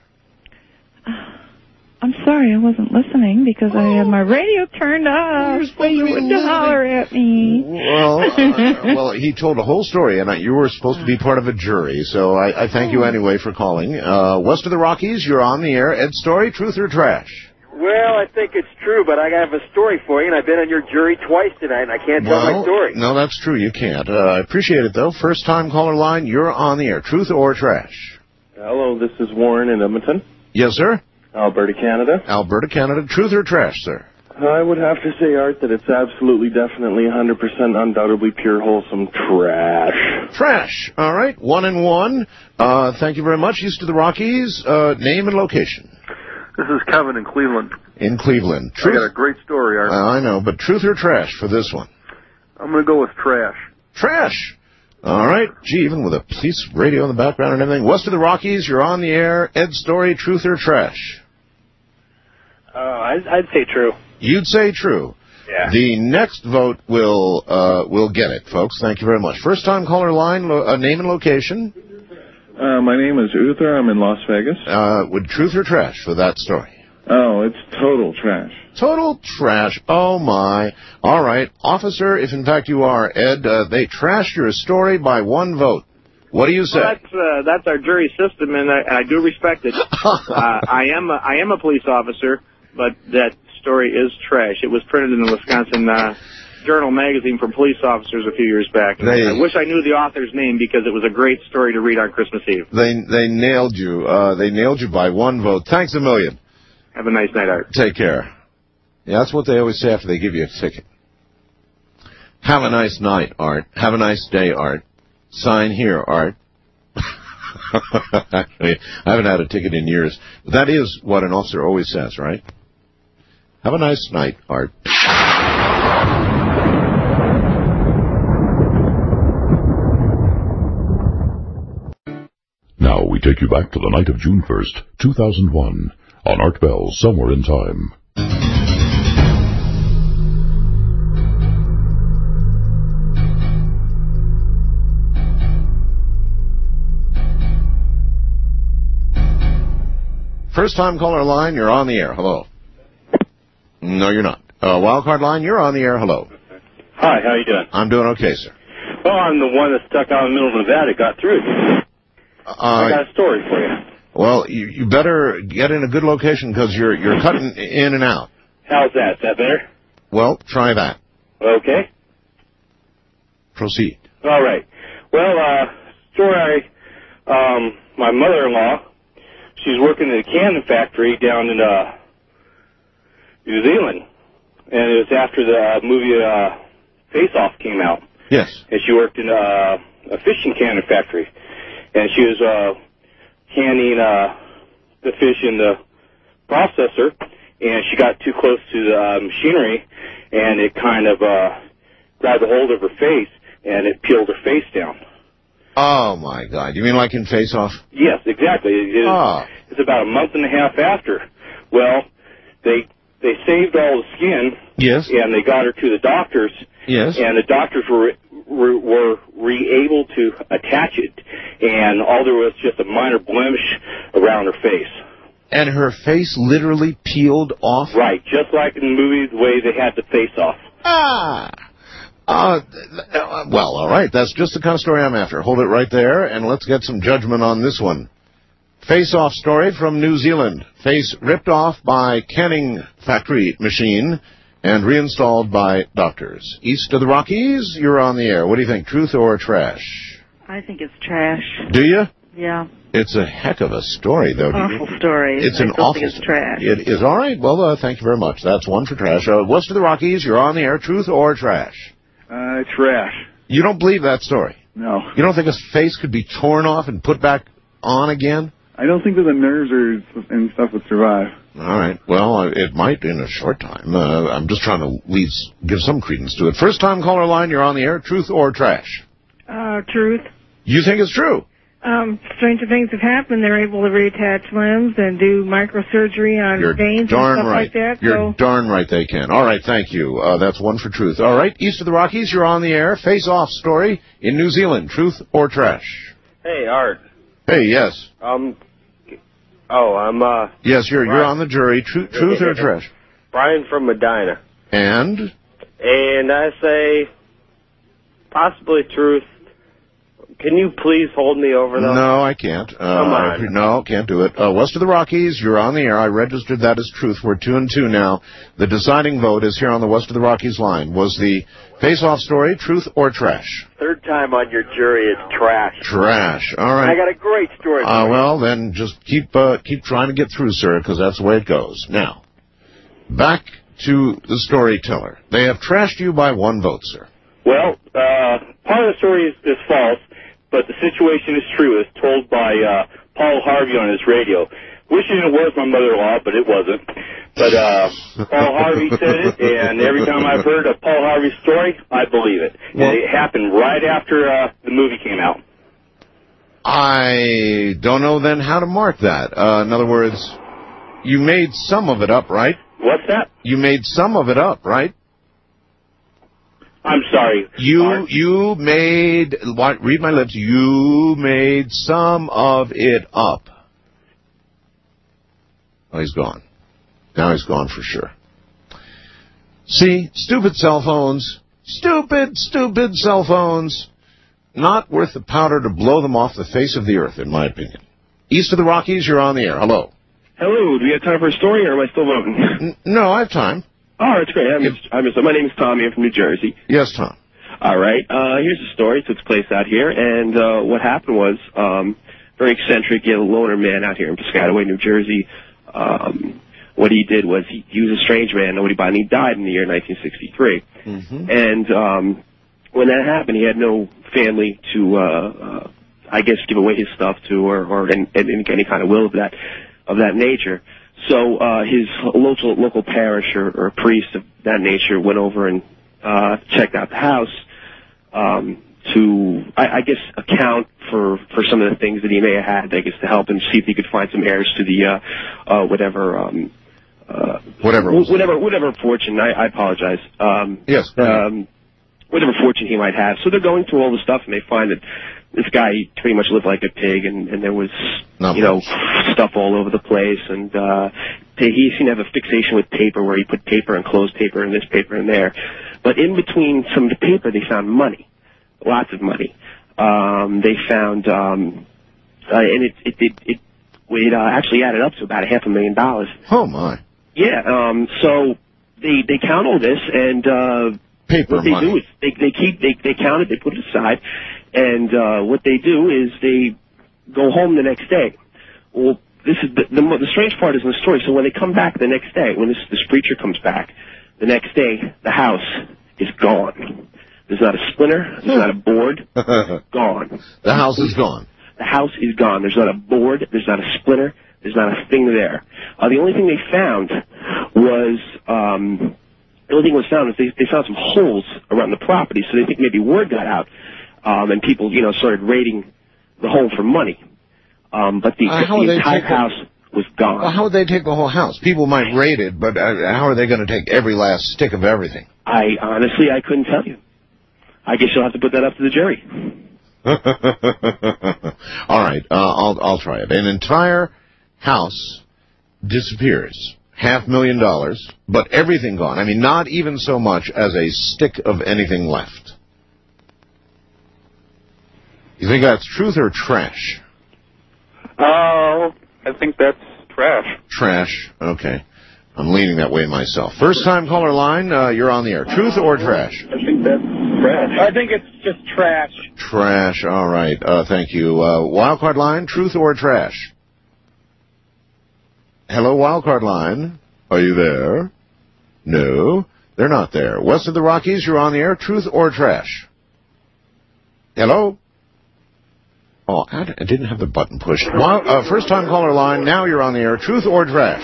Speaker 3: I'm sorry, I wasn't listening because I had my radio turned off so you wouldn't holler at me.
Speaker 2: Well, uh, well, he told a whole story, and uh, you were supposed to be part of a jury, so I, I thank you anyway for calling. Uh, west of the Rockies, you're on the air. Ed's story, truth or trash?
Speaker 19: Well, I think it's true, but I have a story for you, and I've been on your jury twice tonight, and I can't
Speaker 2: well,
Speaker 19: tell my story.
Speaker 2: No, that's true. You can't. Uh, I appreciate it, though. First-time caller line, you're on the air. Truth or trash?
Speaker 20: Hello, this is Warren in Edmonton.
Speaker 2: Yes, sir?
Speaker 20: Alberta, Canada.
Speaker 2: Alberta, Canada. Truth or trash, sir?
Speaker 20: I would have to say, Art, that it's absolutely, definitely, one hundred percent undoubtedly pure, wholesome trash.
Speaker 2: Trash. All right. One and one. Uh, thank you very much. East of the Rockies, uh, name and location.
Speaker 16: This is Kevin in Cleveland.
Speaker 2: In Cleveland. Truth?
Speaker 16: I got a great story, Art.
Speaker 2: Uh, I know, but truth or trash for this one?
Speaker 16: I'm going to go with trash.
Speaker 2: Trash. All right. Gee, even with a police radio in the background and everything. West of the Rockies, you're on the air. Ed's story, truth or trash?
Speaker 21: Uh, I'd, I'd say true.
Speaker 2: You'd say true.
Speaker 21: Yeah.
Speaker 2: The next vote will uh, will get it, folks. Thank you very much. First time caller line, lo- uh, name and location.
Speaker 12: Uh, my name is Uther. I'm in Las Vegas.
Speaker 2: Uh, would truth or trash for that story?
Speaker 12: Oh, it's total trash.
Speaker 2: Total trash. Oh, my. All right. Officer, if in fact you are, Ed, uh, they trashed your story by one vote. What do you say?
Speaker 24: Well, that's, uh, that's our jury system, and I, I do respect it. uh, I am a, I am a police officer, but that story is trash. It was printed in the Wisconsin uh, Journal magazine for police officers a few years back. And
Speaker 2: They-
Speaker 24: I wish I knew the author's name because it was a great story to read on Christmas Eve.
Speaker 2: They they nailed you. Uh, they nailed you by one vote. Thanks a million.
Speaker 24: Have a nice night, Art.
Speaker 2: Take care. Yeah, that's what they always say after they give you a ticket. Have a nice night, Art. Have a nice day, Art. Sign here, Art. Actually, I haven't had a ticket in years. But that is what an officer always says, right? Have a nice night, Art.
Speaker 1: Now we take you back to the night of June first, two thousand one, on Art Bell, Somewhere in Time.
Speaker 2: First time caller line, you're on the air. Hello. No, you're not. Uh, wildcard line, you're on the air. Hello.
Speaker 7: Hi, how you doing?
Speaker 2: I'm doing okay, sir.
Speaker 7: Well, I'm the one that's stuck out in the middle of Nevada, got through.
Speaker 2: Uh,
Speaker 7: I got a story for you.
Speaker 2: Well, you, you better get in a good location because you're you're cutting in and out.
Speaker 7: How's that? Is that better?
Speaker 2: Well, try that.
Speaker 7: Okay.
Speaker 2: Proceed.
Speaker 7: All right. Well, uh, story, um, my mother-in-law, she's working in a cannon factory down in, uh, New Zealand. And it was after the uh, movie, uh, Face Off came out.
Speaker 2: Yes.
Speaker 7: And she worked in, uh, a fishing cannon factory. And she was, uh, canning, uh, the fish in the processor. And she got too close to the uh, machinery, and it kind of, uh, grabbed a hold of her face, and it peeled her face down.
Speaker 2: Oh, my God. You mean like in Face Off?
Speaker 7: Yes, exactly. It is,
Speaker 2: Ah.
Speaker 7: It's about a month and a half after. Well, they they saved all the skin.
Speaker 2: Yes.
Speaker 7: And they got her to the doctors.
Speaker 2: Yes.
Speaker 7: And the doctors were were, were re able to attach it, and all there was just a minor blemish around her face.
Speaker 2: And her face literally peeled off?
Speaker 7: Right, just like in the movie, the way they had the face off.
Speaker 2: Ah! Uh, well, all right, that's just the kind of story I'm after. Hold it right there, and let's get some judgment on this one. Face-off story from New Zealand. Face ripped off by canning factory machine and reinstalled by doctors. East of the Rockies, you're on the air. What do you think, truth or trash?
Speaker 3: I think it's trash.
Speaker 2: Do you?
Speaker 3: Yeah.
Speaker 2: It's a heck of a story, though.
Speaker 3: Awful story.
Speaker 2: It's
Speaker 3: I
Speaker 2: an
Speaker 3: still
Speaker 2: awful
Speaker 3: think it's trash.
Speaker 2: It is. All right. Well, uh, thank you very much. That's one for trash. Uh, West of the Rockies, you're on the air. Truth or trash?
Speaker 12: Uh, trash.
Speaker 2: You don't believe that story?
Speaker 12: No.
Speaker 2: You don't think his face could be torn off and put back on again?
Speaker 12: I don't think that the nerves or and stuff would survive.
Speaker 2: All right. Well, it might in a short time. Uh, I'm just trying to at least give some credence to it. First time caller line, you're on the air. Truth or trash?
Speaker 4: Uh, truth.
Speaker 2: You think it's true?
Speaker 4: Um, stranger things have happened. They're able to reattach limbs and do microsurgery on
Speaker 2: You're
Speaker 4: veins
Speaker 2: darn
Speaker 4: and stuff
Speaker 2: right.
Speaker 4: like that.
Speaker 2: You're
Speaker 4: so.
Speaker 2: darn right they can. All right, thank you. Uh, that's one for truth. All right, East of the Rockies, you're on the air. Face-off story in New Zealand. Truth or trash?
Speaker 5: Hey, Art.
Speaker 2: Hey, yes.
Speaker 5: Um. Oh, I'm, uh...
Speaker 2: Yes, you're you're on the jury. Tru- truth or trash?
Speaker 5: Brian from Medina.
Speaker 2: And?
Speaker 5: And I say possibly truth. Can you please hold me over, though?
Speaker 2: No, I can't. Uh,
Speaker 5: Come on.
Speaker 2: No, can't do it. Uh, West of the Rockies, you're on the air. I registered that as truth. We're two and two now. The deciding vote is here on the West of the Rockies line. Was the face-off story truth or trash?
Speaker 19: Third time on your jury, it's trash.
Speaker 2: Trash. All right.
Speaker 19: I got a great story for
Speaker 2: Uh,
Speaker 19: you.
Speaker 2: well, then just keep uh, keep trying to get through, sir, because that's the way it goes. Now, back to the storyteller. They have trashed you by one vote, sir.
Speaker 7: Well, uh, part of the story is, is false, but the situation is true. It's told by uh, Paul Harvey on his radio. Wishing it was my mother-in-law, but it wasn't. But uh, Paul Harvey said it, and every time I've heard a Paul Harvey story, I believe it.
Speaker 2: Well,
Speaker 7: and it happened right after uh, the movie came out.
Speaker 2: I don't know then how to mark that. Uh, in other words, you made some of it up, right?
Speaker 7: What's that?
Speaker 2: You made some of it up, right?
Speaker 7: I'm sorry.
Speaker 2: You
Speaker 7: Art.
Speaker 2: you made, what, read my lips, you made some of it up. Oh, he's gone. Now he's gone for sure. See, stupid cell phones, stupid, stupid cell phones, not worth the powder to blow them off the face of the earth, in my opinion. East of the Rockies, you're on the air. Hello.
Speaker 6: Hello. Do we have time for a story, or am I still voting?
Speaker 2: N- no, I have time.
Speaker 6: Oh, that's great. I'm, I'm, my name is Tommy. I'm from New Jersey.
Speaker 2: Yes, Tom.
Speaker 6: All right. Uh, here's the story. It took place out here, and uh, what happened was um, very eccentric, yet a loner man out here in Piscataway, New Jersey. Um, what he did was he, he was a strange man. Nobody bought him. He died in the year nineteen sixty-three.
Speaker 2: Mm-hmm.
Speaker 6: And um, when that happened, he had no family to, uh, uh, I guess, give away his stuff to, or, or any, any kind of will of that of that nature. So uh, his local local parish or, or priest of that nature went over and uh, checked out the house um, to, I, I guess, account for, for some of the things that he may have had, I guess, to help him see if he could find some heirs to the uh, uh, whatever um, uh,
Speaker 2: whatever
Speaker 6: whatever whatever fortune. I, I apologize. Um,
Speaker 2: yes.
Speaker 6: Um, whatever fortune he might have. So they're going through all the stuff, and they find that this guy pretty much lived like a pig, and, and there was,
Speaker 2: Not
Speaker 6: you know,
Speaker 2: much.
Speaker 6: stuff all over the place, and uh, he seemed to have a fixation with paper, where he put paper and closed paper and this paper and there. But in between some of the paper, they found money, lots of money. Um, they found, um, uh, and it it it, it, it uh, actually added up to about a half a million dollars.
Speaker 2: Oh my!
Speaker 6: Yeah. Um, so they they count all this, and uh,
Speaker 2: paper
Speaker 6: what they
Speaker 2: money.
Speaker 6: do is they they keep they they count it, they put it aside. And uh, what they do is they go home the next day. Well, this is the, the, the strange part is in the story. So when they come back the next day, when this, this preacher comes back, the next day, the house is gone. There's not a splinter. There's not a board. Gone.
Speaker 2: The house is gone.
Speaker 6: The house is gone. There's not a board. There's not a splinter. There's not a thing there. Uh, the only thing they found was... Um, the only thing was found is they, they found some holes around the property, so they think maybe word got out. Um, and people, you know, started raiding the home for money. Um, but the,
Speaker 2: Uh, how would
Speaker 6: the
Speaker 2: they
Speaker 6: entire
Speaker 2: take the-
Speaker 6: house was gone.
Speaker 2: Well, how would they take the whole house? People might raid it, but uh, how are they going to take every last stick of everything?
Speaker 6: I honestly, I couldn't tell you. I guess you'll have to put that up to the jury.
Speaker 2: All right, uh, I'll I'll try it. An entire house disappears. Half million dollars, but everything gone. I mean, not even so much as a stick of anything left. You think that's truth or trash?
Speaker 13: Oh, I think that's trash.
Speaker 2: Trash. Okay. I'm leaning that way myself. First time caller line, uh, you're on the air. Truth or trash?
Speaker 13: I think that's trash.
Speaker 17: I think it's just trash.
Speaker 2: Trash. All right. Uh, thank you. Uh, wildcard line, truth or trash? Hello, wildcard line. Are you there? No, they're not there. West of the Rockies, you're on the air. Truth or trash? Hello? Oh, I didn't have the button pushed. Wild, uh, first time caller line, now you're on the air. Truth or trash?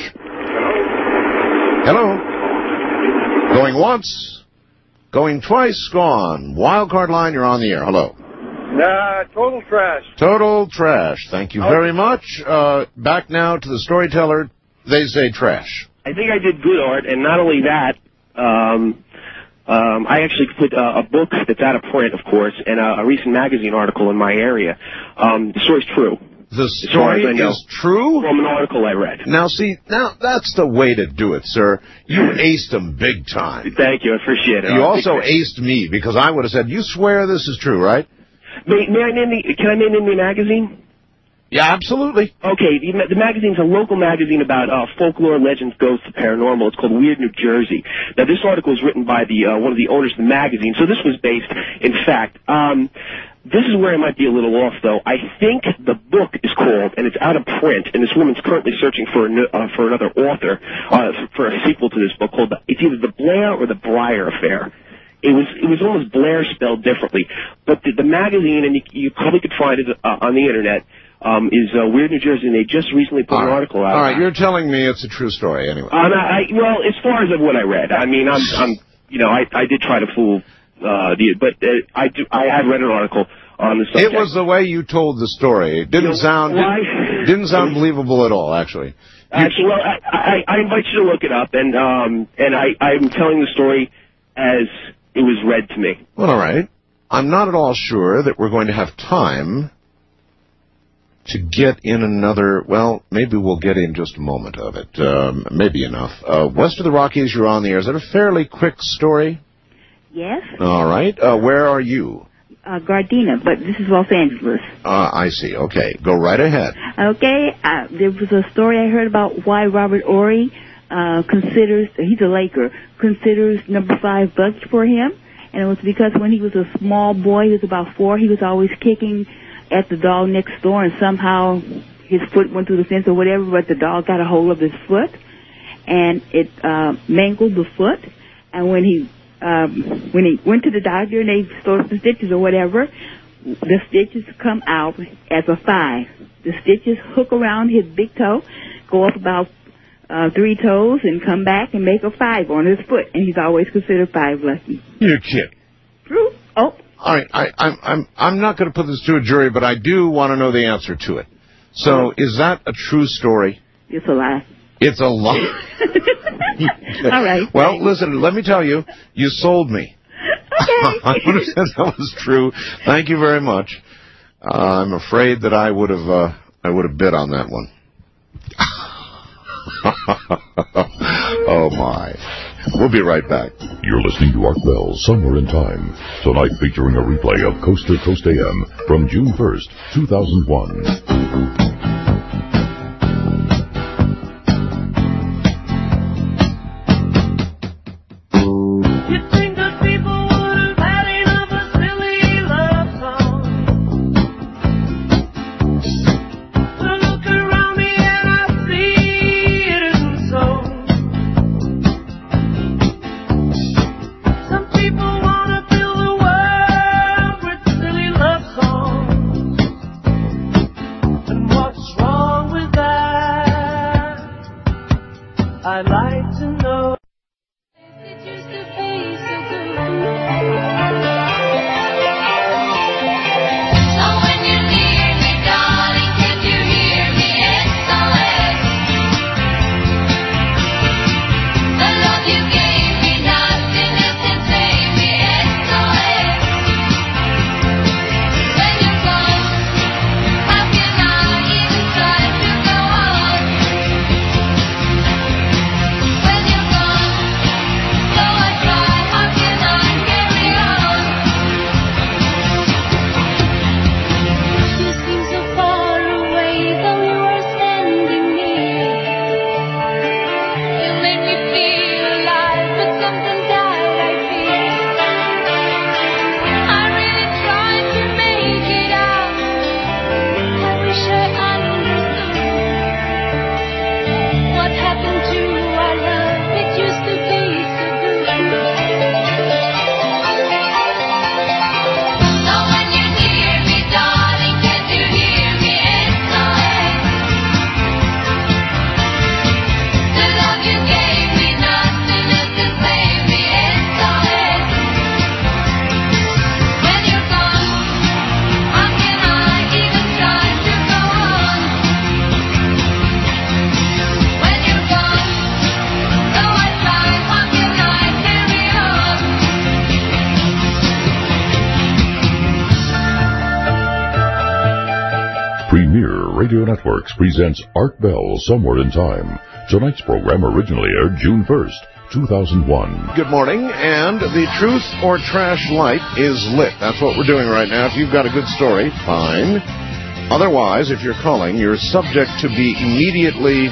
Speaker 2: Hello? Going once. Going twice, gone. Wildcard line, you're on the air. Hello.
Speaker 16: Nah, total trash.
Speaker 2: Total trash. Thank you very much. Uh, back now to the storyteller. They say trash.
Speaker 6: I think I did good, Art, and not only that, um, um, I actually put uh, a book that's out of print, of course, and a, a recent magazine article in my area. Um, the story's true.
Speaker 2: The story is true?
Speaker 6: From an article I read.
Speaker 2: Now, see, now that's the way to do it, sir. You aced them big time.
Speaker 6: Thank you. I appreciate it.
Speaker 2: You
Speaker 6: Art.
Speaker 2: also aced me, because I would have said, you swear this is true, right?
Speaker 6: May, may I name the, can I name the magazine?
Speaker 2: Yeah, absolutely.
Speaker 6: Okay, the, the magazine's a local magazine about uh, folklore, legends, ghosts, the paranormal. It's called Weird New Jersey. Now, this article was written by the uh, one of the owners of the magazine, so this was based in fact. Um, this is where I might be a little off, though. I think the book is called, and it's out of print, and this woman's currently searching for a, uh, for another author uh, for a sequel to this book called, the, it's either The Blair or The Breyer Affair. It was it was almost Blair spelled differently. But the, the magazine, and you, you probably could find it uh, on the Internet, Um, is uh, Weird New Jersey, and they just recently put an article out.
Speaker 2: All right, you're telling me it's a true story, anyway.
Speaker 6: Um, I, well, as far as of what I read, I mean, I'm, I'm you know, I, I did try to fool uh, the, but uh, I do, I have read an article on the subject.
Speaker 2: It was the way you told the story. It didn't you know, sound didn't, didn't sound believable at all, actually.
Speaker 6: Actually, well, I, I, I invite you to look it up, and um, and I, I'm telling the story as it was read to me.
Speaker 2: Well, all right. I'm not at all sure that we're going to have time to get in another, well, maybe we'll get in just a moment of it. Um, maybe enough. Uh, west of the Rockies, you're on the air. Is that a fairly quick story?
Speaker 8: Yes.
Speaker 2: All right. Uh, where are you?
Speaker 8: Uh, Gardena, but this is Los Angeles.
Speaker 2: Uh, I see. Okay. Go right ahead.
Speaker 8: Okay. Uh, there was a story I heard about why Robert Horry uh, considers, he's a Laker, considers number five Bucky for him. And it was because when he was a small boy, he was about four, he was always kicking at the dog next door, and somehow his foot went through the fence or whatever, but the dog got a hold of his foot, and it uh, mangled the foot. And when he um, when he went to the doctor and they sewed some stitches or whatever, the stitches come out as a five. The stitches hook around his big toe, go up about uh, three toes, and come back and make a five on his foot. And he's always considered five lucky.
Speaker 2: You're kidding.
Speaker 8: True. Oh.
Speaker 2: All right, I, I'm I'm I'm not going to put this to a jury, but I do want to know the answer to it. So, is that a true story?
Speaker 8: It's a lie.
Speaker 2: It's a lie.
Speaker 8: All right.
Speaker 2: Well, listen, let me tell you, you sold me.
Speaker 8: Okay.
Speaker 2: I would have said that was true. Thank you very much. Uh, I'm afraid that I would have uh, I would have bid on that one. Oh my. We'll be right back.
Speaker 1: You're listening to Art Bell, Somewhere in Time. Tonight featuring a replay of Coast to Coast A M from June first, two thousand one.
Speaker 18: And what
Speaker 1: Radio Networks presents Art Bell Somewhere in Time. Tonight's program originally aired June first, two thousand one.
Speaker 2: Good morning, and the Truth or Trash light is lit. That's what we're doing right now. If you've got a good story, fine. Otherwise, if you're calling, you're subject to be immediately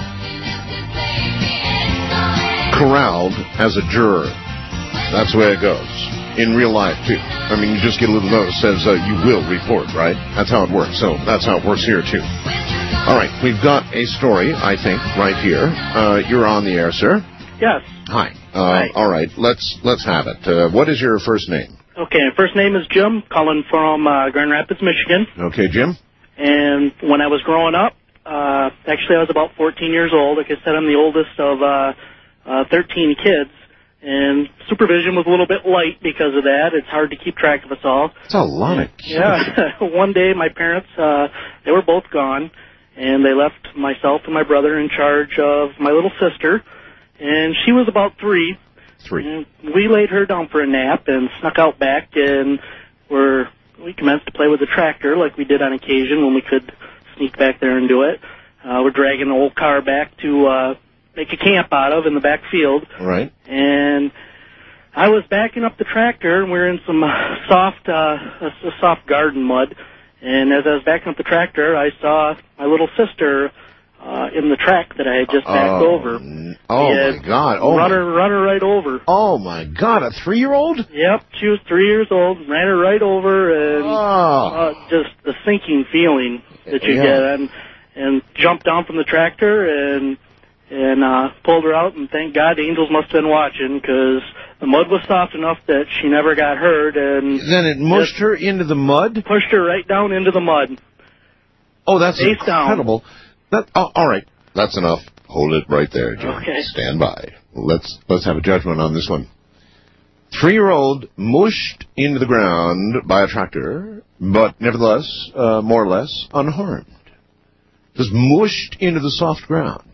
Speaker 2: corralled as a juror. That's the way it goes. In real life, too. I mean, you just get a little notice that says uh, you will report, right? That's how it works. So that's how it works here, too. All right, we've got a story, I think, right here. Uh, you're on the air, sir.
Speaker 21: Yes.
Speaker 2: Hi. Uh, Hi. All right, let's let's have it. Uh, what is your first name?
Speaker 21: Okay, first name is Jim, calling from uh, Grand Rapids, Michigan.
Speaker 2: Okay, Jim.
Speaker 21: And when I was growing up, uh, actually I was about fourteen years old. Like I said, I'm the oldest of uh, uh, thirteen kids. And supervision was a little bit light because of that. It's hard to keep track of us all.
Speaker 2: It's a lot of kids.
Speaker 21: Yeah. One day, my parents, uh, they were both gone, and they left myself and my brother in charge of my little sister. And she was about three.
Speaker 2: Three.
Speaker 21: And we laid her down for a nap and snuck out back, and we're, we commenced to play with the tractor like we did on occasion when we could sneak back there and do it. Uh, we're dragging the old car back to uh, make a camp out of in the back field.
Speaker 2: Right.
Speaker 21: And I was backing up the tractor, and we were in some uh, soft, uh, a, a soft garden mud. And as I was backing up the tractor, I saw my little sister uh, in the track that I had just backed
Speaker 2: oh,
Speaker 21: over.
Speaker 2: Oh, my God. Oh,
Speaker 21: run
Speaker 2: my.
Speaker 21: her, run her right over.
Speaker 2: Oh, my God. A three-year-old?
Speaker 21: Yep. She was three years old, ran her right over, and
Speaker 2: oh.
Speaker 21: uh, just the sinking feeling that you
Speaker 2: yeah.
Speaker 21: get. And, and jumped down from the tractor and... and uh, pulled her out, and thank God the angels must have been watching, because the mud was soft enough that she never got hurt. And
Speaker 2: then it mushed her into the mud?
Speaker 21: Pushed her right down into the mud.
Speaker 2: Oh, that's
Speaker 21: Face
Speaker 2: incredible. That, oh, all right, that's enough. Hold it right there, Jim.
Speaker 21: Okay.
Speaker 2: Stand by. Let's let's have a judgment on this one. Three-year-old mushed into the ground by a tractor, but nevertheless, uh, more or less, unharmed. Just mushed into the soft ground.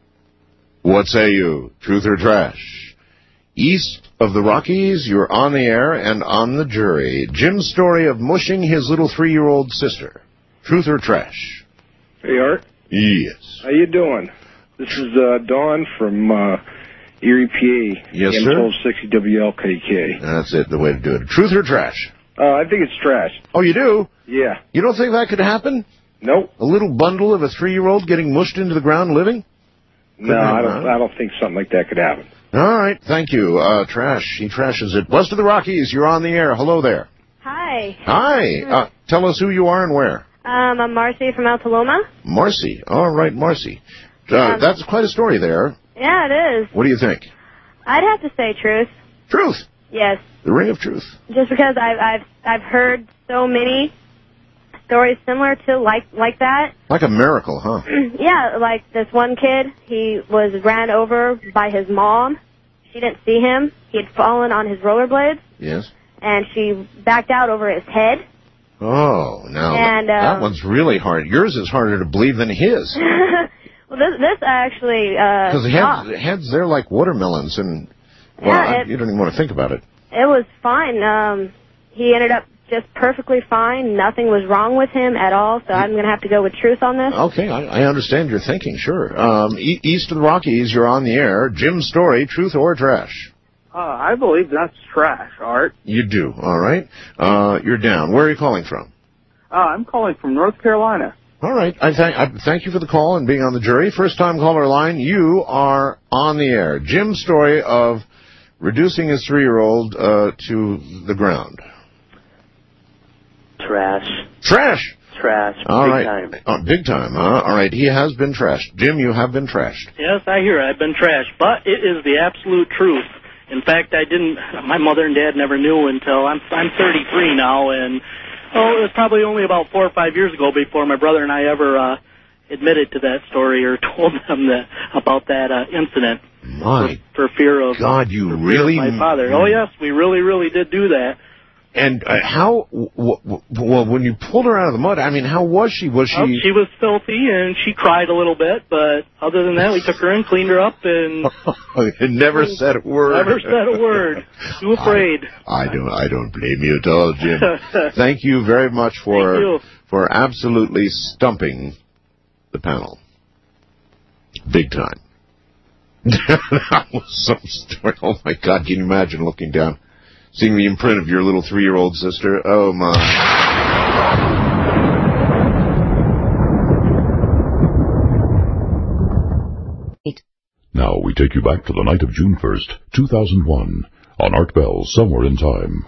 Speaker 2: What say you, truth or trash? East of the Rockies, you're on the air and on the jury. Jim's story of mushing his little three-year-old sister. Truth or trash?
Speaker 16: Hey, Art.
Speaker 2: Yes.
Speaker 16: How you doing? This is uh, Don from uh, Erie, P A.
Speaker 2: Yes,
Speaker 16: M
Speaker 2: sir.
Speaker 16: twelve sixty W L K K.
Speaker 2: That's it, the way to do it. Truth or trash?
Speaker 16: Uh, I think it's trash.
Speaker 2: Oh, you do?
Speaker 16: Yeah.
Speaker 2: You don't think that could happen?
Speaker 16: Nope.
Speaker 2: A little bundle of a three-year-old getting mushed into the ground living?
Speaker 16: No, I don't. I don't think something like that could happen.
Speaker 2: All right, thank you. Uh, trash. He trashes it. West of the Rockies, you're on the air. Hello there.
Speaker 9: Hi.
Speaker 2: Hi. Uh, tell us who you are and where.
Speaker 9: Um, I'm Marcy from Altaloma.
Speaker 2: Marcy. All right, Marcy. Uh,
Speaker 9: Um,
Speaker 2: that's quite a story there.
Speaker 9: Yeah, it is.
Speaker 2: What do you think?
Speaker 9: I'd have to say truth.
Speaker 2: Truth.
Speaker 9: Yes.
Speaker 2: The ring of truth.
Speaker 9: Just because I've I've I've heard so many stories similar to like like that.
Speaker 2: Like a miracle, huh?
Speaker 9: Yeah, like this one kid, he was ran over by his mom. She didn't see him. He had fallen on his rollerblades,
Speaker 2: Yes.
Speaker 9: and she backed out over his head.
Speaker 2: Oh, now
Speaker 9: And,
Speaker 2: that,
Speaker 9: uh,
Speaker 2: that one's really hard. Yours is harder to believe than his.
Speaker 9: Well, this this actually uh,
Speaker 2: Because the
Speaker 9: stopped.
Speaker 2: heads, heads, they're like watermelons, and well,
Speaker 9: Yeah,
Speaker 2: I-
Speaker 9: it-
Speaker 2: you don't even want to think about it.
Speaker 9: It was fine. Um, he ended up just perfectly fine. Nothing was wrong with him at all, so I'm going to have to go with truth on this.
Speaker 2: Okay, I, I understand your thinking, sure. Um, e- east of the Rockies, you're on the air. Jim's story, truth or trash?
Speaker 21: Uh, I believe that's trash, Art.
Speaker 2: You do, all right. Uh, you're down. Where are you calling from?
Speaker 21: Uh, I'm calling from North Carolina.
Speaker 2: All right. I thank I thank you for the call and being on the jury. First time caller line, you are on the air. Jim's story of reducing his three-year-old uh, to the ground.
Speaker 21: Trash.
Speaker 2: Trash.
Speaker 21: Trash.
Speaker 2: All
Speaker 21: Big
Speaker 2: right.
Speaker 21: time.
Speaker 2: Uh, big time, huh? All right. He has been trashed. Jim, you have been trashed.
Speaker 21: Yes, I hear it. I've been trashed, but it is the absolute truth. In fact, I didn't. My mother and dad never knew until I'm I'm thirty-three now, and oh, it was probably only about four or five years ago before my brother and I ever uh, admitted to that story or told them that about that uh, incident.
Speaker 2: My
Speaker 21: for, for fear of
Speaker 2: God, you
Speaker 21: for fear
Speaker 2: really?
Speaker 21: of my father. Oh yes, we really, really did do that.
Speaker 2: And uh, how? W- w- well, when you pulled her out of the mud, I mean, how was she? Was she?
Speaker 21: Well, she was filthy and she cried a little bit, but other than that, we took her in, cleaned her up, and
Speaker 2: never said a word.
Speaker 21: Never said a word. Too afraid.
Speaker 2: I, I don't. I don't blame you at all, Jim. Thank you very much for
Speaker 21: Thank you.
Speaker 2: for absolutely stumping the panel. Big time. That was some story. Oh, my God. Can you imagine looking down, seeing the imprint of your little three-year-old sister? Oh, my.
Speaker 1: Now we take you back to the night of June first, two thousand one, on Art Bell's Somewhere in Time.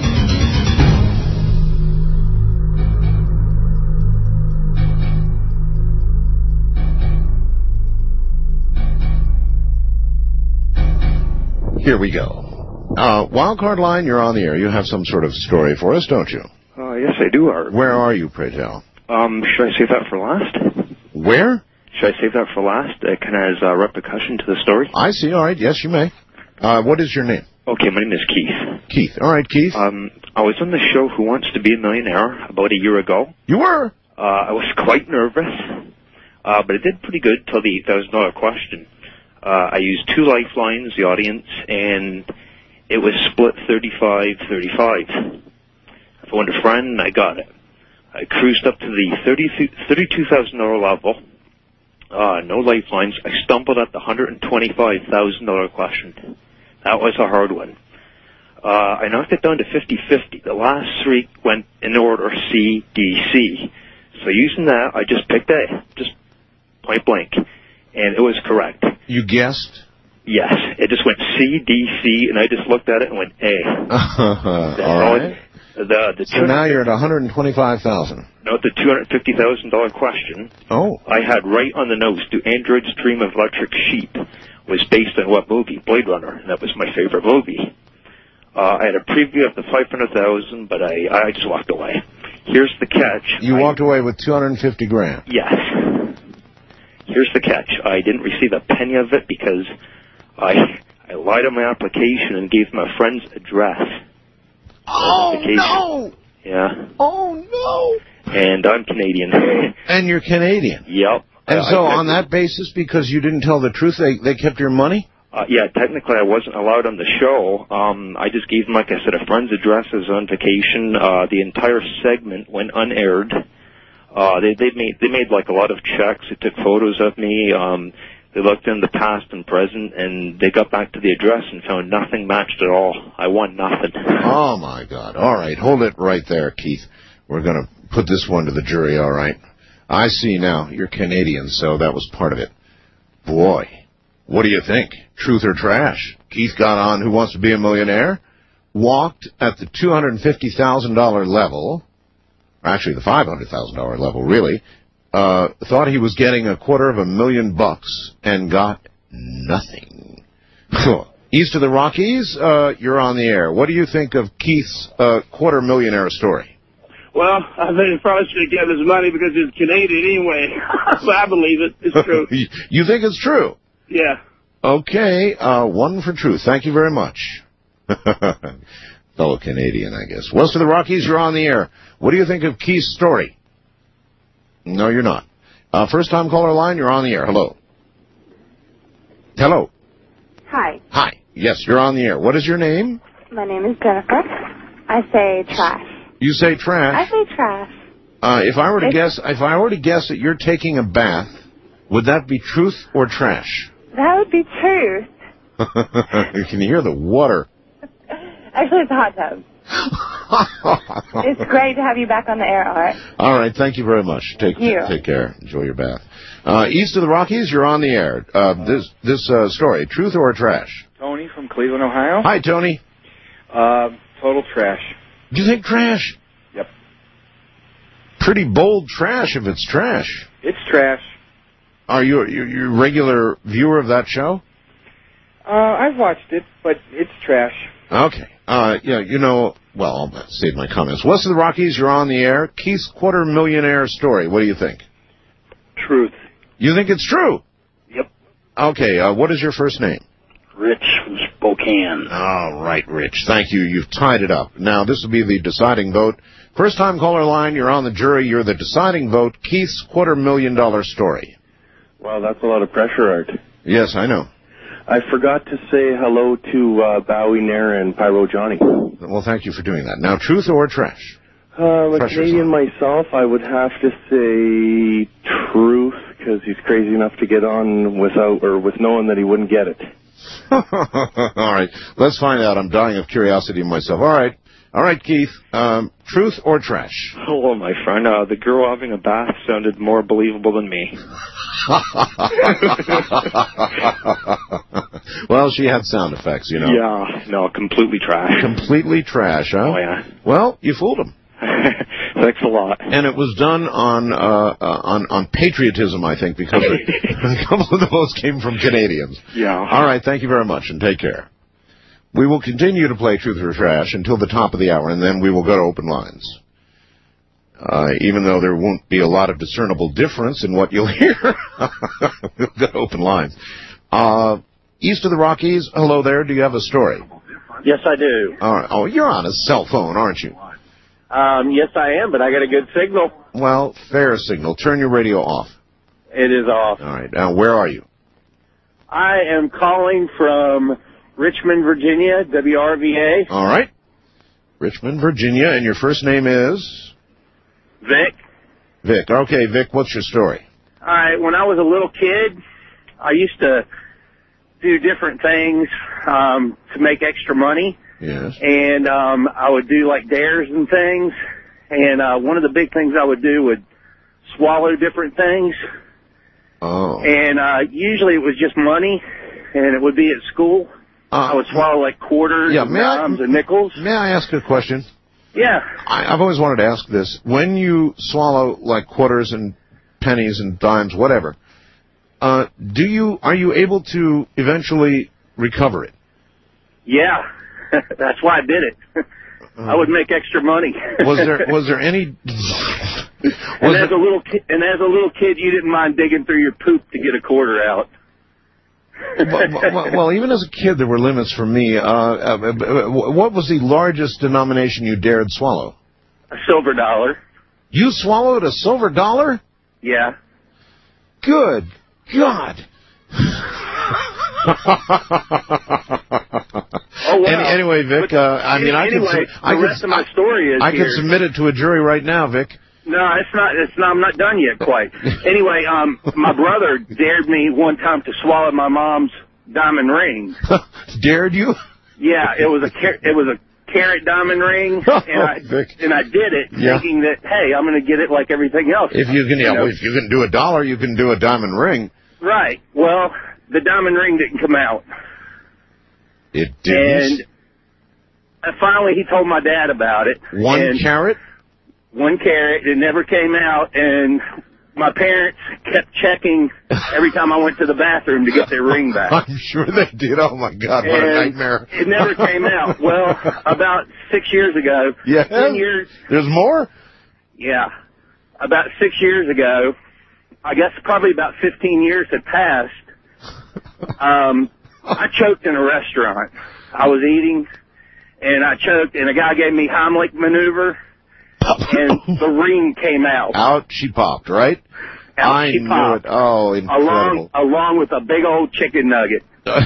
Speaker 2: Here we go. Uh, Wildcard Line, you're on the air. You have some sort of story for us, don't you?
Speaker 10: Uh, yes, I do, Art.
Speaker 2: Where are you, pray tell?
Speaker 10: Um, should I save that for last?
Speaker 2: Where?
Speaker 10: Should I save that for last? It kind of has a repercussion to the story.
Speaker 2: I see. All right. Yes, you may. Uh, what is your name?
Speaker 10: Okay, my name is Keith.
Speaker 2: Keith. All right, Keith.
Speaker 10: Um, I was on the show Who Wants to Be a Millionaire about a year ago.
Speaker 2: You were?
Speaker 10: Uh, I was quite nervous, uh, but I did pretty good till the eight thousand dollars question. Uh, I used two lifelines, the audience, and it was split thirty-five thirty-five. I phoned a friend, and I got it. I cruised up to the thirty-two thousand dollars level. Uh, no lifelines. I stumbled at the one hundred twenty-five thousand dollars question. That was a hard one. Uh, I knocked it down to fifty fifty. The last three went in order C, D, C. So using that, I just picked A, just point blank. And it was correct.
Speaker 2: You guessed?
Speaker 10: Yes. It just went C, D, C, and I just looked at it and went A.
Speaker 2: Uh, all right.
Speaker 10: The, the
Speaker 2: so now you're at one hundred twenty-five thousand dollars.
Speaker 10: No, the two hundred fifty thousand dollars question.
Speaker 2: Oh.
Speaker 10: I had right on the nose, Do Androids Dream of Electric Sheep, was based on what movie? Blade Runner, and that was my favorite movie. Uh, I had a preview of the five hundred thousand dollars, but I, I just walked away. Here's the catch.
Speaker 2: You
Speaker 10: I,
Speaker 2: walked away with two hundred fifty grand.
Speaker 10: Yes. Here's the catch. I didn't receive a penny of it because I I lied on my application and gave my friend's address.
Speaker 2: Oh, no!
Speaker 10: Yeah.
Speaker 2: Oh, no!
Speaker 10: And I'm Canadian.
Speaker 2: And you're Canadian?
Speaker 10: Yep.
Speaker 2: And
Speaker 10: uh,
Speaker 2: so
Speaker 10: I,
Speaker 2: on that basis, because you didn't tell the truth, they, they kept your money?
Speaker 10: Uh, yeah, technically I wasn't allowed on the show. Um, I just gave them, like I said, a friend's address as on vacation. Uh, the entire segment went unaired. Uh, they, they made, they made like a lot of checks. They took photos of me. Um, they looked in the past and present, and they got back to the address and found nothing matched at all. I won nothing.
Speaker 2: Oh, my God. All right. Hold it right there, Keith. We're going to put this one to the jury, all right? I see now. You're Canadian, so that was part of it. Boy, what do you think? Truth or trash? Keith got on Who Wants to Be a Millionaire, walked at the two hundred fifty thousand dollars level, actually the five hundred thousand dollars level, really, uh, thought he was getting a quarter of a million bucks and got nothing. East of the Rockies, uh, you're on the air. What do you think of Keith's uh, quarter millionaire story?
Speaker 11: Well, I think he probably should get his money because he's Canadian anyway. But I believe it. It's true.
Speaker 2: You think it's true?
Speaker 11: Yeah.
Speaker 2: Okay, uh, one for truth. Thank you very much. Fellow Canadian, I guess. West of the Rockies, you're on the air. What do you think of Keith's story? No, you're not. Uh, first-time caller line, you're on the air. Hello. Hello.
Speaker 14: Hi.
Speaker 2: Hi. Yes, you're on the air. What is your name?
Speaker 14: My name is Jennifer. I say trash.
Speaker 2: You say trash?
Speaker 14: I say trash.
Speaker 2: Uh, if I were to
Speaker 14: It's,
Speaker 2: guess, if I were to guess that you're taking a bath, would that be truth or trash?
Speaker 14: That would be truth.
Speaker 2: Can you hear the water?
Speaker 14: Actually, it's a hot tub. It's great to have you back on the air, Art.
Speaker 2: All right, thank you very much. Take
Speaker 14: you.
Speaker 2: take care. Enjoy your bath. Uh, east of the Rockies, you're on the air. Uh, this this uh, story, truth or trash?
Speaker 22: Tony from Cleveland, Ohio.
Speaker 2: Hi, Tony.
Speaker 22: Uh, total trash.
Speaker 2: Do you think trash?
Speaker 22: Yep.
Speaker 2: Pretty bold trash if it's trash.
Speaker 22: It's trash.
Speaker 2: Are you you you a regular viewer of that show?
Speaker 22: Uh, I've watched it, but it's trash.
Speaker 2: Okay. Uh, yeah, you know, well, I'll save my comments. West of the Rockies, you're on the air. Keith's quarter millionaire story. What do you think?
Speaker 22: Truth.
Speaker 2: You think it's true?
Speaker 22: Yep.
Speaker 2: Okay, uh, what is your first name?
Speaker 22: Rich from Spokane.
Speaker 2: All right, Rich. Thank you. You've tied it up. Now, this will be the deciding vote. First-time caller line, you're on the jury. You're the deciding vote. Keith's quarter million dollar story.
Speaker 20: Wow, that's a lot of pressure, Art.
Speaker 2: Yes, I know.
Speaker 20: I forgot to say hello to uh, Bowie Nair and Pyro Johnny.
Speaker 2: Well, thank you for doing that. Now, truth or trash?
Speaker 20: Uh, I'm a
Speaker 2: Pressure's
Speaker 20: Canadian
Speaker 2: on.
Speaker 20: myself. I would have to say truth, because he's crazy enough to get on without or with knowing that he wouldn't get it.
Speaker 2: All right. Let's find out. I'm dying of curiosity myself. All right. All right, Keith. Um, truth or trash?
Speaker 10: Hello, my friend. Uh, the girl having a bath sounded more believable than me.
Speaker 2: Well, she had sound effects, you know.
Speaker 10: Yeah, no, completely trash.
Speaker 2: Completely trash, huh?
Speaker 10: Oh, yeah.
Speaker 2: Well, you fooled him.
Speaker 10: Thanks a lot.
Speaker 2: And it was done on uh, uh, on on patriotism, I think, because a couple of those came from Canadians.
Speaker 10: Yeah.
Speaker 2: All right, thank you very much, and take care. We will continue to play Truth or Trash until the top of the hour, and then we will go to open lines. Uh, even though there won't be a lot of discernible difference in what you'll hear, we'll go to open lines. Uh, east of the Rockies, hello there. Do you have a story?
Speaker 3: Yes, I do.
Speaker 2: All right. Oh, you're on a cell phone, aren't you?
Speaker 3: Um, yes, I am, but I got a good signal.
Speaker 2: Well, fair signal. Turn your radio off.
Speaker 3: It is off.
Speaker 2: All right. Now, where are you?
Speaker 3: I am calling from Richmond, Virginia, W R V A.
Speaker 2: All right. Richmond, Virginia, and your first name is?
Speaker 3: Vic.
Speaker 2: Vic. Okay, Vic, what's your story?
Speaker 3: All right, when I was a little kid, I used to do different things um, to make extra money.
Speaker 2: Yes.
Speaker 3: And um, I would do, like, dares and things. And uh, one of the big things I would do would swallow different things.
Speaker 2: Oh.
Speaker 3: And uh, usually it was just money, and it would be at school.
Speaker 2: Uh,
Speaker 3: I would swallow, like, quarters
Speaker 2: yeah,
Speaker 3: and
Speaker 2: may
Speaker 3: dimes
Speaker 2: I,
Speaker 3: and nickels.
Speaker 2: May I ask a question?
Speaker 3: Yeah.
Speaker 2: I, I've always wanted to ask this. When you swallow, like, quarters and pennies and dimes, whatever, uh, do you are you able to eventually recover it?
Speaker 3: Yeah. That's why I did it. I would make extra money.
Speaker 2: was there was there any?
Speaker 3: and as a little ki- and as a little kid, you didn't mind digging through your poop to get a quarter out.
Speaker 2: well, well, well, even as a kid, there were limits for me. Uh, uh, what was the largest denomination you dared swallow?
Speaker 3: A silver dollar.
Speaker 2: You swallowed a silver dollar?
Speaker 3: Yeah.
Speaker 2: Good God.
Speaker 3: Oh, wow.
Speaker 2: Any, anyway, Vic, uh, I mean, I
Speaker 3: anyway,
Speaker 2: can, I
Speaker 3: the
Speaker 2: can,
Speaker 3: rest of my story is
Speaker 2: I
Speaker 3: here.
Speaker 2: can submit it to a jury right now, Vic.
Speaker 3: No, it's not. It's not. I'm not done yet, quite. Anyway, um, my brother dared me one time to swallow my mom's diamond ring.
Speaker 2: Dared you?
Speaker 3: Yeah, it was a car- it was a carat diamond ring, and I
Speaker 2: Vic.
Speaker 3: and I did it
Speaker 2: Yeah.
Speaker 3: thinking that hey, I'm going to get it like everything else.
Speaker 2: If you can, yeah,
Speaker 3: You know?
Speaker 2: well, if you can do a dollar, you can do a diamond ring.
Speaker 3: Right. Well, the diamond ring didn't come out.
Speaker 2: It didn't.
Speaker 3: And uh, finally, he told my dad about it.
Speaker 2: One
Speaker 3: and
Speaker 2: carat?
Speaker 3: One carat. It never came out, and my parents kept checking every time I went to the bathroom to get their ring back.
Speaker 2: I'm sure they did. Oh, my God, what
Speaker 3: And
Speaker 2: a nightmare.
Speaker 3: It never came out. Well, about six years ago.
Speaker 2: Yeah?
Speaker 3: Ten years.
Speaker 2: There's more?
Speaker 3: Yeah. About six years ago, I guess probably about fifteen years had passed, um, I choked in a restaurant. I was eating, and I choked, and a guy gave me Heimlich maneuver, and the ring came out.
Speaker 2: Out she popped, right?
Speaker 3: Out
Speaker 2: I
Speaker 3: she
Speaker 2: knew
Speaker 3: popped.
Speaker 2: it. Oh, incredible.
Speaker 3: Along, along with a big old chicken nugget.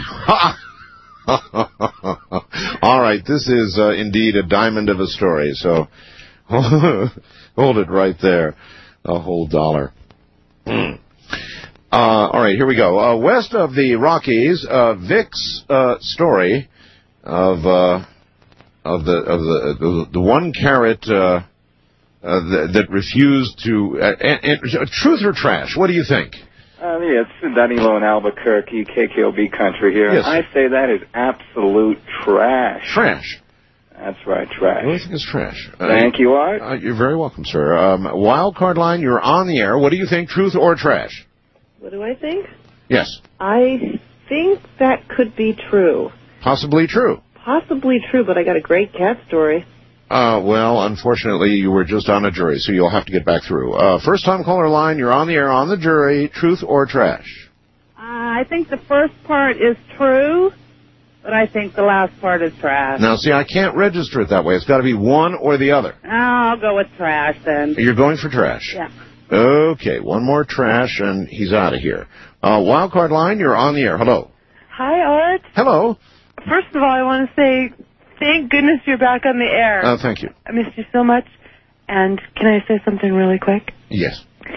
Speaker 2: All right, this is uh, indeed a diamond of a story, so hold it right there. A whole dollar. uh, all right, here we go. Uh, west of the Rockies, uh, Vic's uh, story of uh, of the of the the, the one carat uh, uh, that, that refused to. Uh, and, and, truth or trash? What do you think?
Speaker 13: Uh, yeah, it's Danilo in Albuquerque, K K O B country here.
Speaker 2: Yes.
Speaker 13: I say that is absolute trash.
Speaker 2: Trash.
Speaker 13: That's right, trash.
Speaker 2: What do you think is trash?
Speaker 13: Thank
Speaker 2: uh,
Speaker 13: you, Art.
Speaker 2: Uh, you're very welcome, sir. Um, wild card line, you're on the air. What do you think, truth or trash?
Speaker 15: What do I think?
Speaker 2: Yes.
Speaker 15: I think that could be true.
Speaker 2: Possibly true.
Speaker 15: Possibly true, but I got a great cat story.
Speaker 2: Uh, well, unfortunately, you were just on a jury, so you'll have to get back through. Uh, first-time caller line, you're on the air, on the jury. Truth or trash?
Speaker 23: Uh, I think the first part is true, but I think the last part is trash.
Speaker 2: Now, see, I can't register it that way. It's got to be one or the other.
Speaker 23: Oh, I'll go with trash then.
Speaker 2: You're going for trash?
Speaker 23: Yeah.
Speaker 2: Okay, one more trash, and he's out of here. Uh, wild card line, you're on the air. Hello.
Speaker 24: Hi, Art.
Speaker 2: Hello.
Speaker 24: First of all, I want to say thank goodness you're back on the air.
Speaker 2: Uh, thank you.
Speaker 24: I missed you so much. And can I say something really quick?
Speaker 2: Yes.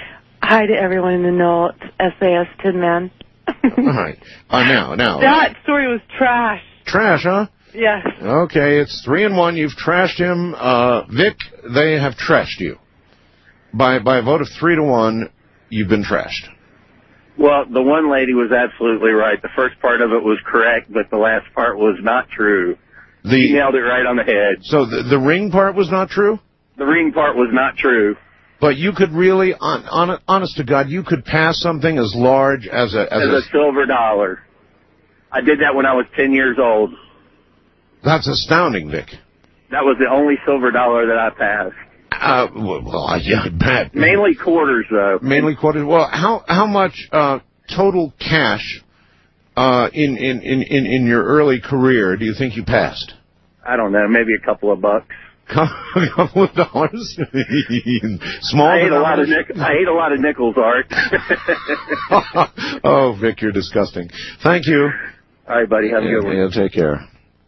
Speaker 24: Hi to everyone in the know. It's S A S Tin Man.
Speaker 2: All right. Uh, now, now.
Speaker 24: That story was trash.
Speaker 2: Trash, huh?
Speaker 24: Yes.
Speaker 2: Okay, it's three and one. You've trashed him. Uh, Vic, they have trashed you. By by a vote of three to one, you've been trashed.
Speaker 3: Well, the one lady was absolutely right. The first part of it was correct, but the last part was not true.
Speaker 2: The,
Speaker 3: she nailed it right on the head.
Speaker 2: So the, the ring part was not true?
Speaker 3: The ring part was not true.
Speaker 2: But you could really, on, on, honest to God, you could pass something as large as a... As,
Speaker 3: As a, a silver dollar. I did that when I was ten years old.
Speaker 2: That's astounding, Vic.
Speaker 3: That was the only silver dollar that I passed.
Speaker 2: Uh, well, yeah, I bet.
Speaker 3: Mainly quarters, though.
Speaker 2: Mainly quarters. Well, how how much uh, total cash uh, in, in, in, in your early career do you think you passed?
Speaker 3: I don't know, maybe a couple of bucks.
Speaker 2: A couple of dollars? Small
Speaker 3: I ate a lot of nick- I ate a lot of nickels, Art.
Speaker 2: Oh, Vic, you're disgusting. Thank you.
Speaker 3: All right, buddy. Have a
Speaker 2: yeah,
Speaker 3: good one.
Speaker 2: Yeah, take care.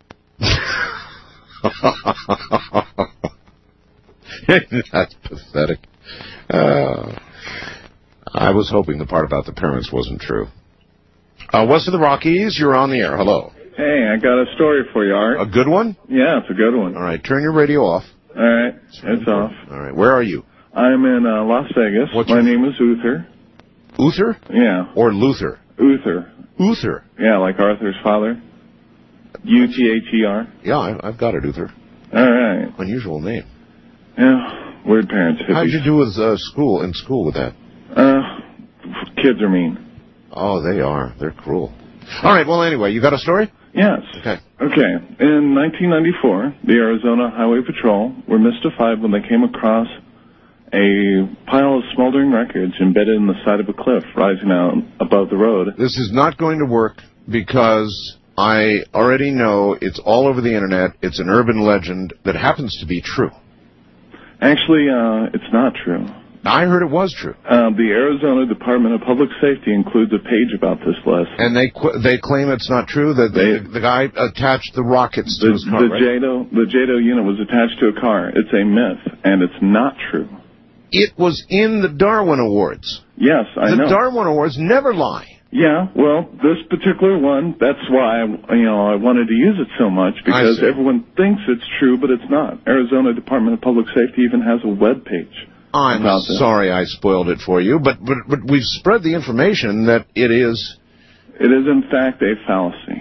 Speaker 2: That's pathetic. Uh, I was hoping the part about the parents wasn't true. Uh, West of the Rockies, you're on the air. Hello.
Speaker 4: Hey, I got a story for you, Art.
Speaker 2: A good one?
Speaker 4: Yeah, it's a good one.
Speaker 2: All right, turn your radio off.
Speaker 4: All right, it's off.
Speaker 2: All right, where are you?
Speaker 4: I'm in uh, Las Vegas.
Speaker 2: What's
Speaker 4: My
Speaker 2: your...
Speaker 4: name is Uther.
Speaker 2: Uther?
Speaker 4: Yeah.
Speaker 2: Or Luther?
Speaker 4: Uther.
Speaker 2: Uther?
Speaker 4: Yeah, like Arthur's father. U T H E R.
Speaker 2: Yeah, I, I've got it, Uther.
Speaker 4: All right.
Speaker 2: Unusual name.
Speaker 4: Yeah, weird parents. Hippies.
Speaker 2: How'd you do with uh, school, in school with that?
Speaker 4: Uh, kids are mean.
Speaker 2: Oh, they are. They're cruel. All right, well, anyway, you got a story?
Speaker 4: Yes.
Speaker 2: Okay.
Speaker 4: Okay. In nineteen ninety-four, the Arizona Highway Patrol were mystified when they came across a pile of smoldering wreckage embedded in the side of a cliff rising out above the road.
Speaker 2: This is not going to work because I already know it's all over the Internet. It's an urban legend that happens to be true.
Speaker 4: Actually, uh, it's not true.
Speaker 2: I heard it was true.
Speaker 4: Uh, the Arizona Department of Public Safety includes a page about this list.
Speaker 2: And they qu- they claim it's not true, that they, the, the guy attached the rockets to
Speaker 4: the,
Speaker 2: his car,
Speaker 4: the
Speaker 2: right?
Speaker 4: JADO, the JADO unit was attached to a car. It's a myth, and it's not true.
Speaker 2: It was in the Darwin Awards.
Speaker 4: Yes, I
Speaker 2: the
Speaker 4: know.
Speaker 2: The Darwin Awards never lie.
Speaker 4: Yeah, well, this particular one, that's why, you know, I wanted to use it so much, because everyone thinks it's true, but it's not. Arizona Department of Public Safety even has a web page.
Speaker 2: I'm sorry I spoiled it for you, but, but but we've spread the information that it is...
Speaker 4: It is, in fact, a fallacy.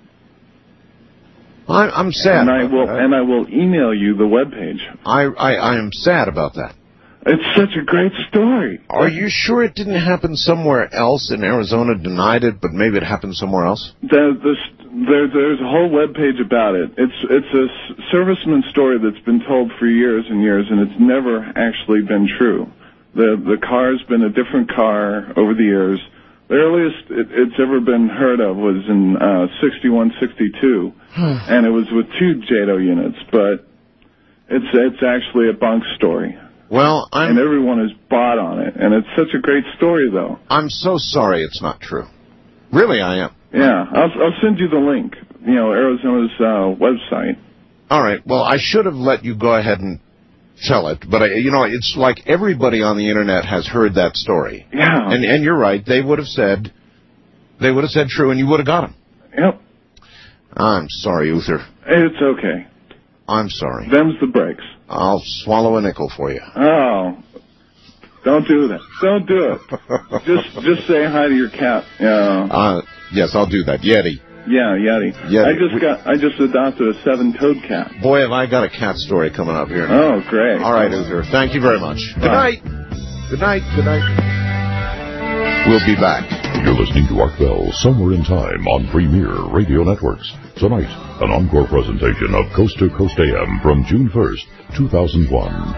Speaker 2: I'm, I'm sad.
Speaker 4: And I will that. and I will email you the webpage.
Speaker 2: I, I I am sad about that.
Speaker 4: It's such a great story.
Speaker 2: Are you sure it didn't happen somewhere else and Arizona denied it, but maybe it happened somewhere else?
Speaker 4: The, the, there, there's a whole webpage about it. It's it's a serviceman story that's been told for years and years, and it's never actually been true. The the car's been a different car over the years. The earliest it, it's ever been heard of was in uh, sixty-one, sixty-two, and it was with two JADO units, but it's it's actually a bunk story.
Speaker 2: Well, I'm...
Speaker 4: And everyone is bought on it, and it's such a great story, though.
Speaker 2: I'm so sorry it's not true. Really, I am.
Speaker 4: Yeah, I'll, I'll send you the link, you know, Arizona's uh, website.
Speaker 2: All right, well, I should have let you go ahead and tell it, but, I, you know, it's like everybody on the Internet has heard that story.
Speaker 4: Yeah.
Speaker 2: And, and you're right, they would have said, they would have said true, and you would have got them.
Speaker 4: Yep.
Speaker 2: I'm sorry, Uther.
Speaker 4: It's okay.
Speaker 2: I'm sorry.
Speaker 4: Them's the breaks.
Speaker 2: I'll swallow a nickel for you.
Speaker 4: Oh, don't do that. Don't do it. just just say hi to your cat. Yeah.
Speaker 2: Uh, yes, I'll do that. Yeti.
Speaker 4: Yeah, Yeti.
Speaker 2: Yeti.
Speaker 4: I just got. I just adopted a seven-toed cat.
Speaker 2: Boy, have I got a cat story coming up here.
Speaker 4: Oh, great.
Speaker 2: All right, Uther. Thank you very much. Good
Speaker 4: Bye.
Speaker 2: night. Good night. Good night. We'll be back.
Speaker 1: You're listening to Art Bell, Somewhere in Time on Premier Radio Networks. Tonight, an encore presentation of Coast to Coast A M from June first, two thousand one.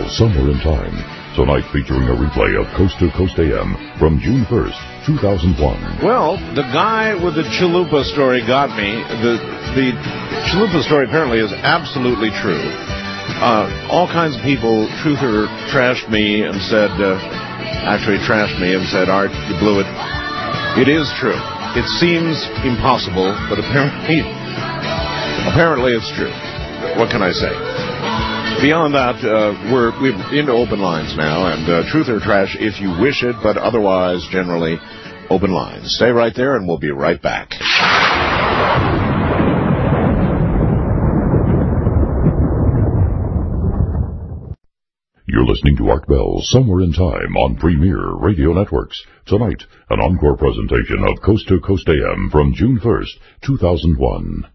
Speaker 1: Somewhere in Time. Tonight featuring a replay of Coast to Coast A M from June first, two thousand one.
Speaker 2: Well, the guy with the chalupa story got me. The the chalupa story apparently is absolutely true. Uh, all kinds of people, truther, trashed me and said, uh, actually trashed me and said, Art, you blew it. It is true. It seems impossible, but apparently, apparently it's true. What can I say? Beyond that, uh, we're, we're into open lines now, and uh, truth or trash if you wish it, but otherwise, generally, open lines. Stay right there, and we'll be right back.
Speaker 1: You're listening to Art Bell's Somewhere in Time on Premier Radio Networks. Tonight, an encore presentation of Coast to Coast A M from June first, two thousand one.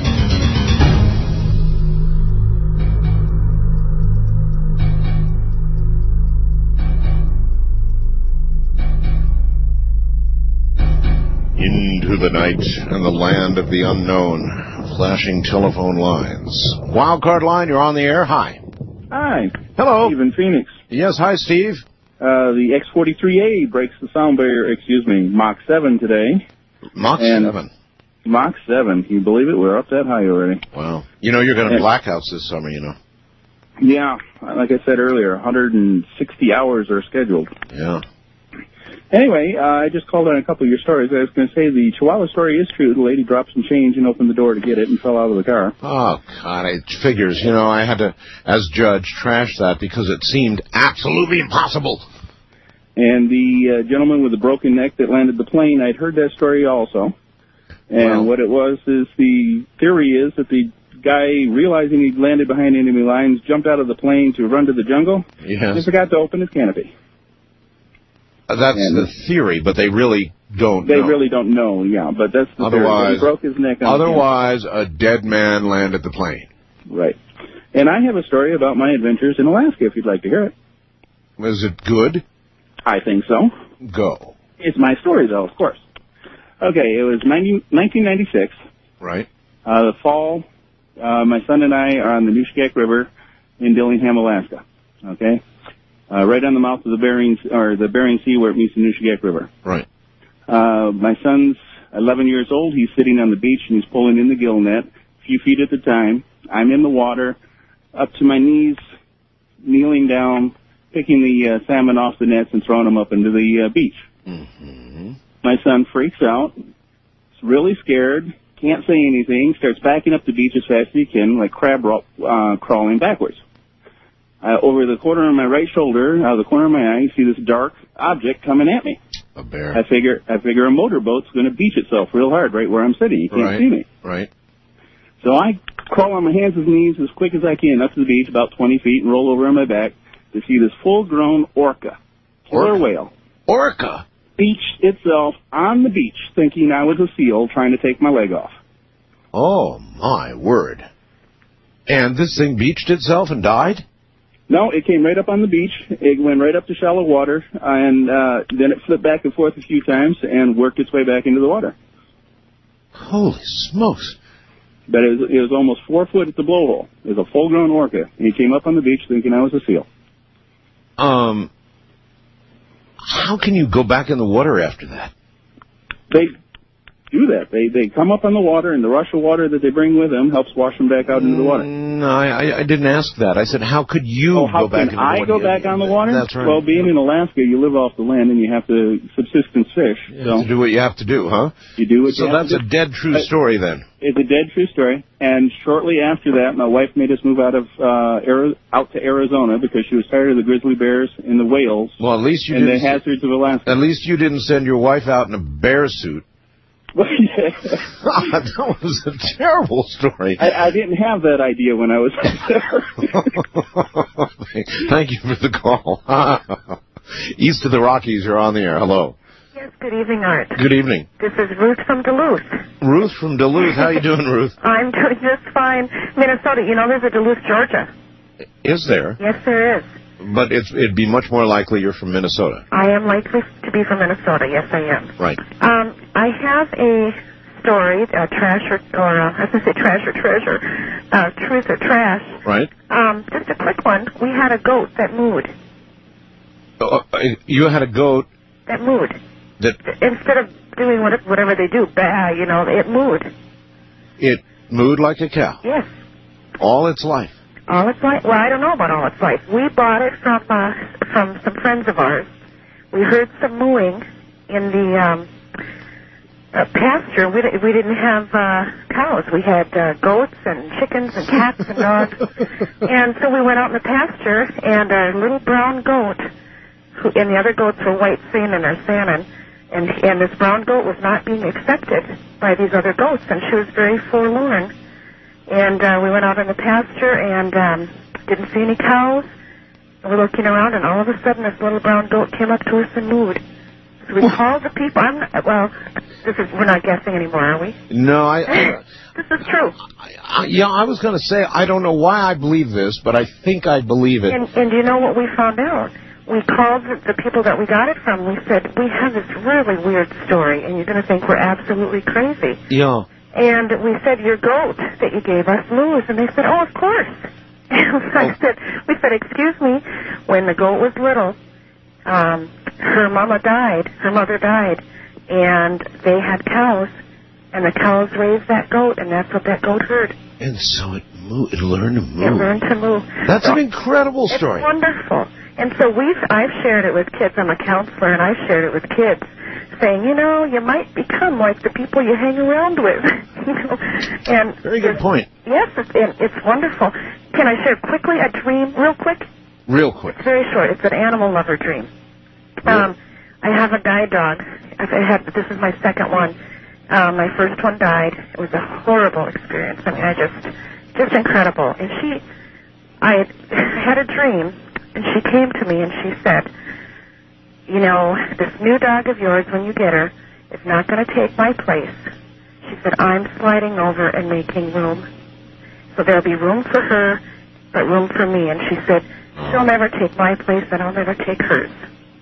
Speaker 2: Into the night and the land of the unknown, flashing telephone lines. Wildcard line, you're on the air. Hi.
Speaker 5: Hi.
Speaker 2: Hello.
Speaker 5: Steve in Phoenix.
Speaker 2: Yes, hi, Steve.
Speaker 5: Uh, the X forty-three A breaks the sound barrier, excuse me, Mach seven today.
Speaker 2: Mach
Speaker 5: and
Speaker 2: seven?
Speaker 5: Mach seven. Can you believe it? We're up that high already.
Speaker 2: Wow. You know you're going to have blackouts this summer, you know.
Speaker 5: Yeah. Like I said earlier, one hundred sixty hours are scheduled.
Speaker 2: Yeah.
Speaker 5: Anyway, uh, I just called on a couple of your stories. I was going to say the Chihuahua story is true. The lady dropped some change and opened the door to get it and fell out of the car.
Speaker 2: Oh, God, it figures. You know, I had to, as judge, trash that because it seemed absolutely impossible.
Speaker 5: And the uh, gentleman with the broken neck that landed the plane, I'd heard that story also. And
Speaker 2: well,
Speaker 5: what it was is the theory is that the guy, realizing he'd landed behind enemy lines, jumped out of the plane to run to the jungle.
Speaker 2: Yes.
Speaker 5: And forgot to open his canopy.
Speaker 2: That's and the theory, but they really don't
Speaker 5: they
Speaker 2: know.
Speaker 5: They really don't know, yeah, but that's the
Speaker 2: otherwise,
Speaker 5: theory. He broke his neck on
Speaker 2: Otherwise, a dead man landed the plane.
Speaker 5: Right. And I have a story about my adventures in Alaska, if you'd like to hear it.
Speaker 2: Was it good?
Speaker 5: I think so.
Speaker 2: Go.
Speaker 5: It's my story, though, of course. Okay, it was nineteen ninety-six.
Speaker 2: Right.
Speaker 5: Uh, the fall, uh, my son and I are on the Nushagak River in Dillingham, Alaska. Okay? Uh, right on the mouth of the Bering, or the Bering Sea where it meets the Nushagak River.
Speaker 2: Right.
Speaker 5: Uh, my son's eleven years old. He's sitting on the beach and he's pulling in the gill net, a few feet at a time. I'm in the water, up to my knees, kneeling down, picking the uh, salmon off the nets and throwing them up into the uh, beach.
Speaker 2: Mm-hmm.
Speaker 5: My son freaks out, is really scared, can't say anything, starts backing up the beach as fast as he can, like crab ro- uh, crawling backwards. Uh, over the corner of my right shoulder, out of the corner of my eye, I see this dark object coming at me.
Speaker 2: A bear.
Speaker 5: I figure I figure a motorboat's going to beach itself real hard right where I'm sitting. You can't
Speaker 2: right.
Speaker 5: see me.
Speaker 2: Right.
Speaker 5: So I crawl on my hands and knees as quick as I can up to the beach, about twenty feet, and roll over on my back to see this full-grown orca, killer
Speaker 2: orca.
Speaker 5: whale.
Speaker 2: Orca?
Speaker 5: Beached itself on the beach, thinking I was a seal trying to take my leg off.
Speaker 2: Oh, my word. And this thing beached itself and died?
Speaker 5: No, it came right up on the beach. It went right up to shallow water, and uh, then it flipped back and forth a few times and worked its way back into the water.
Speaker 2: Holy smokes.
Speaker 5: But it was, it was almost four foot at the blowhole. It was a full-grown orca, and he came up on the beach thinking I was a seal.
Speaker 2: Um, how can you go back in the water after that?
Speaker 5: They do that. They they come up on the water, and the rush of water that they bring with them helps wash them back out into the water.
Speaker 2: No, I, I didn't ask that. I said, how could you
Speaker 5: oh, how
Speaker 2: go back
Speaker 5: can
Speaker 2: in the
Speaker 5: I
Speaker 2: water?
Speaker 5: go back on the water?
Speaker 2: That's right.
Speaker 5: Well, being in Alaska, you live off the land, and you have to subsistence fish.
Speaker 2: You
Speaker 5: so
Speaker 2: have to do what you have to do, huh?
Speaker 5: You do what
Speaker 2: so
Speaker 5: you have to do.
Speaker 2: So that's a dead true story, then.
Speaker 5: It's a dead true story. And shortly after that, my wife made us move out of uh, Ari- out to Arizona because she was tired of the grizzly bears and the whales.
Speaker 2: Well, at least you
Speaker 5: and
Speaker 2: didn't
Speaker 5: the hazards of Alaska.
Speaker 2: At least you didn't send your wife out in a bear suit.
Speaker 5: Well, yeah.
Speaker 2: God, that was a terrible story.
Speaker 5: I, I didn't have that idea when I was
Speaker 2: there. Thank you for the call. East of the Rockies, you're on the air. Hello.
Speaker 7: Yes, good evening, Art.
Speaker 2: Good evening.
Speaker 7: This is Ruth from Duluth.
Speaker 2: Ruth from Duluth. How you doing, Ruth?
Speaker 7: I'm doing just fine. Minnesota, you know, there's a Duluth, Georgia.
Speaker 2: Is there?
Speaker 7: Yes, there is.
Speaker 2: But it's, it'd be much more likely you're from Minnesota.
Speaker 7: I am likely to be from Minnesota. Yes, I am.
Speaker 2: Right.
Speaker 7: Um, I have a story, a trash or, or uh, I was going to say trash or treasure, uh, truth or trash.
Speaker 2: Right.
Speaker 7: Um, just a quick one. We had a goat that mooed.
Speaker 2: Uh, you had a goat
Speaker 7: That mooed.
Speaker 2: that
Speaker 7: Instead of doing what, whatever they do, bah, you know, it mooed.
Speaker 2: it mooed like a cow
Speaker 7: Yes.
Speaker 2: all its life.
Speaker 7: All its life? Well, I don't know about all its life. We bought it from uh, from some friends of ours. We heard some mooing in the um, uh, pasture. We, di- we didn't have uh, cows. We had uh, goats and chickens and cats and dogs. And so we went out in the pasture, and our little brown goat, who, and the other goats were white salmon or salmon, and, and this brown goat was not being accepted by these other goats, and she was very forlorn. And uh, we went out in the pasture and um, didn't see any cows. And we're looking around, and all of a sudden, this little brown goat came up to us and mooed. So we called the people. I'm not, well, this is we're not guessing anymore, are we?
Speaker 2: No, I... I
Speaker 7: This is true.
Speaker 2: I, yeah, I was going to say, I don't know why I believe this, but I think I believe it.
Speaker 7: And, and do you know what we found out? We called the, the people that we got it from. We said, we have this really weird story, and you're going to think we're absolutely crazy.
Speaker 2: Yeah.
Speaker 7: And we said, your goat that you gave us moves. And they said, oh, of course. And I said, we said, excuse me, when the goat was little, um, her mama died, her mother died, and they had cows, and the cows raised that goat, and that's what that goat heard.
Speaker 2: And so it moved, it learned to move.
Speaker 7: It learned to move.
Speaker 2: That's
Speaker 7: so,
Speaker 2: an incredible story.
Speaker 7: It's wonderful. And so we've, I've shared it with kids. I'm a counselor, and I've shared it with kids, saying, you know, you might become like the people you hang around with. you know, and
Speaker 2: very good point.
Speaker 7: Yes, it's, and it's wonderful. Can I share quickly a dream, real quick?
Speaker 2: Real quick.
Speaker 7: It's very short. It's an animal lover dream. Um, I have a guide dog. I had, this is my second one. Um, my first one died. It was a horrible experience. I mean, I just, just incredible. And she, I had a dream, and she came to me and she said, you know, this new dog of yours, when you get her, is not going to take my place. She said, I'm sliding over and making room. So there'll be room for her, but room for me. And she said, she'll never take my place, and I'll never take hers.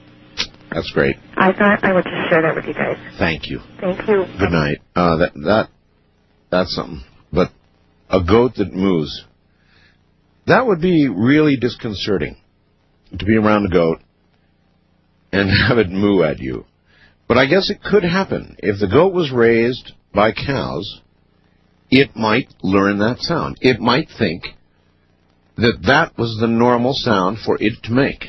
Speaker 2: That's great.
Speaker 7: I thought I would just share that with you guys.
Speaker 2: Thank you.
Speaker 7: Thank you.
Speaker 2: Good night. Uh, that that that's something. But a goat that moves, that would be really disconcerting, to be around a goat and have it moo at you. But I guess it could happen. If the goat was raised by cows, it might learn that sound. It might think that that was the normal sound for it to make.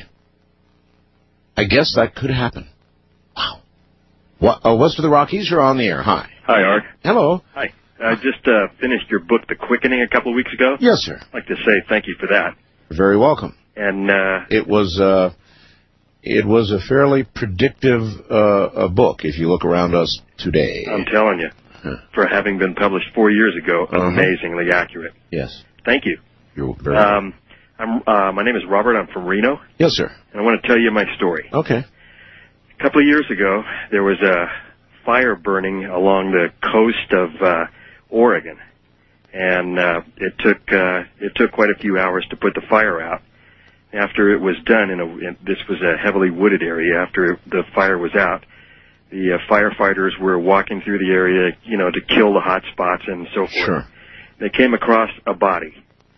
Speaker 2: I guess that could happen. Wow. What, uh, West of the Rockies, you're on the air. Hi.
Speaker 6: Hi, Art.
Speaker 2: Hello.
Speaker 6: Hi. I just uh, finished your book, The Quickening, a couple of weeks ago.
Speaker 2: Yes, sir.
Speaker 6: I'd like to say thank you for that.
Speaker 2: You're very welcome.
Speaker 6: And uh,
Speaker 2: it was uh, it was a fairly predictive uh, a book, if you look around us today.
Speaker 6: I'm telling you, huh. for having been published four years ago,
Speaker 2: Uh-huh.
Speaker 6: amazingly accurate.
Speaker 2: Yes.
Speaker 6: Thank you.
Speaker 2: You're very
Speaker 6: um, I'm, uh, my name is Robert. I'm from Reno.
Speaker 2: Yes, sir.
Speaker 6: And I want to tell you my story.
Speaker 2: Okay.
Speaker 6: A couple of years ago, there was a fire burning along the coast of uh, Oregon, and uh, it took uh, it took quite a few hours to put the fire out. After it was done, in a, in, this was a heavily wooded area. After the fire was out, the uh, firefighters were walking through the area, you know, to kill the hot spots and so forth.
Speaker 2: Sure.
Speaker 6: They came across a body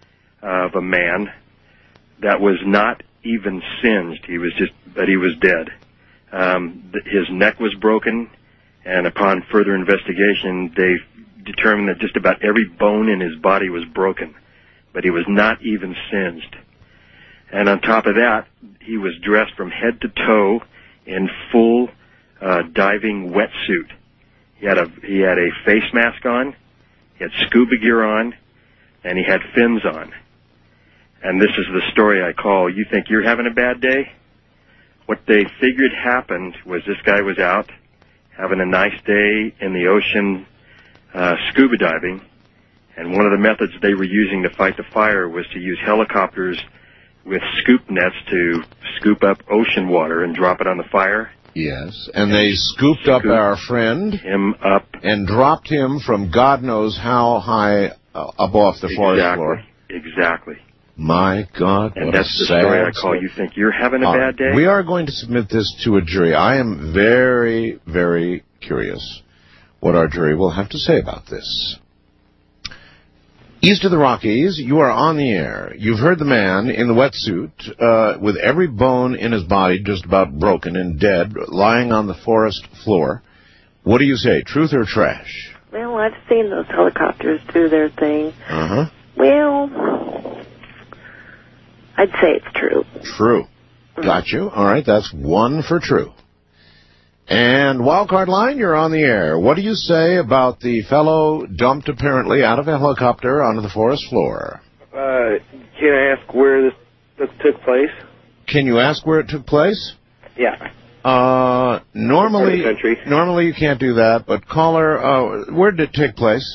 Speaker 6: of a man that was not even singed. He was just, but he was dead. Um, th- his neck was broken, and upon further investigation, they determined that just about every bone in his body was broken, but he was not even singed. And on top of that, he was dressed from head to toe in full uh, diving wetsuit. He had a he had a face mask on, he had scuba gear on, and he had fins on. And this is the story I call, You Think You're Having a Bad Day? What they figured happened was this guy was out having a nice day in the ocean uh, scuba diving, and one of the methods they were using to fight the fire was to use helicopters with scoop nets to scoop up ocean water and drop it on the fire.
Speaker 2: Yes, and they scooped up our friend,
Speaker 6: him up,
Speaker 2: and dropped him from God knows how high uh, up off the forest
Speaker 6: Exactly.
Speaker 2: floor.
Speaker 6: Exactly.
Speaker 2: My God,
Speaker 6: And
Speaker 2: what
Speaker 6: that's
Speaker 2: a
Speaker 6: the
Speaker 2: sad
Speaker 6: story I call
Speaker 2: story.
Speaker 6: You Think You're Having a
Speaker 2: Uh,
Speaker 6: Bad Day?
Speaker 2: We are going to submit this to a jury. I am very, very curious what our jury will have to say about this. East of the Rockies, you are on the air. You've heard the man in the wetsuit, uh, with every bone in his body just about broken and dead, lying on the forest floor. What do you say, truth or trash?
Speaker 8: Well, I've seen those helicopters do their thing.
Speaker 2: Uh-huh.
Speaker 8: Well, I'd say it's true.
Speaker 2: True. Got you. All right, that's one for true. And Wildcard Line, you're on the air. What do you say about the fellow dumped apparently out of a helicopter onto the forest floor?
Speaker 16: Uh, can I ask where this, this took place?
Speaker 2: Can you ask where it took place?
Speaker 16: Yeah.
Speaker 2: Uh, normally, normally you can't do that, but caller, uh, where did it take place?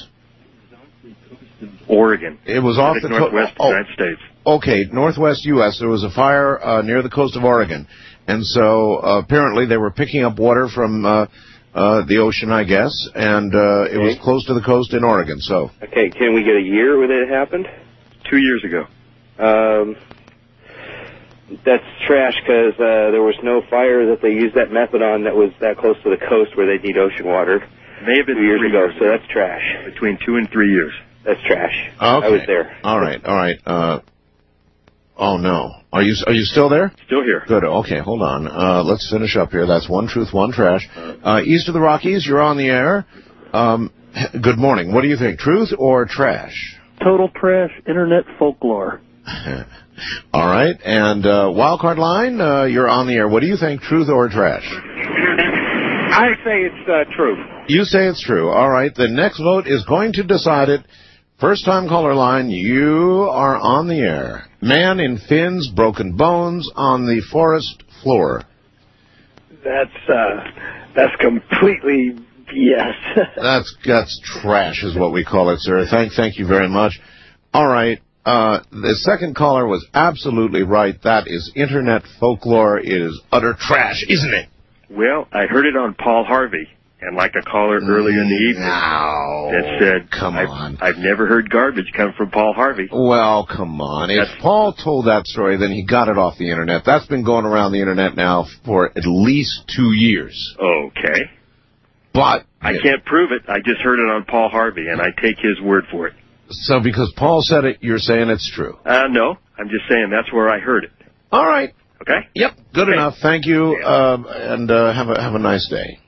Speaker 6: Oregon.
Speaker 2: It was off the
Speaker 6: northwest
Speaker 2: oh,
Speaker 6: United States.
Speaker 2: Okay, northwest U S There was a fire uh, near the coast of Oregon. And so uh, apparently they were picking up water from uh, uh, the ocean, I guess, and uh, it was close to the coast in Oregon. So,
Speaker 16: okay, can we get a year when it happened?
Speaker 6: Two years ago.
Speaker 16: Um, that's trash because uh, there was no fire that they used that method on that was that close to the coast where they need ocean water.
Speaker 6: May have been
Speaker 16: two years
Speaker 6: three
Speaker 16: ago,
Speaker 6: years
Speaker 16: so that's trash.
Speaker 6: Between two and three years.
Speaker 16: That's trash.
Speaker 2: Okay.
Speaker 16: I was there.
Speaker 2: All right, all right. Uh, oh no, are you are you still there?
Speaker 6: Still here.
Speaker 2: Good. Okay, hold on. Uh, let's finish up here. That's one truth, one trash. Uh, east of the Rockies, you're on the air. Um, good morning. What do you think, truth or trash?
Speaker 21: Total trash, internet folklore.
Speaker 2: All right, and uh, Wildcard Line, uh, you're on the air. What do you think, truth or trash?
Speaker 22: I say it's uh, true.
Speaker 2: You say it's true. All right, the next vote is going to decide it. First-time caller line, you are on the air. Man in fins, broken bones on the forest floor.
Speaker 22: That's uh, that's completely B S.
Speaker 2: that's that's trash, is what we call it, sir. Thank thank you very much. All right, uh, the second caller was absolutely right. That is internet folklore. It is utter trash, isn't it?
Speaker 6: Well, I heard it on Paul Harvey. And like a caller earlier in the evening
Speaker 2: no.
Speaker 6: that said,
Speaker 2: come
Speaker 6: I've,
Speaker 2: on.
Speaker 6: I've never heard garbage come from Paul Harvey.
Speaker 2: Well, come on. If That's, Paul told that story, then he got it off the Internet. That's been going around the Internet now for at least two years.
Speaker 6: Okay.
Speaker 2: But
Speaker 6: I can't prove it. I just heard it on Paul Harvey, and I take his word for it.
Speaker 2: So because Paul said it, you're saying it's true?
Speaker 6: Uh, no. I'm just saying that's where I heard it.
Speaker 2: All right.
Speaker 6: Okay?
Speaker 2: Yep. Good okay. enough. Thank you, yeah. uh, and uh, have a have a nice day.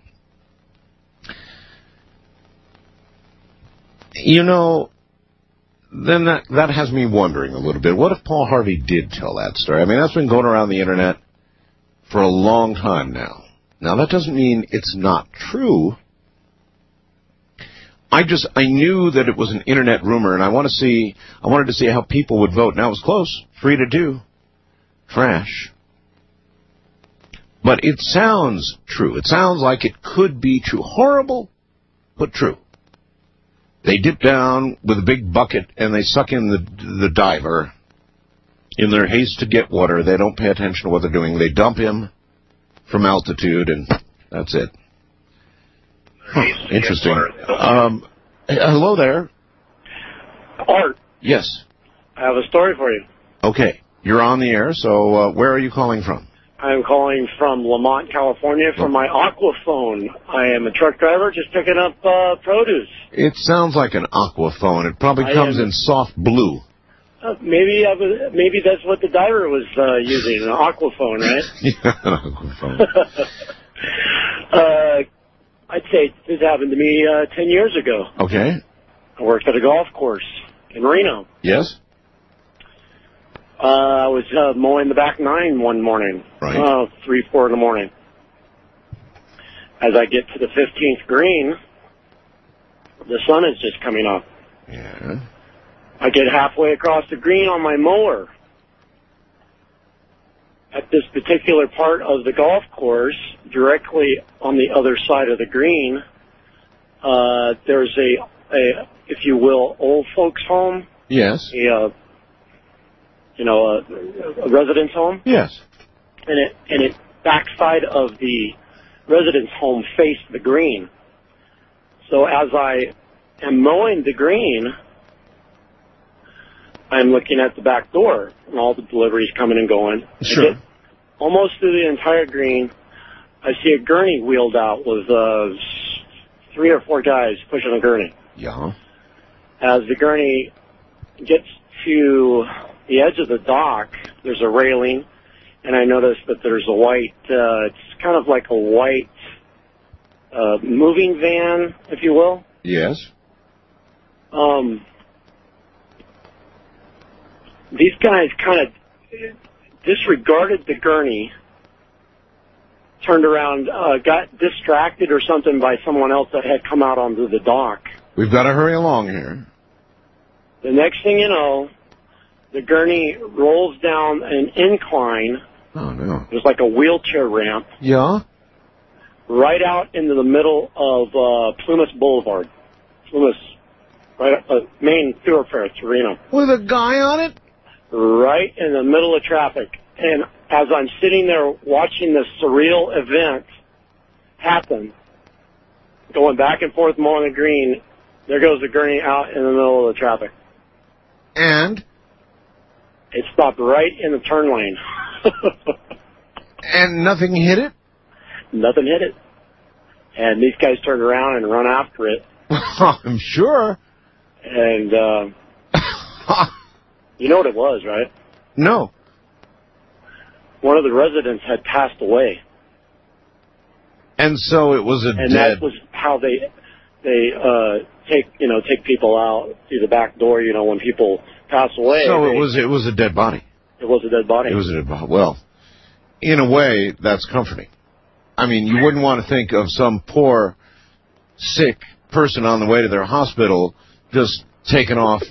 Speaker 2: You know, then that, that has me wondering a little bit. What if Paul Harvey did tell that story? I mean, that's been going around the Internet for a long time now. Now, that doesn't mean it's not true. I just, I knew that it was an Internet rumor, and I want to see, I wanted to see how people would vote. Now, it was close. Free to do. Trash. But it sounds true. It sounds like it could be true. Horrible, but true. They dip down with a big bucket and they suck in the the diver. In their haste to get water, they don't pay attention to what they're doing. They dump him from altitude, and that's it. Huh, interesting. Um, hello there.
Speaker 22: Art.
Speaker 2: Yes.
Speaker 22: I have a story for you.
Speaker 2: Okay. You're on the air, so uh, where are you calling from?
Speaker 22: I'm calling from Lamont, California, from my Aquaphone. I am a truck driver just picking up uh, produce.
Speaker 2: It sounds like an Aquaphone. It probably comes in soft blue.
Speaker 22: Uh, maybe I was, maybe that's what the diver was uh, using, an Aquaphone, right?
Speaker 2: Yeah, an Aquaphone.
Speaker 22: uh, I'd say this happened to me uh, ten years ago.
Speaker 2: Okay.
Speaker 22: I worked at a golf course in Reno.
Speaker 2: Yes.
Speaker 22: Uh, I was uh, mowing the back nine one morning,
Speaker 2: right.
Speaker 22: uh, three, four in the morning. As I get to the fifteenth green, the sun is just coming up.
Speaker 2: Yeah.
Speaker 22: I get halfway across the green on my mower. At this particular part of the golf course, directly on the other side of the green, uh, there's a, a, if you will, old folks home.
Speaker 2: Yes.
Speaker 22: A, uh, you know, a, a residence home.
Speaker 2: Yes.
Speaker 22: And it and it backside of the residence home faced the green. So as I am mowing the green, I'm looking at the back door and all the deliveries coming and going.
Speaker 2: Sure.
Speaker 22: I get almost through the entire green. I see a gurney wheeled out with uh, three or four guys pushing a gurney.
Speaker 2: Yeah.
Speaker 22: As the gurney gets to the edge of the dock, there's a railing, and I noticed that there's a white, uh, it's kind of like a white uh, moving van, if you will.
Speaker 2: Yes.
Speaker 22: Um, these guys kind of disregarded the gurney, turned around, uh, got distracted or something by someone else that had come out onto the dock.
Speaker 2: We've got to hurry along here.
Speaker 22: The next thing you know, the gurney rolls down an incline.
Speaker 2: Oh, no.
Speaker 22: There's like a wheelchair ramp.
Speaker 2: Yeah?
Speaker 22: Right out into the middle of uh, Plumas Boulevard. Plumas, right, uh, main thoroughfare, Torino.
Speaker 2: With a guy on it?
Speaker 22: Right in the middle of traffic. And as I'm sitting there watching this surreal event happen, going back and forth mowing the green, there goes the gurney out in the middle of the traffic.
Speaker 2: And?
Speaker 22: It stopped right in the turn lane.
Speaker 2: And nothing hit it?
Speaker 22: Nothing hit it. And these guys turned around and run after it.
Speaker 2: I'm sure.
Speaker 22: And, uh, you know what it was, right?
Speaker 2: No.
Speaker 22: One of the residents had passed away.
Speaker 2: And so it was a
Speaker 22: and
Speaker 2: dead...
Speaker 22: that was how they, they, uh, take, you know, take people out through the back door, you know, when people pass away.
Speaker 2: So
Speaker 22: they,
Speaker 2: it was, it was a dead body.
Speaker 22: It was a dead body.
Speaker 2: It was a dead body. Well, in a way, that's comforting. I mean, you wouldn't want to think of some poor, sick person on the way to their hospital just taking off.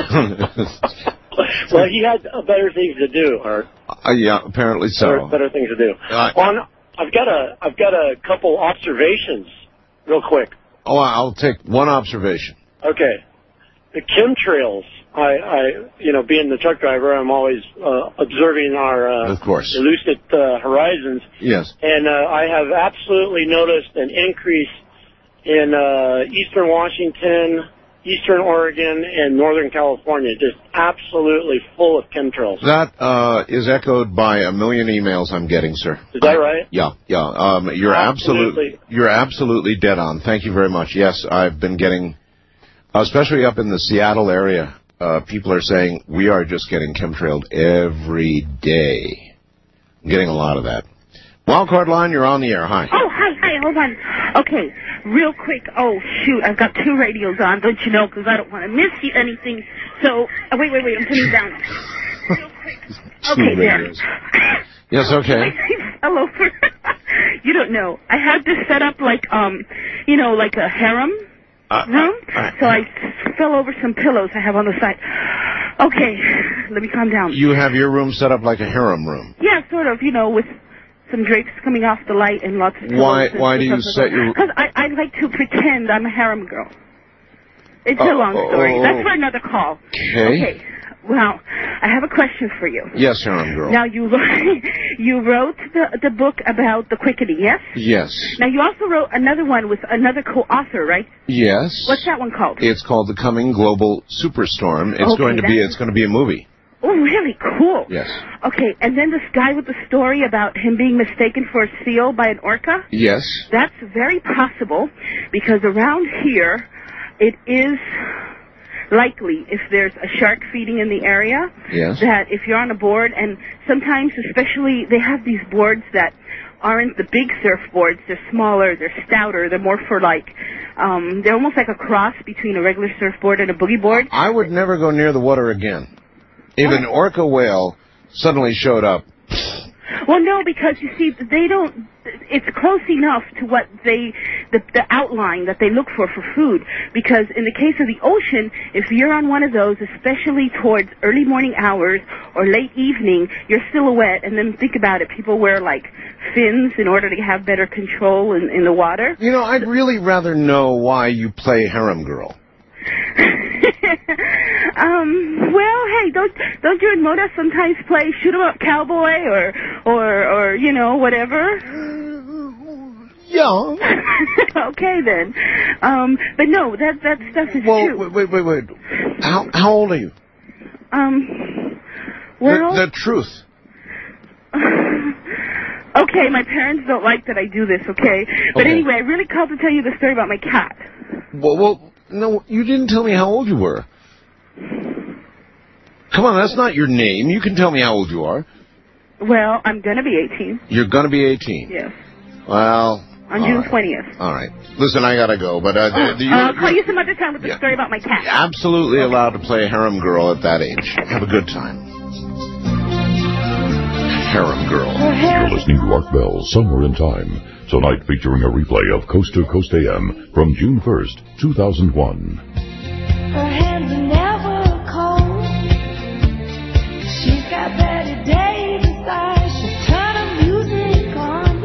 Speaker 22: Well, he had uh, better things to do, Art.
Speaker 2: Uh, yeah, apparently so.
Speaker 22: Better, better things to do.
Speaker 2: Uh,
Speaker 22: On, I've got a, I've got a couple observations, real quick.
Speaker 2: Oh, I'll take one observation.
Speaker 22: Okay, the chemtrails. I, I, you know, being the truck driver, I'm always uh, observing our uh,
Speaker 2: of course.
Speaker 22: elusive uh, horizons.
Speaker 2: Yes.
Speaker 22: And uh, I have absolutely noticed an increase in uh, eastern Washington, eastern Oregon, and northern California, just absolutely full of chemtrails.
Speaker 2: That uh, is echoed by a million emails I'm getting, sir.
Speaker 22: Is that right?
Speaker 2: Yeah, yeah. Um, you're absolutely. absolutely, you're absolutely dead on. Thank you very much. Yes, I've been getting, especially up in the Seattle area. Uh, people are saying we are just getting chemtrailed every day. I'm getting a lot of that. Wildcard line, you're on the air. Hi.
Speaker 23: Oh, hi, hi, hold on. Okay, real quick. Oh, shoot, I've got two radios on, don't you know, because I don't want to miss you anything. So, uh, wait, wait, wait, I'm putting it down. Real quick. Okay, there.
Speaker 2: Yes, okay.
Speaker 23: Hello. You don't know. I had this set up like, um, you know, like a harem.
Speaker 2: Uh,
Speaker 23: room,
Speaker 2: uh,
Speaker 23: so I fell over some pillows I have on the side. Okay, let me calm down.
Speaker 2: You have your room set up like a harem room?
Speaker 23: Yeah, sort of, you know, with some drapes coming off the light and lots of pillows.
Speaker 2: Why, why do you set your...
Speaker 23: Because I, I like to pretend I'm a harem girl. It's uh, a long story.
Speaker 2: Oh,
Speaker 23: That's for another call.
Speaker 2: Okay.
Speaker 23: Okay. Well, I have a question for you.
Speaker 2: Yes, harem girl.
Speaker 23: Now, you wrote, you wrote the, the book about the quickening, yes?
Speaker 2: Yes.
Speaker 23: Now, you also wrote another one with another co-author, right?
Speaker 2: Yes.
Speaker 23: What's that one called?
Speaker 2: It's called The Coming Global Superstorm. It's
Speaker 23: okay,
Speaker 2: going to be it's going to be a movie.
Speaker 23: Oh, really? Cool.
Speaker 2: Yes.
Speaker 23: Okay, and then this guy with the story about him being mistaken for a seal by an orca?
Speaker 2: Yes.
Speaker 23: That's very possible, because around here, it is... likely, if there's a shark feeding in the area,
Speaker 2: yes.
Speaker 23: that if you're on a board, and sometimes especially they have these boards that aren't the big surfboards, they're smaller, they're stouter, they're more for like, um, they're almost like a cross between a regular surfboard and a boogie board.
Speaker 2: I would never go near the water again. If an orca whale suddenly showed up.
Speaker 23: Well, no, because you see, they don't, it's close enough to what they, the, the outline that they look for for food. Because in the case of the ocean, if you're on one of those, especially towards early morning hours or late evening, your silhouette, and then think about it, people wear like fins in order to have better control in, in the water.
Speaker 2: You know, I'd really rather know why you play harem girl.
Speaker 23: um, well, hey, don't don't you and Mona sometimes play shoot 'em up cowboy or or or you know whatever?
Speaker 2: Yeah.
Speaker 23: Okay then. Um, but no, that that stuff is
Speaker 2: well,
Speaker 23: true.
Speaker 2: Wait, wait, wait, wait. How how old are you?
Speaker 23: Um. Well.
Speaker 2: The, the truth.
Speaker 23: Okay, my parents don't like that I do this. Okay, but
Speaker 2: okay.
Speaker 23: Anyway, I really called to tell you the story about my cat.
Speaker 2: Well, well. No, you didn't tell me how old you were. Come on, that's not your name. You can tell me how old you are.
Speaker 23: Well, I'm going to be eighteen.
Speaker 2: You're going to be eighteen?
Speaker 23: Yes.
Speaker 2: Well...
Speaker 23: On June twentieth.
Speaker 2: All right. Listen, I got to go, but... Uh,
Speaker 23: Oh,
Speaker 2: do you,
Speaker 23: I'll call you some other time with the story about my cat.
Speaker 2: absolutely allowed to play Harem Girl at that age. Have a good time. Harem Girl.
Speaker 1: You're listening to Art Bell, Somewhere in Time. Tonight featuring a replay of Coast to Coast A M from June first, two thousand one.
Speaker 12: Her hands are never cold. She's got Betty Davis eyes. She'll turn her music on.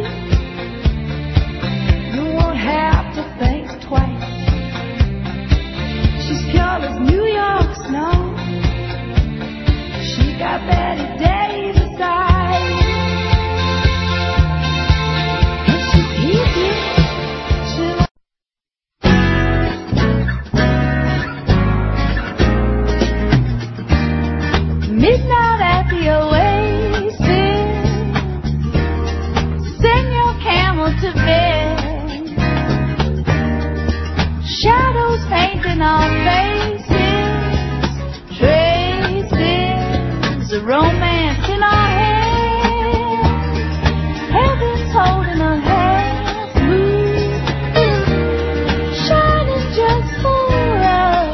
Speaker 12: You won't have to think twice. She's pure as New York snow. She got Betty Davis eyes. And she's easy. She'll midnight at the Oasis. Send your camel to bed. Shadows painting our faces. Traces of romance in our hands. Heaven's holding a hand smooth. Shining just for us.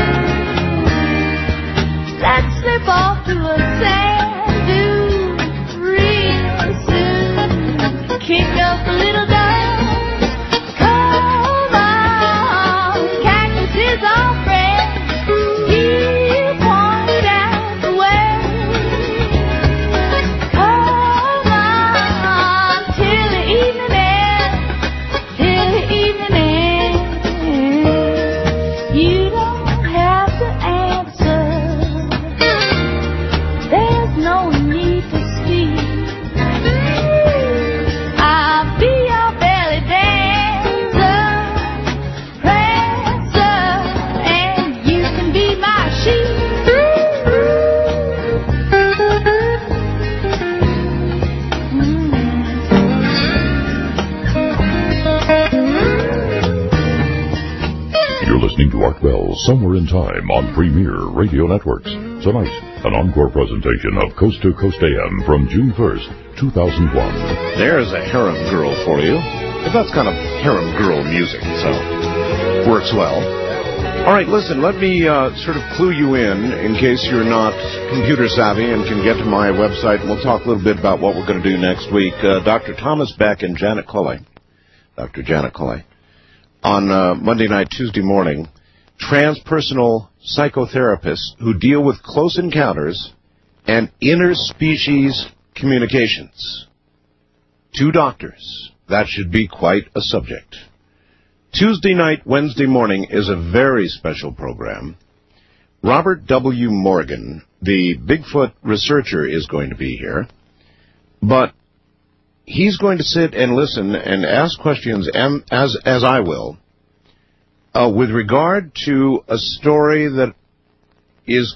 Speaker 12: Let's slip off to a sand dune real soon. Kick up a little dust. Come on, cactus is our friend. He'll point out the way. Come on, till the evening ends. Till the evening ends. You don't have to answer. There's no need to speak. I'll be your belly dancer, prancer, and you can be my sheep.
Speaker 1: You're listening to Art Bell, Somewhere in Time on Premier Radio Networks. Tonight, an encore presentation of Coast to Coast A M from June first, two thousand one.
Speaker 2: There's a Harem Girl for you. But that's kind of Harem Girl music, so works well. All right, listen, let me uh, sort of clue you in, in case you're not computer savvy and can get to my website, and we'll talk a little bit about what we're going to do next week. Uh, Doctor Thomas Beck and Janet Culley, Doctor Janet Culley, on uh, Monday night, Tuesday morning, transpersonal psychotherapists who deal with close encounters and interspecies communications. Two doctors. That should be quite a subject. Tuesday night, Wednesday morning is a very special program. Robert W. Morgan, the Bigfoot researcher, is going to be here. But he's going to sit and listen and ask questions, and as, as I will, uh, with regard to a story that is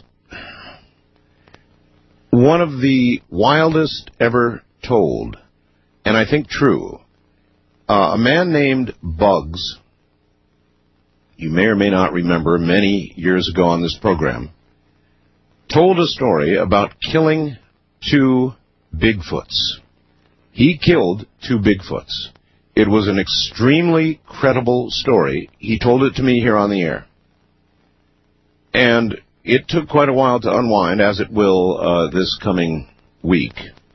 Speaker 2: one of the wildest ever told, and I think true. Uh, a man named Bugs, you may or may not remember, many years ago on this program, told a story about killing two Bigfoots. He killed two Bigfoots. It was an extremely credible story. He told it to me here on the air. And it took quite a while to unwind, as it will uh, this coming week.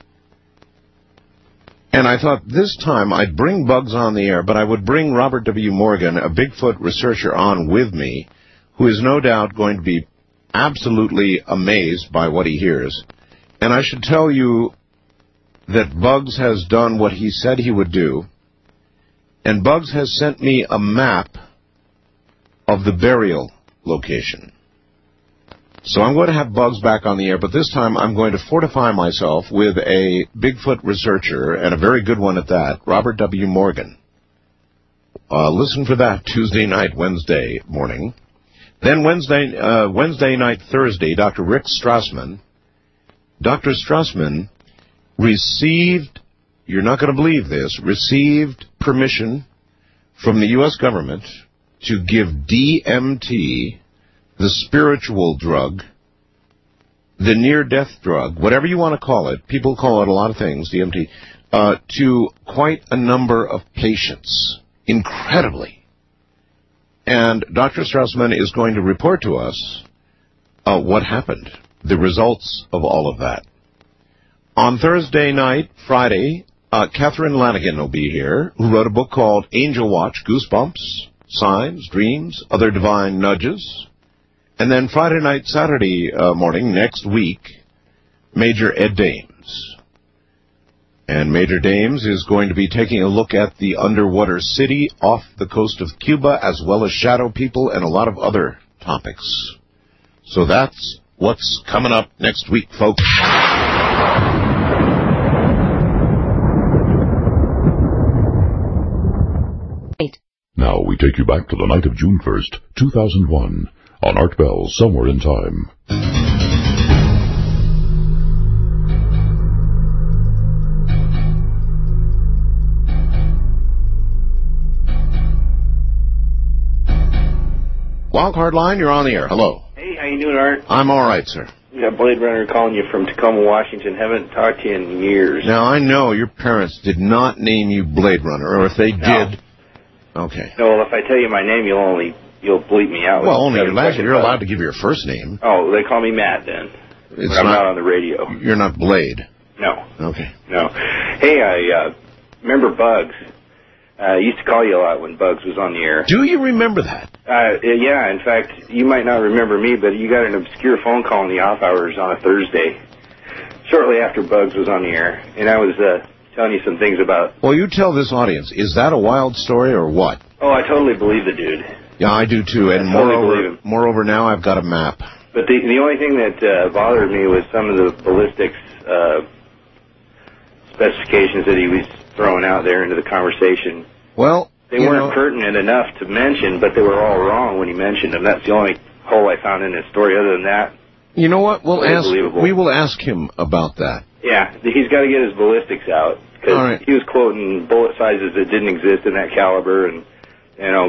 Speaker 2: And I thought this time I'd bring Bugs on the air, but I would bring Robert W. Morgan, a Bigfoot researcher, on with me, who is no doubt going to be absolutely amazed by what he hears. And I should tell you that Bugs has done what he said he would do, and Bugs has sent me a map of the burial location. So I'm going to have Bugs back on the air, but this time I'm going to fortify myself with a Bigfoot researcher, and a very good one at that, Robert W. Morgan. Uh, listen for that Tuesday night, Wednesday morning. Then Wednesday, uh, Wednesday night, Thursday, Doctor Rick Strassman. Doctor Strassman received, you're not going to believe this, received permission from the U S government to give D M T, the spiritual drug, the near-death drug, whatever you want to call it, people call it a lot of things, D M T, uh, to quite a number of patients, incredibly. And Doctor Strassman is going to report to us uh, what happened, the results of all of that. On Thursday night, Friday, uh, Catherine Lanigan will be here, who wrote a book called Angel Watch, Goosebumps, Signs, Dreams, Other Divine Nudges. And then Friday night, Saturday uh, morning, next week, Major Ed Dames. And Major Dames is going to be taking a look at the underwater city off the coast of Cuba, as well as shadow people and a lot of other topics. So that's what's coming up next week, folks.
Speaker 1: Now we take you back to the night of June first, two thousand one, on Art Bell, Somewhere in Time.
Speaker 2: Wildcard Line, you're on the air. Hello.
Speaker 16: Hey, how you doing, Art?
Speaker 2: I'm all right, sir.
Speaker 16: We got Blade Runner calling you from Tacoma, Washington. Haven't talked to you in years.
Speaker 2: Now, I know your parents did not name you Blade Runner, or if they
Speaker 16: No.
Speaker 2: did... Okay.
Speaker 16: No, well, if I tell you my name, you'll only you'll bleep me out.
Speaker 2: Well, only
Speaker 16: Seven
Speaker 2: you're,
Speaker 16: seconds
Speaker 2: you're
Speaker 16: left.
Speaker 2: allowed to give your first name.
Speaker 16: Oh, they call me Matt then.
Speaker 2: It's
Speaker 16: but I'm
Speaker 2: not-
Speaker 16: not on the radio.
Speaker 2: You're not Blade.
Speaker 16: No,
Speaker 2: Okay.
Speaker 16: no. Hey, I uh, remember Bugs. Uh, I used to call you a lot when Bugs was on the air.
Speaker 2: Do you remember that?
Speaker 16: Uh, yeah, in fact, you might not remember me, but you got an obscure phone call in the off hours on a Thursday, shortly after Bugs was on the air, and I was uh, telling you some things about...
Speaker 2: Well, you tell this audience, is that a wild story or what?
Speaker 16: Oh, I totally believe the dude.
Speaker 2: Yeah, I do too, and
Speaker 16: I totally
Speaker 2: moreover,
Speaker 16: believe him.
Speaker 2: moreover now I've got a map.
Speaker 16: But the the only thing that uh, bothered me was some of the ballistics uh, specifications that he was throwing out there into the conversation.
Speaker 2: Well,
Speaker 16: They
Speaker 2: you
Speaker 16: weren't
Speaker 2: know,
Speaker 16: pertinent enough to mention, but they were all wrong when he mentioned them. That's the only hole I found in his story. Other than that,
Speaker 2: you know what? We'll ask.
Speaker 16: Unbelievable.
Speaker 2: We will ask him about that.
Speaker 16: yeah, he's got to get his ballistics out because
Speaker 2: All right.
Speaker 16: he was quoting bullet sizes that didn't exist in that caliber, and you know,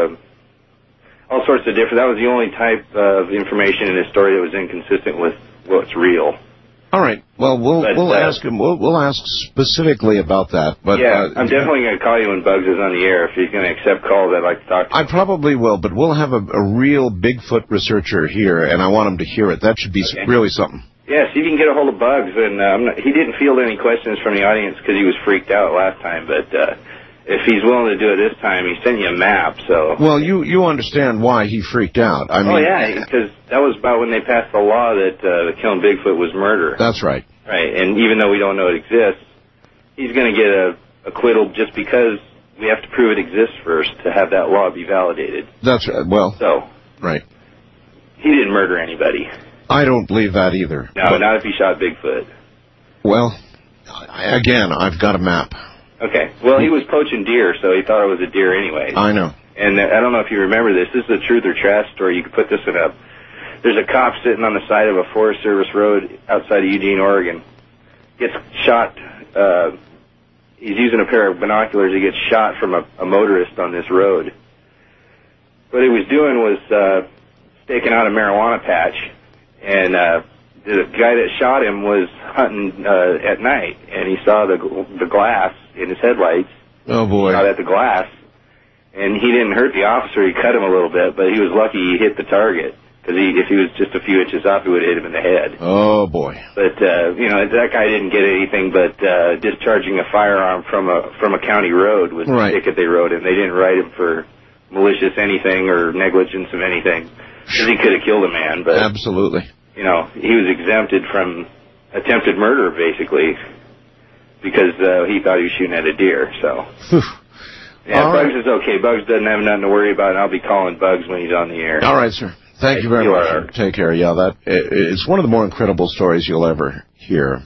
Speaker 16: uh, all sorts of different. That was the only type of information in his story that was inconsistent with what's real.
Speaker 2: All right. Well, we'll
Speaker 16: But,
Speaker 2: we'll
Speaker 16: uh,
Speaker 2: ask him. We'll we'll ask specifically about that. But
Speaker 16: yeah,
Speaker 2: uh,
Speaker 16: I'm definitely going to call you when Bugs is on the air. If he's going to accept calls, I'd like to talk to him.
Speaker 2: I probably will. But we'll have a, a real Bigfoot researcher here, and I want him to hear it. That should be s
Speaker 16: Okay.
Speaker 2: really something.
Speaker 16: Yeah, see if you can get a hold of Bugs. And uh, I'm not, he didn't field any questions from the audience because he was freaked out last time. But uh, if he's willing to do it this time, he sent you a map. So.
Speaker 2: Well, you you understand why he freaked out. I mean,
Speaker 16: oh yeah, because that was about when they passed the law that uh, the killing Bigfoot was murder.
Speaker 2: That's right.
Speaker 16: Right, and even though we don't know it exists, he's going to get a acquittal just because we have to prove it exists first to have that law be validated.
Speaker 2: That's right. Well,
Speaker 16: So,
Speaker 2: right.
Speaker 16: he didn't murder anybody.
Speaker 2: I don't believe that either.
Speaker 16: No,
Speaker 2: But-
Speaker 16: not if he shot Bigfoot.
Speaker 2: Well, I, again, I've got a map.
Speaker 16: Okay, well, he was poaching deer, so he thought it was a deer anyway.
Speaker 2: I know.
Speaker 16: And uh, I don't know if you remember this. This is a truth or trash story. You could put this in a... There's a cop sitting on the side of a Forest Service road outside of Eugene, Oregon. Gets shot. Uh, he's using a pair of binoculars. He gets shot from a, a motorist on this road. What he was doing was uh, staking out a marijuana patch, and uh, the guy that shot him was hunting uh, at night, and he saw the the glass in his headlights.
Speaker 2: Oh boy.
Speaker 16: Shot at the glass, and he didn't hurt the officer. He cut him a little bit, but he was lucky he hit the target. Because he, if he was just a few inches off, he would have hit him in the head.
Speaker 2: Oh boy.
Speaker 16: But uh, you know, that guy didn't get anything but uh, discharging a firearm from a from a county road was
Speaker 2: Right.
Speaker 16: the ticket they wrote him. They didn't write him for malicious anything or negligence of anything, because he could have killed a man. But
Speaker 2: Absolutely.
Speaker 16: you know, he was exempted from attempted murder basically because uh, he thought he was shooting at a deer. So. Yeah,
Speaker 2: All
Speaker 16: Bugs
Speaker 2: right.
Speaker 16: is okay. Bugs doesn't have nothing to worry about, and I'll be calling Bugs when he's on the air.
Speaker 2: All right, sir. Thank you very
Speaker 16: You
Speaker 2: much.
Speaker 16: are.
Speaker 2: Take care. Yeah, that it, it's one of the more incredible stories you'll ever hear,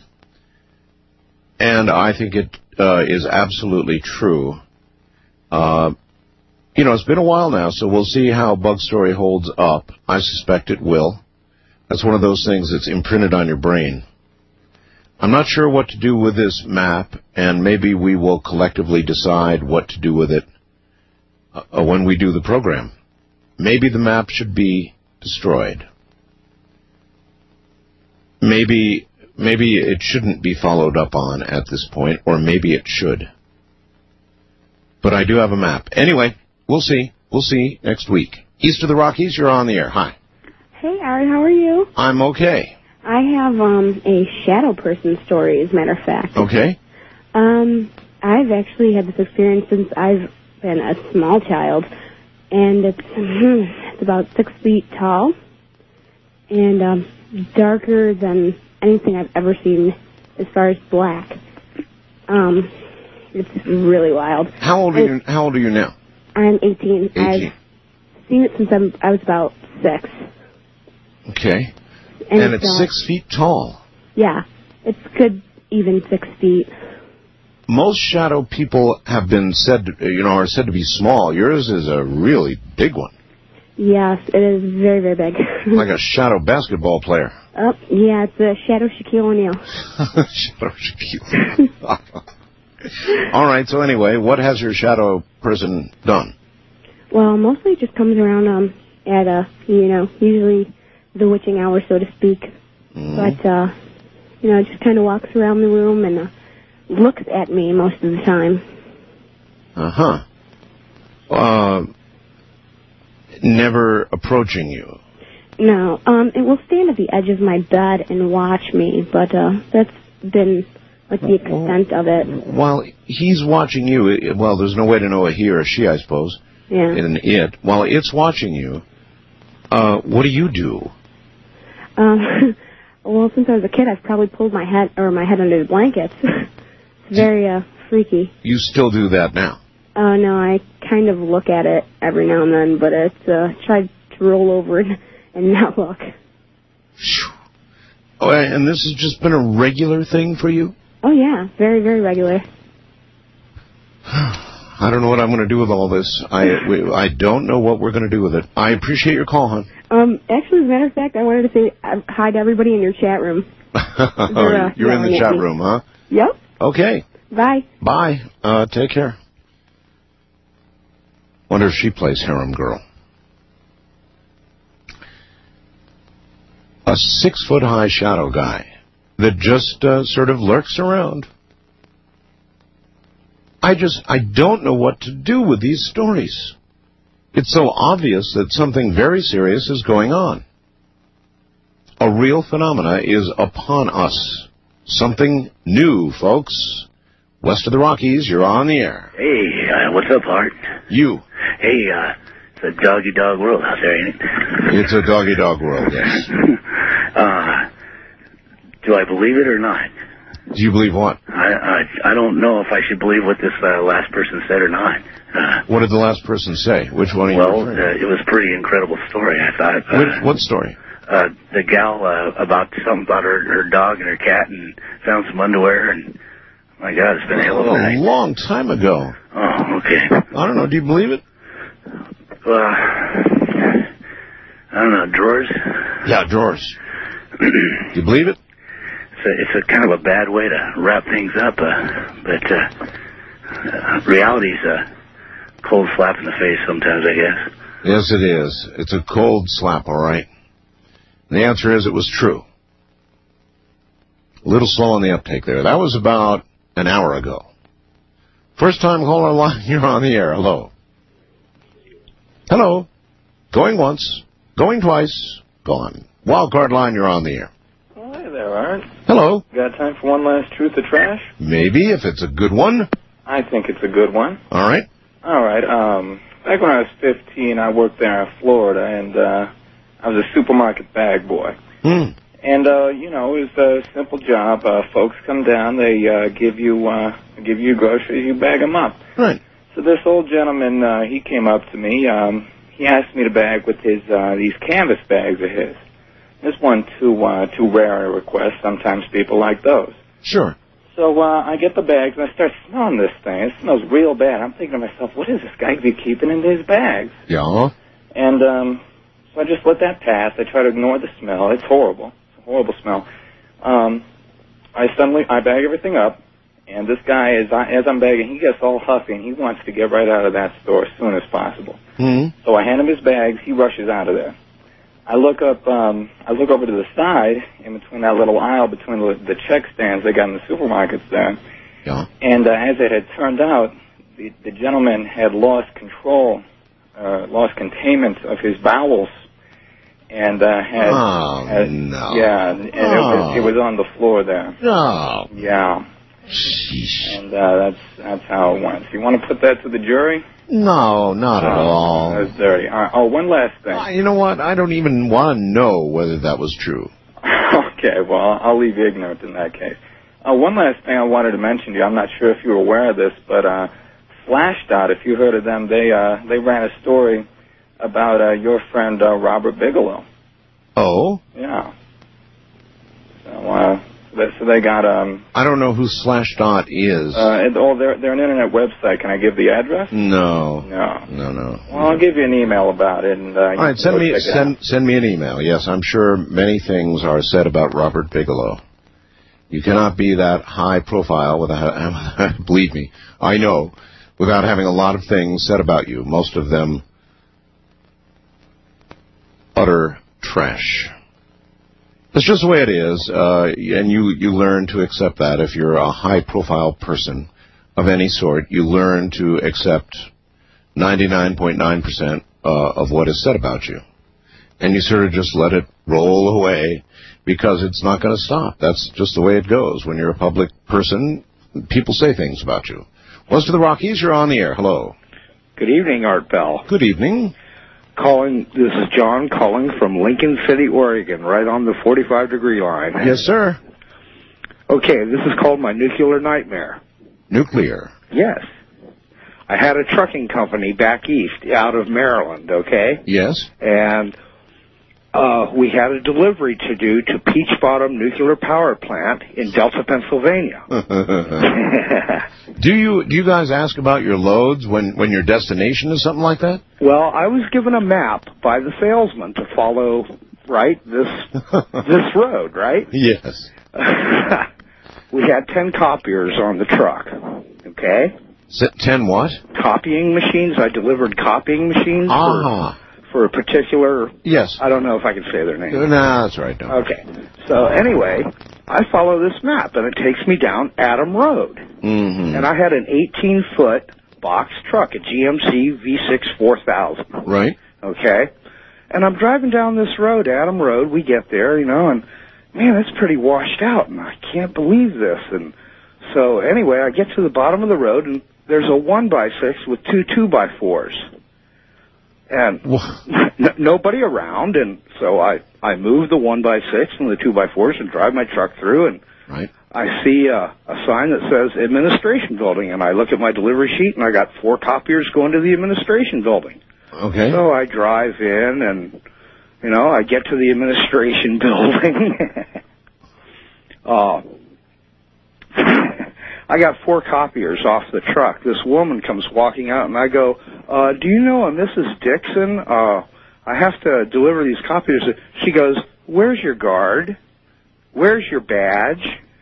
Speaker 2: and I think it uh, is absolutely true. Uh, you know, it's been a while now, so we'll see how Bug's story holds up. I suspect it will. That's one of those things that's imprinted on your brain. I'm not sure what to do with this map, and maybe we will collectively decide what to do with it uh, when we do the program. Maybe the map should be destroyed. maybe maybe it shouldn't be followed up on at this point, or maybe it should. But I do have a map. Anyway, we'll see. We'll see next week. East of the Rockies, you're on the air. Hi.
Speaker 9: Hey, Art, how are you?
Speaker 2: I'm okay.
Speaker 9: I have um, a shadow person story, as a matter of fact.
Speaker 2: Okay.
Speaker 9: Um, I've actually had this experience since I've been a small child, and it's, it's about six feet tall and um, darker than anything I've ever seen as far as black. Um, it's really wild.
Speaker 2: How old are you? How old are you now?
Speaker 9: I'm eighteen.
Speaker 2: eighteen.
Speaker 9: I've seen it since I'm, I was about six.
Speaker 2: Okay.
Speaker 9: And,
Speaker 2: and it's
Speaker 9: uh,
Speaker 2: six feet tall.
Speaker 9: Yeah, it's good, even six feet.
Speaker 2: Most shadow people have been said, to, you know, are said to be small. Yours is a really big one.
Speaker 9: Yes, it is very, very big.
Speaker 2: Like a shadow basketball player.
Speaker 9: Oh, yeah, it's a Shadow Shaquille O'Neal.
Speaker 2: Shadow Shaquille. All right, so anyway, what has your shadow person done?
Speaker 9: Well, mostly it just comes around um, at, a, you know, usually the witching hour, so to speak. Mm. But, uh, you know, just kind of walks around the room and uh, looks at me most of the time.
Speaker 2: Uh-huh. Uh, never approaching you?
Speaker 9: No. Um, it will stand at the edge of my bed and watch me, but uh, that's been, like, the extent of it.
Speaker 2: While he's watching you, well, there's no way to know a he or a she, I suppose.
Speaker 9: Yeah.
Speaker 2: In it. While it's watching you, uh, what do you do?
Speaker 9: Um, well, since I was a kid, I've probably pulled my head or my head under the blankets. It's very uh, freaky.
Speaker 2: You still do that now?
Speaker 9: Oh, uh, no, I kind of look at it every now and then, but it's uh, tried to roll over and, and not look.
Speaker 2: Oh, and this has just been a regular thing for you?
Speaker 9: Oh, yeah, very, very regular.
Speaker 2: I don't know what I'm going to do with all this. I we, I don't know what we're going to do with it. I appreciate your call, hon.
Speaker 9: Um, actually, as a matter of fact, I wanted to say uh, hi to everybody in your chat room.
Speaker 2: uh, You're in the chat me. room, huh?
Speaker 9: Yep.
Speaker 2: Okay.
Speaker 9: Bye.
Speaker 2: Bye. Uh, take care. Wonder if she plays Harem Girl. A six-foot-high shadow guy that just uh, sort of lurks around. I just, I don't know what to do with these stories. It's so obvious that something very serious is going on. A real phenomena is upon us. Something new, folks. West of the Rockies, you're on the air.
Speaker 17: Hey, uh, what's up, Art?
Speaker 2: You.
Speaker 17: Hey, uh, it's a doggy-dog world out there, ain't it?
Speaker 2: It's a doggy-dog world, yes.
Speaker 17: uh, do I believe it or not?
Speaker 2: Do you believe what?
Speaker 17: I, I I don't know if I should believe what this uh, last person said or not. Uh,
Speaker 2: what did the last person say? Which one are you
Speaker 17: Well, uh, it was a pretty incredible story, I thought. Uh,
Speaker 2: Which, what story?
Speaker 17: Uh, the gal uh, about something about her, her dog and her cat and found some underwear and, my God, it's been a hell of a night.
Speaker 2: A long time ago.
Speaker 17: Oh, okay.
Speaker 2: I don't know. Do you believe it?
Speaker 17: Uh, I don't know. Drawers?
Speaker 2: Yeah, drawers. Do you believe it?
Speaker 17: It's a, it's a kind of a bad way to wrap things up, uh, but uh, uh, reality's a cold slap in the face sometimes, I guess.
Speaker 2: Yes, it is. It's a cold slap, all right. The answer is it was true. A little slow on the uptake there. That was about an hour ago. First time caller line, you're on the air. Hello. Hello. Going once. Going twice. Gone. Wildcard line, you're on the air.
Speaker 18: Oh, hi there, Art.
Speaker 2: Hello.
Speaker 18: Got time for one last truth or trash?
Speaker 2: Maybe, if it's a good one.
Speaker 18: I think it's a good one.
Speaker 2: All right.
Speaker 18: All right. Um, back when I was fifteen, I worked there in Florida, and uh, I was a supermarket bag boy.
Speaker 2: Hmm.
Speaker 18: And, uh, you know, it was a simple job. Uh, folks come down, they uh, give you uh, give you groceries, you bag them up.
Speaker 2: Right.
Speaker 18: So this old gentleman, uh, he came up to me. Um, he asked me to bag with his uh, these canvas bags of his. This one too uh, too rare a request. Sometimes people like those.
Speaker 2: Sure.
Speaker 18: So uh, I get the bags and I start smelling this thing. It smells real bad. I'm thinking to myself, what is this guy be keeping in his bags?
Speaker 2: Yeah.
Speaker 18: And um, so I just let that pass. I try to ignore the smell. It's horrible. It's a horrible smell. Um, I suddenly I bag everything up, and this guy, as, I, as I'm bagging, he gets all huffy, and he wants to get right out of that store as soon as possible.
Speaker 2: Mm-hmm.
Speaker 18: So I hand him his bags. He rushes out of there. I look up, um, I look over to the side, in between that little aisle between the, the check stands they got in the supermarkets there.
Speaker 2: Yeah.
Speaker 18: And uh, as it had turned out, the, the gentleman had lost control, uh, lost containment of his bowels, and uh, had,
Speaker 2: Oh,
Speaker 18: had
Speaker 2: no.
Speaker 18: yeah, and it, was, it was on the floor there.
Speaker 2: No.
Speaker 18: Yeah.
Speaker 2: Sheesh.
Speaker 18: And uh, that's that's how it went. Do you want to put that to the jury?
Speaker 2: No, not at
Speaker 18: Oh,
Speaker 2: all.
Speaker 18: That's dirty. All right. Oh, one last thing.
Speaker 2: Uh, you know what? I don't even want to know whether that was true.
Speaker 18: Okay, well, I'll leave you ignorant in that case. Uh, one last thing I wanted to mention to you. I'm not sure if you were aware of this, but uh, Slashdot, if you heard of them, they uh, they ran a story about uh, your friend uh, Robert Bigelow.
Speaker 2: Oh?
Speaker 18: Yeah. So, uh, so they, so they got um.
Speaker 2: I don't know who Slashdot is.
Speaker 18: Uh, it, oh, they're they're an internet website. Can I give the address?
Speaker 2: No.
Speaker 18: No.
Speaker 2: No, no.
Speaker 18: Well, I'll give you an email about it. And uh,
Speaker 2: All right, send me send send me an email. Yes, I'm sure many things are said about Robert Bigelow. You cannot be that high profile without, believe me, I know, without having a lot of things said about you. Most of them utter trash. It's just the way it is, uh, and you, you learn to accept that. If you're a high-profile person of any sort, you learn to accept ninety-nine point nine percent uh, of what is said about you. And you sort of just let it roll away because it's not going to stop. That's just the way it goes. When you're a public person, people say things about you. West of the Rockies, you're on the air. Hello.
Speaker 11: Good evening, Art Bell.
Speaker 2: Good evening.
Speaker 11: Calling, this is John calling from Lincoln City, Oregon, right on the forty-five degree line.
Speaker 2: Yes, sir.
Speaker 11: Okay, this is called my nuclear nightmare.
Speaker 2: Nuclear?
Speaker 11: Yes. I had a trucking company back east out of Maryland, okay?
Speaker 2: Yes.
Speaker 11: And uh, we had a delivery to do to Peach Bottom Nuclear Power Plant in Delta, Pennsylvania.
Speaker 2: do you do you guys ask about your loads when, when your destination is something like that?
Speaker 11: Well, I was given a map by the salesman to follow, right, this this road, right?
Speaker 2: Yes.
Speaker 11: We had ten copiers on the truck, okay?
Speaker 2: S- ten what?
Speaker 11: Copying machines. I delivered copying machines
Speaker 2: ah.
Speaker 11: for, for a particular...
Speaker 2: Yes.
Speaker 11: I don't know if I can say their name.
Speaker 2: No, that's right. No.
Speaker 11: Okay. So anyway, I follow this map, and it takes me down Adam Road.
Speaker 2: Mm-hmm.
Speaker 11: And I had an eighteen-foot box truck, a G M C V six four thousand.
Speaker 2: Right.
Speaker 11: Okay. And I'm driving down this road, Adam Road. We get there, you know, and, man, it's pretty washed out, and I can't believe this. And so anyway, I get to the bottom of the road, and there's a one by six with two two by fours, and n- nobody around. And so I I move the one by six and the two by fours and drive my truck through, and
Speaker 2: right.
Speaker 11: I see uh, a sign that says administration building, and I look at my delivery sheet, and I got four copiers going to the administration building.
Speaker 2: Okay.
Speaker 11: So I drive in, and you know I get to the administration building. uh, I got four copiers off the truck. This woman comes walking out, and I go, uh, do you know a Missus Dixon? Uh, I have to deliver these copiers. She goes, where's your guard? Where's your badge?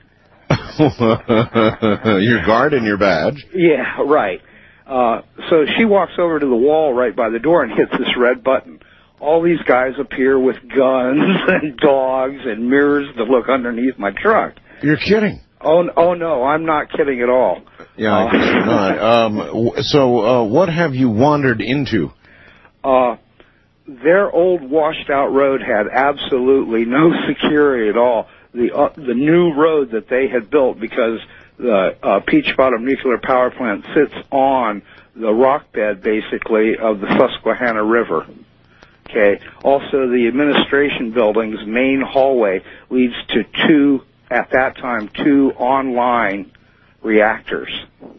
Speaker 2: Your guard and your badge?
Speaker 11: Yeah, right. Uh, so she walks over to the wall right by the door and hits this red button. All these guys appear with guns and dogs and mirrors to look underneath my truck.
Speaker 2: You're kidding.
Speaker 11: Oh, oh no, I'm not kidding at all.
Speaker 2: Yeah, I guess you're not. Um, w- so, uh, what have you wandered into?
Speaker 11: Uh, their old washed-out road had absolutely no security at all. The uh, the new road that they had built, because the uh, Peach Bottom Nuclear Power Plant sits on the rock bed, basically, of the Susquehanna River. Okay. Also, the administration building's main hallway leads to two, at that time, two online reactors.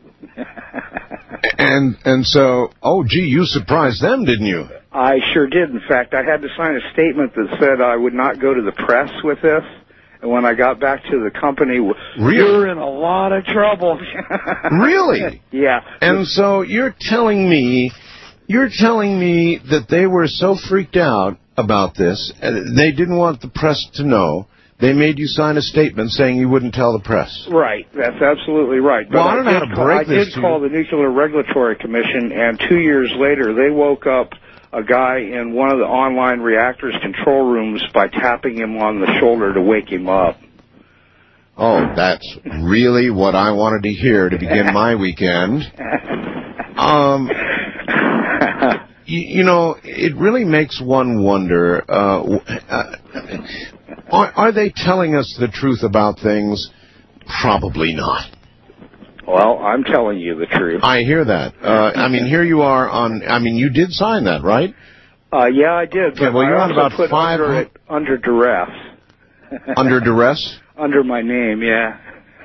Speaker 2: and and so, oh, gee, you surprised them, didn't you?
Speaker 11: I sure did. In fact, I had to sign a statement that said I would not go to the press with this. And when I got back to the company,
Speaker 2: really?
Speaker 11: We're in a lot of trouble.
Speaker 2: Really?
Speaker 11: Yeah.
Speaker 2: And so you're telling me, you're telling me that they were so freaked out about this, and they didn't want the press to know. They made you sign a statement saying you wouldn't tell the press.
Speaker 11: Right. That's absolutely right. But
Speaker 2: well, I don't know how to break
Speaker 11: I
Speaker 2: this
Speaker 11: did
Speaker 2: to
Speaker 11: call
Speaker 2: you.
Speaker 11: the Nuclear Regulatory Commission, and two years later, they woke up a guy in one of the online reactors control rooms by tapping him on the shoulder to wake him up.
Speaker 2: Oh, that's really what I wanted to hear to begin my weekend. Um, you, you know, it really makes one wonder, uh, uh, are, are they telling us the truth about things? Probably not.
Speaker 11: Well, I'm telling you the truth.
Speaker 2: I hear that. Uh, I mean, here you are on, I mean, you did sign that, right?
Speaker 11: Uh, yeah, I did.
Speaker 2: Okay, well,
Speaker 11: I
Speaker 2: you're on
Speaker 11: also
Speaker 2: about
Speaker 11: put
Speaker 2: five...
Speaker 11: Under, it, under duress.
Speaker 2: Under duress?
Speaker 11: Under my name, yeah.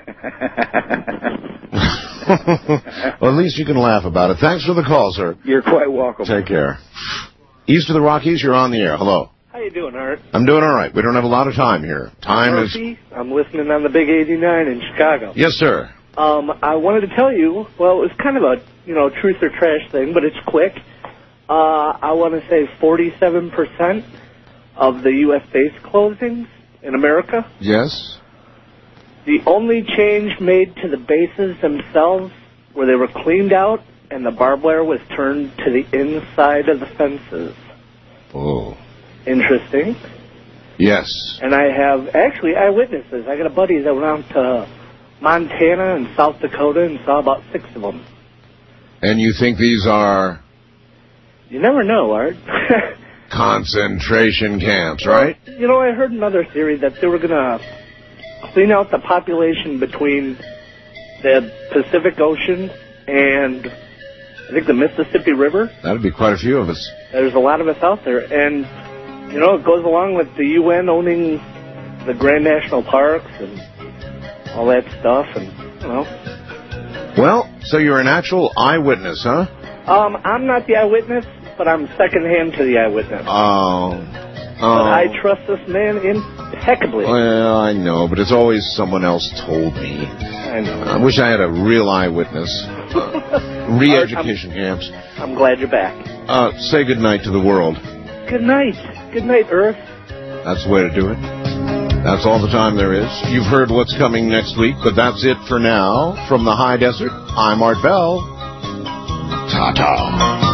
Speaker 2: Well, at least you can laugh about it. Thanks for the call, sir.
Speaker 11: You're quite welcome.
Speaker 2: Take care. East of the Rockies, you're on the air. Hello.
Speaker 10: How you doing, Art?
Speaker 2: I'm doing all right. We don't have a lot of time here. Time is...
Speaker 10: Murphy. I'm listening on the Big eighty-nine in Chicago.
Speaker 2: Yes, sir.
Speaker 10: Um, I wanted to tell you, well, it was kind of a, you know, truth or trash thing, but it's quick. Uh, I want to say forty-seven percent of the U S base closings in America.
Speaker 2: Yes.
Speaker 10: The only change made to the bases themselves where they were cleaned out and the barbed wire was turned to the inside of the fences.
Speaker 2: Oh.
Speaker 10: Interesting.
Speaker 2: Yes.
Speaker 10: And I have, actually, eyewitnesses. I got a buddy that went out to Montana and South Dakota and saw about six of them.
Speaker 2: And you think these are...
Speaker 10: You never know, Art.
Speaker 2: concentration camps, right?
Speaker 10: Well, you know, I heard another theory that they were going to clean out the population between the Pacific Ocean and, I think, the Mississippi River.
Speaker 2: That'd be quite a few of us.
Speaker 10: There's a lot of us out there. And, you know, it goes along with the U N owning the Grand National Parks and all that stuff, and, you know.
Speaker 2: Well, so you're an actual eyewitness, huh?
Speaker 10: Um, I'm not the eyewitness, but I'm secondhand to the eyewitness.
Speaker 2: Oh. Oh.
Speaker 10: But I trust this man impeccably.
Speaker 2: Well, I know, but it's always someone else told me.
Speaker 10: I know.
Speaker 2: I wish I had a real eyewitness. Uh, re-education
Speaker 10: I'm,
Speaker 2: camps.
Speaker 10: I'm glad you're back.
Speaker 2: Uh, say goodnight to the world.
Speaker 10: Good night. Good night, Earth.
Speaker 2: That's the way to do it. That's all the time there is. You've heard what's coming next week, but that's it for now. From the high desert, I'm Art Bell. Ta-ta.